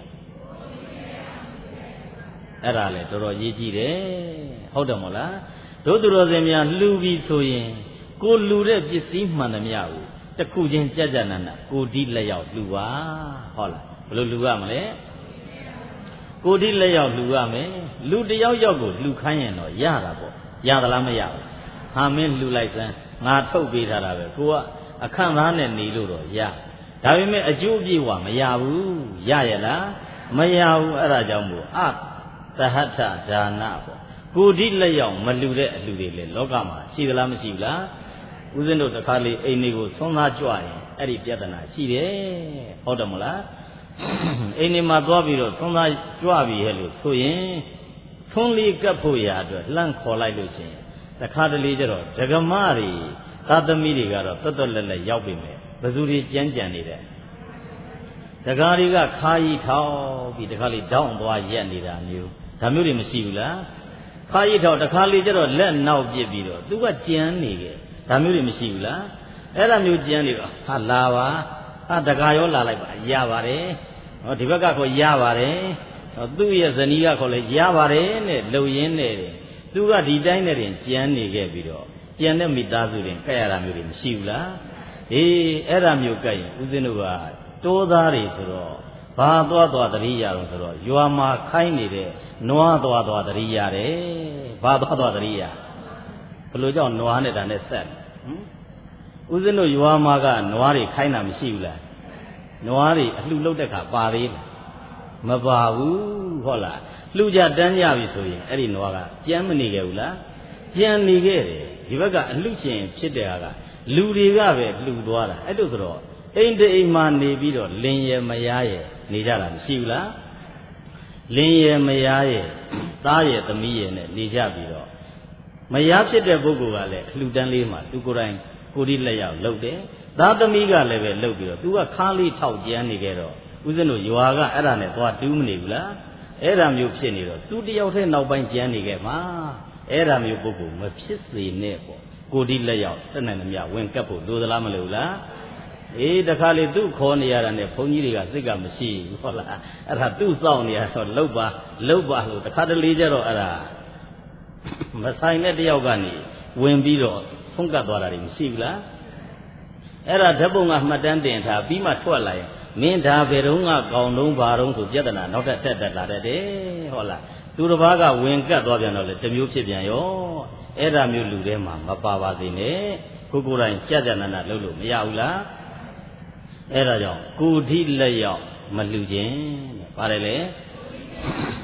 အဲ့ဒါလေတော်တော်ရေးကြည့်တယ်ဟုတ်တယ်မို့လားတို့သူတော်စင်များလှူပြီးဆိုရင်ကိုလူတဲ့ပစ္စည်းမှန်သမျှကိုတခုချင်းကြကြနာနာကိုဒီလက်ရောက်လှူပါဟုတ်လားဘယ်လိုလှူရမလဲကိုဒီလက်ရောက်လှူရမယ်လူတယောက်ယောက်ကိုလှူခိုင်းရင်တော့ရတာပေါ့ရသလားမရဘူးဟာမင်းလှူလိုက်စမ်းငါထုတ်ပေးထားတာပဲကိုကအခန့်သားနဲ့နေလို့တော့ရဒါပေမဲ့အကျိုးပြေဝမရဘူးရရလားမရဘူးအဲ့ဒါကြောင့်မို့အသဟထဒါနပေါ့ကိုဒီလက်ရောက်မလှူတဲ့အလှူတွေလေလောကမှာရှိသလားမရှိဘူးလားဦးဇင်းတို့တခါလေအိမ်တွေကိုသွန်းသားကြွရင်အဲ့ဒီပြဿနာရှိတယ်ဟုတ်တယ်မလားအိမ်တွေမှာသွားပြီးတော့သွန်းသားကြွပြီဟဲ့လို့ဆိုရင်သွန်းလေးကပ်ဖို့ရအတွက်လှမ်းခေါ်လိုက်လို့ရှိရင်တခါတလေကျတော့ဒကမတွေသာသမီတွေကတော့တွတ်တွတ်လက်လက်ရောက်ပြီမယ်ဘယ်သူတွေကြမ်းကြံနေတယ်ဒကာတွေကခါရီထောက်ပြီးတခါလေတောင်းသွားရက်နေတာမျိုးဒါမျိုးတွေမရှိဘူးလားခါရီထောက်တခါလေကျတော့လက်နောက်ပြစ်ပြီးတော့သူကကြမ်းနေတယ်ဒါမျိုးတွေမရှိဘူးလားအဲ့ဒါမျိုးကြမ်းနေတော့ဟာလာပါဟာဒကာရောလာလိုက်ပါရပါတယ်ဟောဒီဘက်ကခေါ်ရပါတယ်ဟောသူ့ရဲ့ဇနီးကခေါ်လဲရပါတယ်နဲ့လှုပ်ရင်းနဲ့သူကဒီတိုင်းနဲ့တင်ကြမ်းနေခဲ့ပြီးတော့ကြံတဲ့မိသားစုတွေကဲ့ရတာမျိုးတွေမရှိဘူးလားအဲ့ဒါမျိုးကဲ့ရင်ဦးဇင်းတို့ကတိုးသားတွေဆိုတော့ဘာသွားတရိယာတော့ဆိုတော့ရွာမှာခိုင်းနေတဲ့နွားသွားတရိယာတယ်ဘာသွားတရိယာဘယ်လိုကြောင့်နွားနဲ့တာနဲ့ဆက်ဦးဇင်းတို့ရွာမှာကနွားတွေခိုင်းတာမရှိဘူးလားနွားတွေအလှလုတ်တဲ့ခါပါသေးလားမပါဘူးဟုတ်လားလှကြတန်းကြပြီဆိုရင်အဲ့ဒီနွားကကြမ်းမနေခဲ့ဘူးလားကြံနေခဲ့တယ်ဒီဘက်ကအလှရှင်ဖြစ်တဲ့ဟာကလူတွေကပဲလှူသွားတာအဲ့လိုဆိုတော့အိမ်တအိမ်မှာနေပြီးတော့လင်ရမယားရနေကြတာမရှိဘူးလားလင်ရမယားရသားရသမီးရနဲ့နေကြပြီးတော့မယားဖြစ်တဲ့ပုဂ္ဂိုလ်ကလည်းလှူတန်းလေးမှာသူကိုယ်တိုင်ကိုယ်ဒီလက်ရောက်လှုပ်တယ်သားသမီးကလည်းပဲလှုပ်ပြီးတော့သူကခါးလေးထောက်ကြမ်းနေခဲ့တော့ဦးဇင်းတို့ရွာကအဲ့ဒါနဲ့သွားတူးမနေဘူးလားအဲ့ဒါမျိုးဖြစ်နေတော့သူတယောက်တည်းနောက်ပိုင်းကြမ်းနေခဲ့မှာအဲ့ဒါမျိုးပုဂ္ဂိုလ်မဖြစ်စေနဲ့ပေါ့ကိုဒီလက်ရောက်တက်နိုင်သမျှဝင်ကပ်ဖို့လိုသလားမလိုလားတခါလေသူ့ခေါ်နေရတာနဲ့ဘုန်းကြီးတွေကစိတ်ကမရှိဘူးဟုတ်လားအဲ့ဒါသူ့စောင့်နေရတော့လှုပ်ပါလို့တခါတလေကျတော့အဲ့ဒါမဆိုင်တဲ့တယောက်ကနေဝင်ပြီးတော့ဆုံးကပ်သွားတာတွေမရှိဘူးလားအဲ့ဒါဓာတ်ပုံကမှတ်တမ်းတင်ထားပြီးမှထွက်လာရင်မင်းဒါဘယ်တော့ကကောင်းတော့ဘာတော့ဆိုပြဿနာနောက်ထပ်တက်လာတတ်တယ်ဟုတ်လားသူတစ်ပါးကဝင်ကပ်သွားပြန်တော့လေတစ်မျိုးဖြစ်ပြန်ရောအဲ့ဒါမျိုးလူထဲမှာမပါပါစေနဲ့ကိုယ်တိုင်ကြနာနာလုပ်လို့မရဘူးလားအဲ့ဒါကြောင့်ကိုဒီလက်ရောက်မလူခြင်းတဲ့ပါတယ်လေ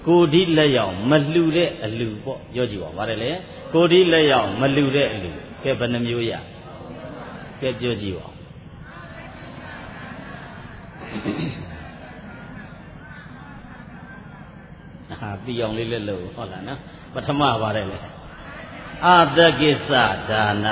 ကိုဒီလက်ရောက်မလှူတဲ့အလှူပေါ့ပြောကြည့်ပါပါတယ်လေကိုဒီလက်ရောက်မလှူတဲ့အလှူကဲဘယ်နှမျိုးရကဲပြောကြည့်ပါပြီးအောင်လေးလက်လို့ဟုတ်လားနော်ပထမပါတယ်လေအတကိစ္စဒါန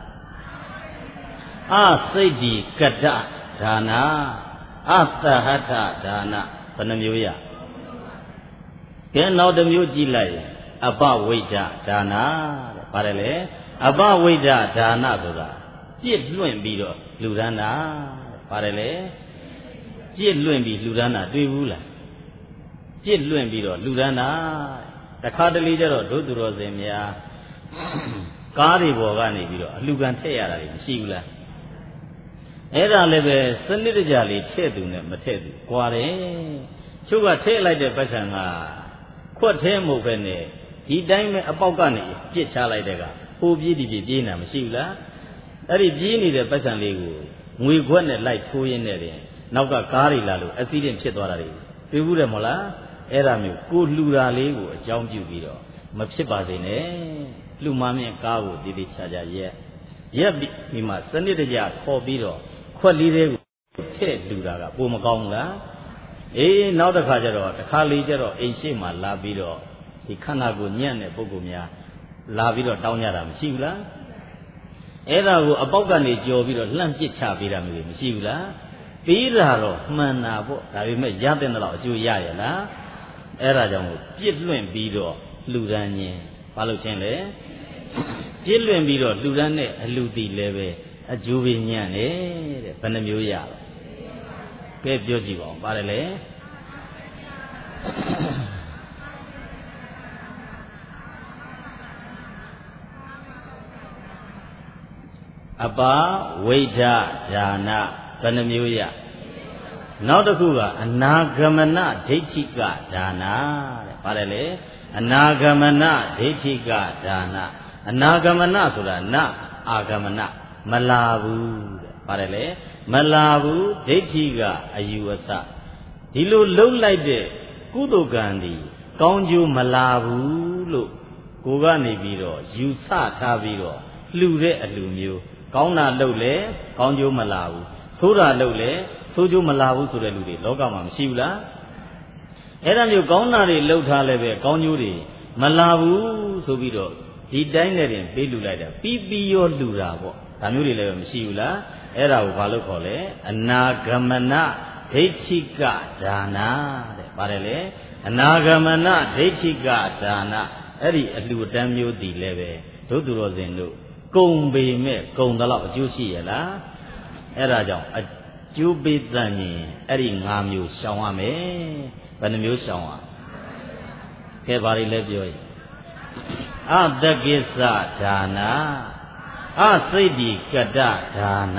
အစိတ်ဒီကတ္တဒါနအသဟထဒါနဘယ်နှမျိုးရကဲနောက်တစ်မျိုးကြည့်လိုက်အပဝိဒ္ဒဒါနတဲ့ပါတယ်လေအပဝိဒ္ဒဒါနဆိုတာပြစ်လွင့်ပြီးတော့လှူဒန်းတာတဲ့ပါတယ်လေပြစ်လွင့်ပြီးလှူဒန်းတာတွေ့ဘူးလားပြစ်လွင့်ပြီးတော့လှူဒန်းတာတခါတလေကျတော့ဒုသူတော်စင်များကားတွေပေါ်ကနေပြီးတော့အလှူခံထည့်ရတာမရှိဘူးလားအဲ့ဒါလည်းပဲစနစ်တကျလေးထည့်သူနဲ့မထည့်သူကွာတယ်ချို့ကထည့်လိုက်တဲ့ပတ်စံကခွက်သေးမဟုတ်ပဲနဲ့ဒီတိုင်းပဲအပေါက်ကနေပြစ်ချလိုက်တဲ့ကဟိုပြေးဒီပြေးပြေးနေတာမရှိဘူးလားအဲ့ဒီပြေးနေတဲ့ပတ်စံလေးကိုငွေခွက်နဲ့လိုက်ထိုးရင်းနဲ့တင်နောက်ကကားတွေလာလို့အက်ဆီဒင့်ဖြစ်သွားတာတွေတွေ့ဘူးတယ်မဟုတ်လားအဲ့ဒါမျိုးကိုလှူတာလေးကိုအကြောင်းပြုပြီးတော့မဖြစ်ပါစေနဲ့လှူမမြင့်ကားကိုတည်တည်ချာချာရက်ပြီးဒီမှာစနစ်တကျခေါ်ပြီးတော့ခွက်လေးတွေကိုထည့်လှူတာကပိုမကောင်းဘူးလားအေးနောက်တစ်ခါကျတော့တစ်ခါလေးကျတော့အိမ်ရှိမှလာပြီးတော့ဒီခန္ဓာကိုညံ့တဲ့ပုဂ္ဂိုလ်များလာပြီးတော့တောင်းကြတာမရှိဘူးလားအဲ့ဒါကိုအပေါက်ကနေကြော်ပြီးတော့လှန့်ပစ်ချပေးတာမျိုးမရှိဘူးလားပြီးတာတော့မှန်တာပေါ့ဒါပေမဲ့ရတဲ့တော့အကျိုးရရလားအဲ့ဒါကြောင့်ပြစ်လွင့်ပြီးတော့လှူဒန်းခြင်းဘာလို့ချင်းလဲပြစ်လွင့်ပြီးတော့လှူဒန်းတဲ့အလှူတီလည်းပဲအကျိုးပဲညံ့နေတဲ့ဘယ်နှမျိုးရလဲကဲပြောကြည့်ပါဦးပါတယ်လေအပါဝိဒ္ဓဒါနဘယ်နှမျိုးရနောက်တစ်ခုကအနာဂမနဒိဋ္ဌိကဒါနတဲ့ပါတယ်လေအနာဂမနဒိဋ္ဌိကဒါနအနာဂမနဆိုတာနအာဂမနမလာဘူးတဲ့ပါတယ်လေမလာဘူးဒိဋ္ဌိကအယူအဆဒီလိုလှုပ်လိုက်တဲ့ကုသိုလ်ကံဒီကောင်းကျိုးမလာဘူးလို့ကိုကနေပြီးတော့ယူဆထားပြီးတော့လှူတဲ့အလှူမျိုးကောင်းတာလှုပ်လေကောင်းကျိုးမလာဘူးဆိုးတာလှုပ်လေဆိုးကျိုးမလာဘူးဆိုတဲ့လူတွေလောကမှာမရှိဘူးလားအဲ့ဒါမျိုးကောင်းတာတွေလှုပ်ထားလဲပဲကောင်းကျိုးတွေမလာဘူးဆိုပြီးတော့ဒီတိုင်းနဲ့တင်ပေးလှူလိုက်တာပြီးရောလှူတာပေါ့ဒါမျိုးတွေလည်းမရှိဘူးလားအဲ့ဒါကိုဘာလို့ခေါ်လဲအနာဂမနဒိဋ္ဌိကဒါနတဲ့ပါတယ်လေအနာဂမနဒိဋ္ဌိကဒါနအဲ့ဒီအလှူတန်းမျိုးတည်လည်းပဲဒုသူတော်စင်တို့ကုံပေမဲ့ကုံတော့အကျိုးရှိရလားအဲ့ဒါကြောင့်အကျိုးပေးတန်ရင်အဲ့ဒီ၅မျိုးရှောင်ရမယ်ဘယ်နှမျိုးရှောင်ရကဲဘာတွေလဲပြောရင်အတကိစ္စဒါနအစိတ်ဒီကတ္တဒါန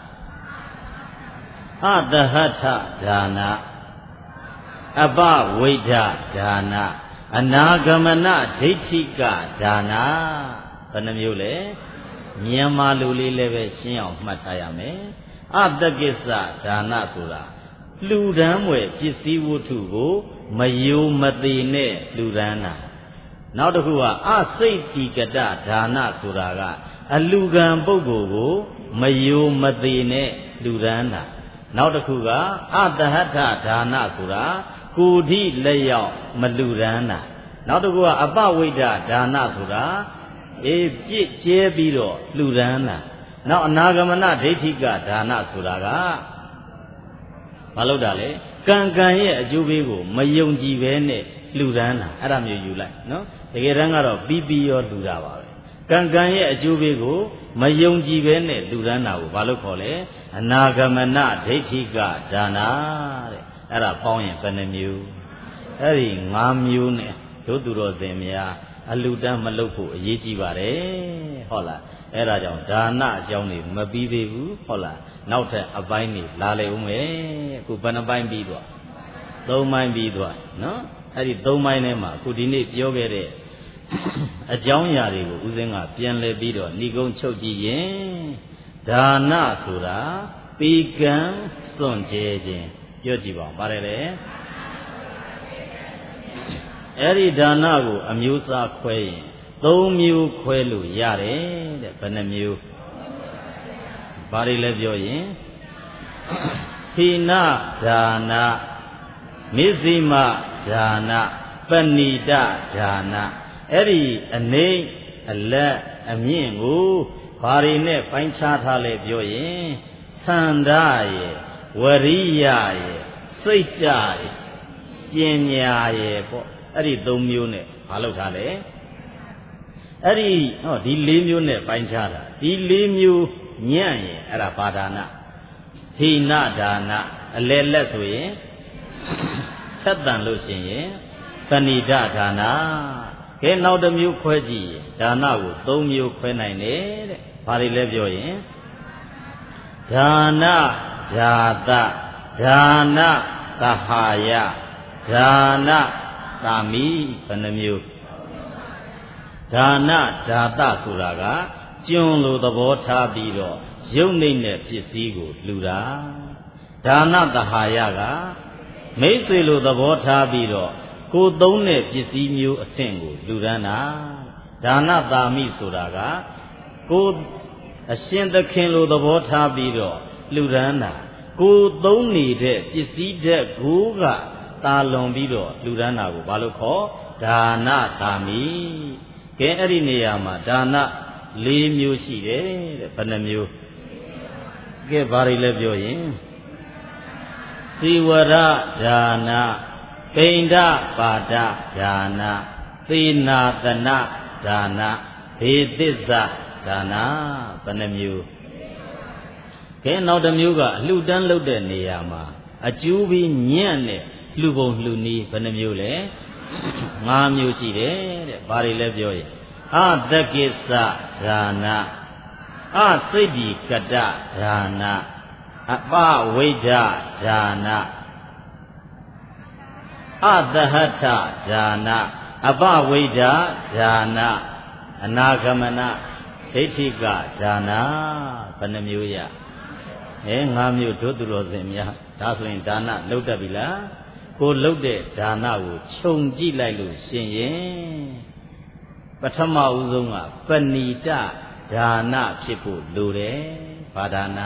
အတဟထဒါနအပဝိဒ္ဓဒါနအနာဂမနဒိဋ္ဌိကဒါနဘယ်နှမျိုးလဲမြန်မာလူလေးလည်းပဲရှင်းအောင်မှတ်ထားရမယ်အတကိစ္စဒါနဆိုတာလှူဒန်းွယ်ပစ္စည်းဝတ္ထုကိုမယိုမသေးနဲ့လှူဒန်းတာနောက်တစ်ခုကအစိတ်တိကတဒါနဆိုတာကအလှူခံပုဂ္ဂိုလ်ကိုမယိုမသေးနဲ့လှူဒန်းတာနောက်တစ်ခုကအတဟထဒါနဆိုတာကိုယ်ထိလက်ရောက်မလှူဒန်းတာနောက်တစ်ခုကအပဝိဒ္ဓဒါနဆိုတာပြစ်ကျဲပြီးတော့လှူဒန်းတာနောက်အနာဂမနဒိဋ္ဌိကဒါနဆိုတာကမလုပ်တာလေကံကံရဲ့အကျိုးပေးကိုမယုံကြည်ပဲနဲ့လှူဒန်းတာအဲ့ဒါမျိုးယူလိုက်နော်တကယ်တမ်းကတော့ပြီးရောလှူတာပါပဲကံကံရဲ့အကျိုးပေးကိုမယုံကြည်ပဲနဲ့လှူဒန်းတာကိုဘာလို့ခေါ်လဲအနာဂမနဒိဋ္ဌိကဒါနတဲ့အဲ့ဒါပေါင်းရင်ဘယ်နှမျိုးအဲ့ဒီ၅မျိုးနဲ့တို့သူတော်စင်များအလှူဒန်းမလုပ်ဖို့အရေးကြီးပါတယ်ဟုတ်လားအဲ့ဒါကြောင့်ဒါနအကြောင်းတွေမပြီးသေးဘူးဟုတ်လားနောက်ထပ်အပိုင်းတွေလာလေဦးမယ်အခုဘယ်နှပိုင်းပြီးသွား၃ပိုင်းပြီးသွားနော်အဲ့ဒီ၃ပိုင်းထဲမှာအခုဒီနေ့ပြောခဲ့တဲ့အကြောင်းအရာတွေကိုဦးဇင်းကပြန်လည်ပြီးတော့ဏိကုံးချုပ်ကြည့်ရင်ဒါနဆိုတာပေကံစွန့်ကြဲခြင်းပြောကြည့်ပါဦးပါတယ်လေအဲ့ဒီဒါနကိုအမျိုးအစားခွဲရင်3မျိုးခွဲလို့ရတယ်တဲ့ဘယ်နှမျိုးဘာတွေလဲပြောရင်ဟိနဒါနမေဇိမဒါနပဏိတဒါနအဲ့ဒီအနေအလက်အမြင့်ကိုဘာတွေနဲ့ပိုင်းခြားထားလဲပြောရင်သန္တာရဲ့ဝရိယရဲ့စိတ်ဓာတ်ရဲ့ပညာရဲ့ပေါ့အဲ့ဒီ3မျိုးနဲ့ဘာလုပ်ထားလဲအဲ့ဒီဒီ4မျိုးနဲ့ပိုင်းခြားတာဒီ4မျိုးညံ့ရင်အဲ့ဒါဘာဒါနဟိနဒါနအလယ်လက်ဆိုရင်ဆက်တန်လို့ရှိရင်ပဏိတဒါနကဲနောက်တစ်မျိုးခွဲကြည့်ဒါနကို3မျိုးခွဲနိုင်တယ်တဲ့ဘာတွေလဲပြောရင်ဒါနဓာတဒါနသဟာယဒါနသာမိဘယ်နှမျိုးဒါနဓာတဆိုတာကကျွန်းလိုသဘောထားပြီးတော့ရုပ်နှိမ့်တဲ့ပစ္စည်းကိုလှူတာဒါနသဟာယကမိတ်ဆွေလိုသဘောထားပြီးတော့ကိုသုံးတဲ့ပစ္စည်းမျိုးအဆင့်ကိုလှူဒန်းတာဒါနသာမိဆိုတာကကိုအရှင်သခင်လိုသဘောထားပြီးတော့လှူဒန်းတာကိုသုံးနေတဲ့ပစ္စည်းတဲ့ကိုကတာလွန်ပြီးတော့လှူဒန်းတာကိုဘာလို့ခေါ်ဒါနသာမိကဲအဲ့ဒီနေရာမှာဒါန4မျိုးရှိတယ်တဲ့ဘယ်နှမျိုးကဲဘာတွေလဲပြောရင်သီဝရဒါနပိန္ဒပါဒဒါနသေနာတနာဒါနဘေသစ္စာဒါနဘယ်နှမျိုးကဲနောက်တစ်မျိုးကအလှူဒန်းလုပ်တဲ့နေရာမှာအကျိုးပြီးညံ့တဲ့လှူပုံလှူနည်းဘယ်နှမျိုးလဲ5မျိုးရှိတယ်တဲ့ဘာတွေလဲပြောရင်အတကိစ္စဒါနအစိတ်ဒီကတဒါနအပဝိဒ္ဓဒါနအသဟထဒါနအပဝိဒ္ဓဒါနအနာဂမနဒိဋ္ဌိကဒါနဘယ်နှမျိုးရ5မျိုးတို့သူတော်စင်များဒါဆိုရင်ဒါနလုပ်တတ်ပြီလားကိုလုပ်တဲ့ဒါနကိုခြုံကြည့်လိုက်လို့ရှင်ရင်ပထမဦးဆုံးကပဏိတဒါနဖြစ်ဖို့လိုတယ်ဘာဒါန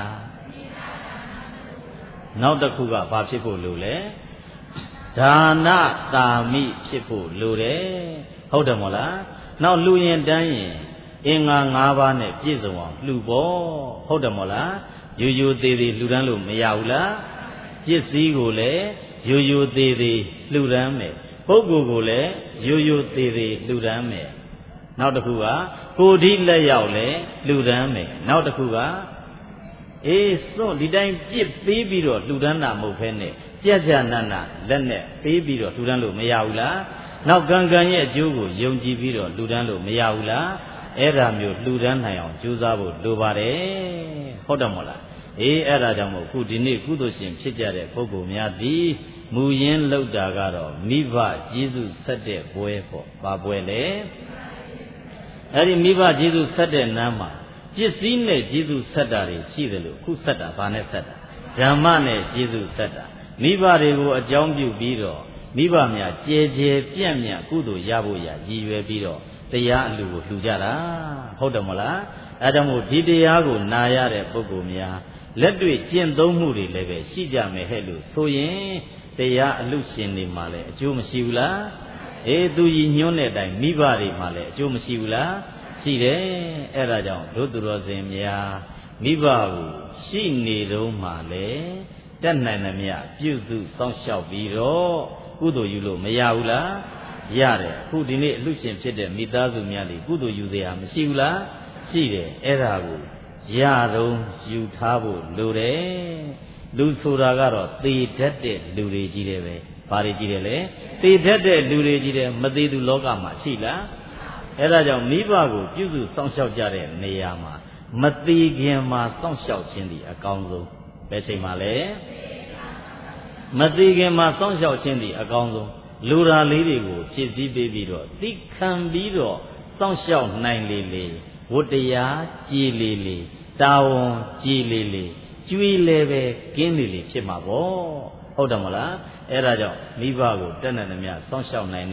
နောက်တစ်ခုကဘာဖြစ်ဖို့လိုလဲဒါနသာမိဖြစ်ဖို့လိုတယ်ဟုတ်တယ်မို့လားနောက်လူရင်တန်းရင်အင်္ဂါ5ပါးနဲ့ပြည့်စုံအောင်လှူဖို့ဟုတ်တယ်မို့လားရိုးရိုးသေးသေးလှူဒန်းလို့မရဘူးလားပစ္စည်းကိုလည်းရိုးရိုးသေးသေးလှူဒန်းမယ်ပုဂ္ဂိုလ်ကိုလည်းရိုးရိုးသေးသေးလှူဒန်းမယ်နောက်တစ်ခုကကိုယ်ဒီလက်ရောက်လဲလှူဒန်းမယ်နောက်တစ်ခုကစွန့်ဒီတိုင်းပြစ်ပေးပြီးတော့လှူဒန်းတာမဟုတ်ဘဲနဲ့ကြက်ကြနတ်နတ်လက်နဲ့ပေးပြီးတော့လှူဒန်းလို့မရဘူးလားနောက်ကံကံရဲ့အကျိုးကိုယုံကြည်ပြီးတော့လှူဒန်းလို့မရဘူးလားအဲ့ဒါမျိုးလှူဒန်းနိုင်အောင်ကြိုးစားဖို့လိုပါတယ်ဟုတ်တယ်မို့လားအဲ့ဒါကြောင့်မို့ခုဒီနေ့ကုသိုလ်ရှင်ဖြစ်ကြတဲ့ပုဂ္ဂိုလ်များသည်မူရင်းလောက်တာကတော့မိဘကျေးဇူးဆက်တဲ့ပွဲပေါ့ဘာပွဲလဲအဲ့ဒီမိဘကျေးဇူးဆက်တဲ့နားမှာပစ္စည်းနဲ့ကျေးဇူးဆက်တာတွေရှိတယ်လို့ခုဆက်တာဘာနဲ့ဆက်တာဓမ္မနဲ့ကျေးဇူးဆက်တာမိဘတွေကိုအကြောင်းပြုပြီးတော့မိဘများကြဲကြဲပြန့်ပြန့်ကုသိုလ်ရဖို့ရရည်ရွယ်ပြီးတော့တရားအလှူကိုလှူကြတာဟုတ်တယ်မလားအဲဒါမို့ဒီတရားကိုနာရတဲ့ပုဂ္ဂိုလ်များလက်တွေ့ကျင့်သုံးမှုတွေလည်းပဲရှိကြမယ်ဟဲ့လို့ဆိုရင်တရားအလှရှင်တွေမှာလည်းအကျိုးမရှိဘူးလားသူကြီးညွှန်းတဲ့အတိုင်းမိဘတွေမှာလည်းအကျိုးမရှိဘူးလားရှိတယ်အဲ့ဒါကြောင့်တို့သူတော်စင်များမိဘကိုရှိနေတော့မှလည်းတက်နိုင်သမျှပြုစုစောင့်ရှောက်ပြီးတော့ကုသိုလ်ယူလို့မရဘူးလားရတယ်အခုဒီနေ့အလှရှင်ဖြစ်တဲ့မိသားစုများတွေကုသိုလ်ယူเสียမရှိဘူးလားရှိတယ်အဲ့ဒါကိုရတော့ယူထားဖို့လိုတယ်လူဆိုတာကတော့သေတတ်တဲ့လူတွေကြီးတယ်ပဲဘာတွေကြီးတယ်လဲသေတတ်တဲ့လူတွေကြီးတယ်မသေးသူလောကမှာရှိလားအဲ့ဒါကြောင့်မိဘကိုပြုစုစောင့်ရှောက်ကြတဲ့နေရာမှာမသေးခင်မှာစောင့်ရှောက်ခြင်းဒီအကောင်းဆုံးဘယ်ချိန်မှာလဲမသေးခင်မှာစောင့်ရှောက်ခြင်းဒီအကောင်းဆုံးလူရာလေးတွေကိုဖြည့်ဆည်းပေးပြီးတော့သိခံပြီးတော့စောင့်ရှောက်နိုင်လေဝတ္တရားကြည်လေတာဝန်ကြည်လေကျွေးလေပဲကင်းလေဖြစ်မှာပေါ့ဟုတ်တယ်မလားအဲ့ဒါကြောင့်မိဘကိုတက်နိုင်သမျှစောင့်ရှောက်နိုင်တဲ့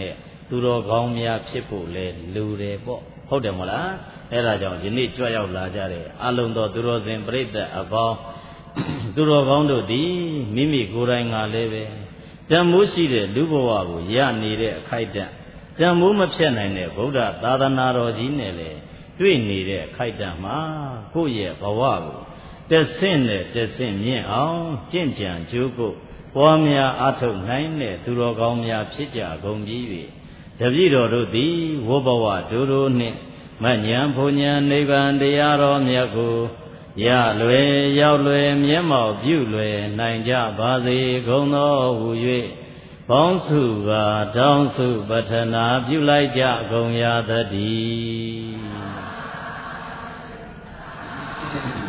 သူတော်ကောင်းများဖြစ်ဖို့လဲလူတယ်ပေါ့ဟုတ်တယ်မလားအဲ့ဒါကြောင့်ယနေ့ကြွရောက်လာကြတဲ့အလုံးသောသူတော်စင်ပြိဿအပေါင်းသူတော်ကောင်းတို့သည်မိမိကိုယ်တိုင်ကလည်းပဲတန်မိုးရှိတဲ့လူဘဝကိုရနေတဲ့အခိုက်အတန့်တန်မိုးမဖြတ်နိုင်တဲ့ဗုဒ္ဓသာသနာတော်ကြီးနဲ့လေတွေ့နေတဲ့အခိုက်အတန့်မှာကိုယ့်ရဲ့ဘဝကိုတက်ဆင့်နဲ့တက်ဆင့်မြင့်အောင်ကြင့်ကြံကြိုးကုပ်ပွားများအားထုတ်နိုင်တဲ့သူတော်ကောင်းများဖြစ်ကြကုန်ပြီ၍တပည့်တော်တို့သည်ဝဘဝဒိုးနှင့်မဉ္ဇဉ်ဘုံဉ္ဇဉ်နိဗ္ဗာန်တရားတော်မြတ်ကိုရလွယ်ရောက်လွယ်မျက်မှောက်ပြုလွယ်နိုင်ကြပါစေကုန်သောဟူ၍ပေါင်းစုကတောင်းစုပတ္ထနာပြုလိုက်ကြကုန်ရသတည်း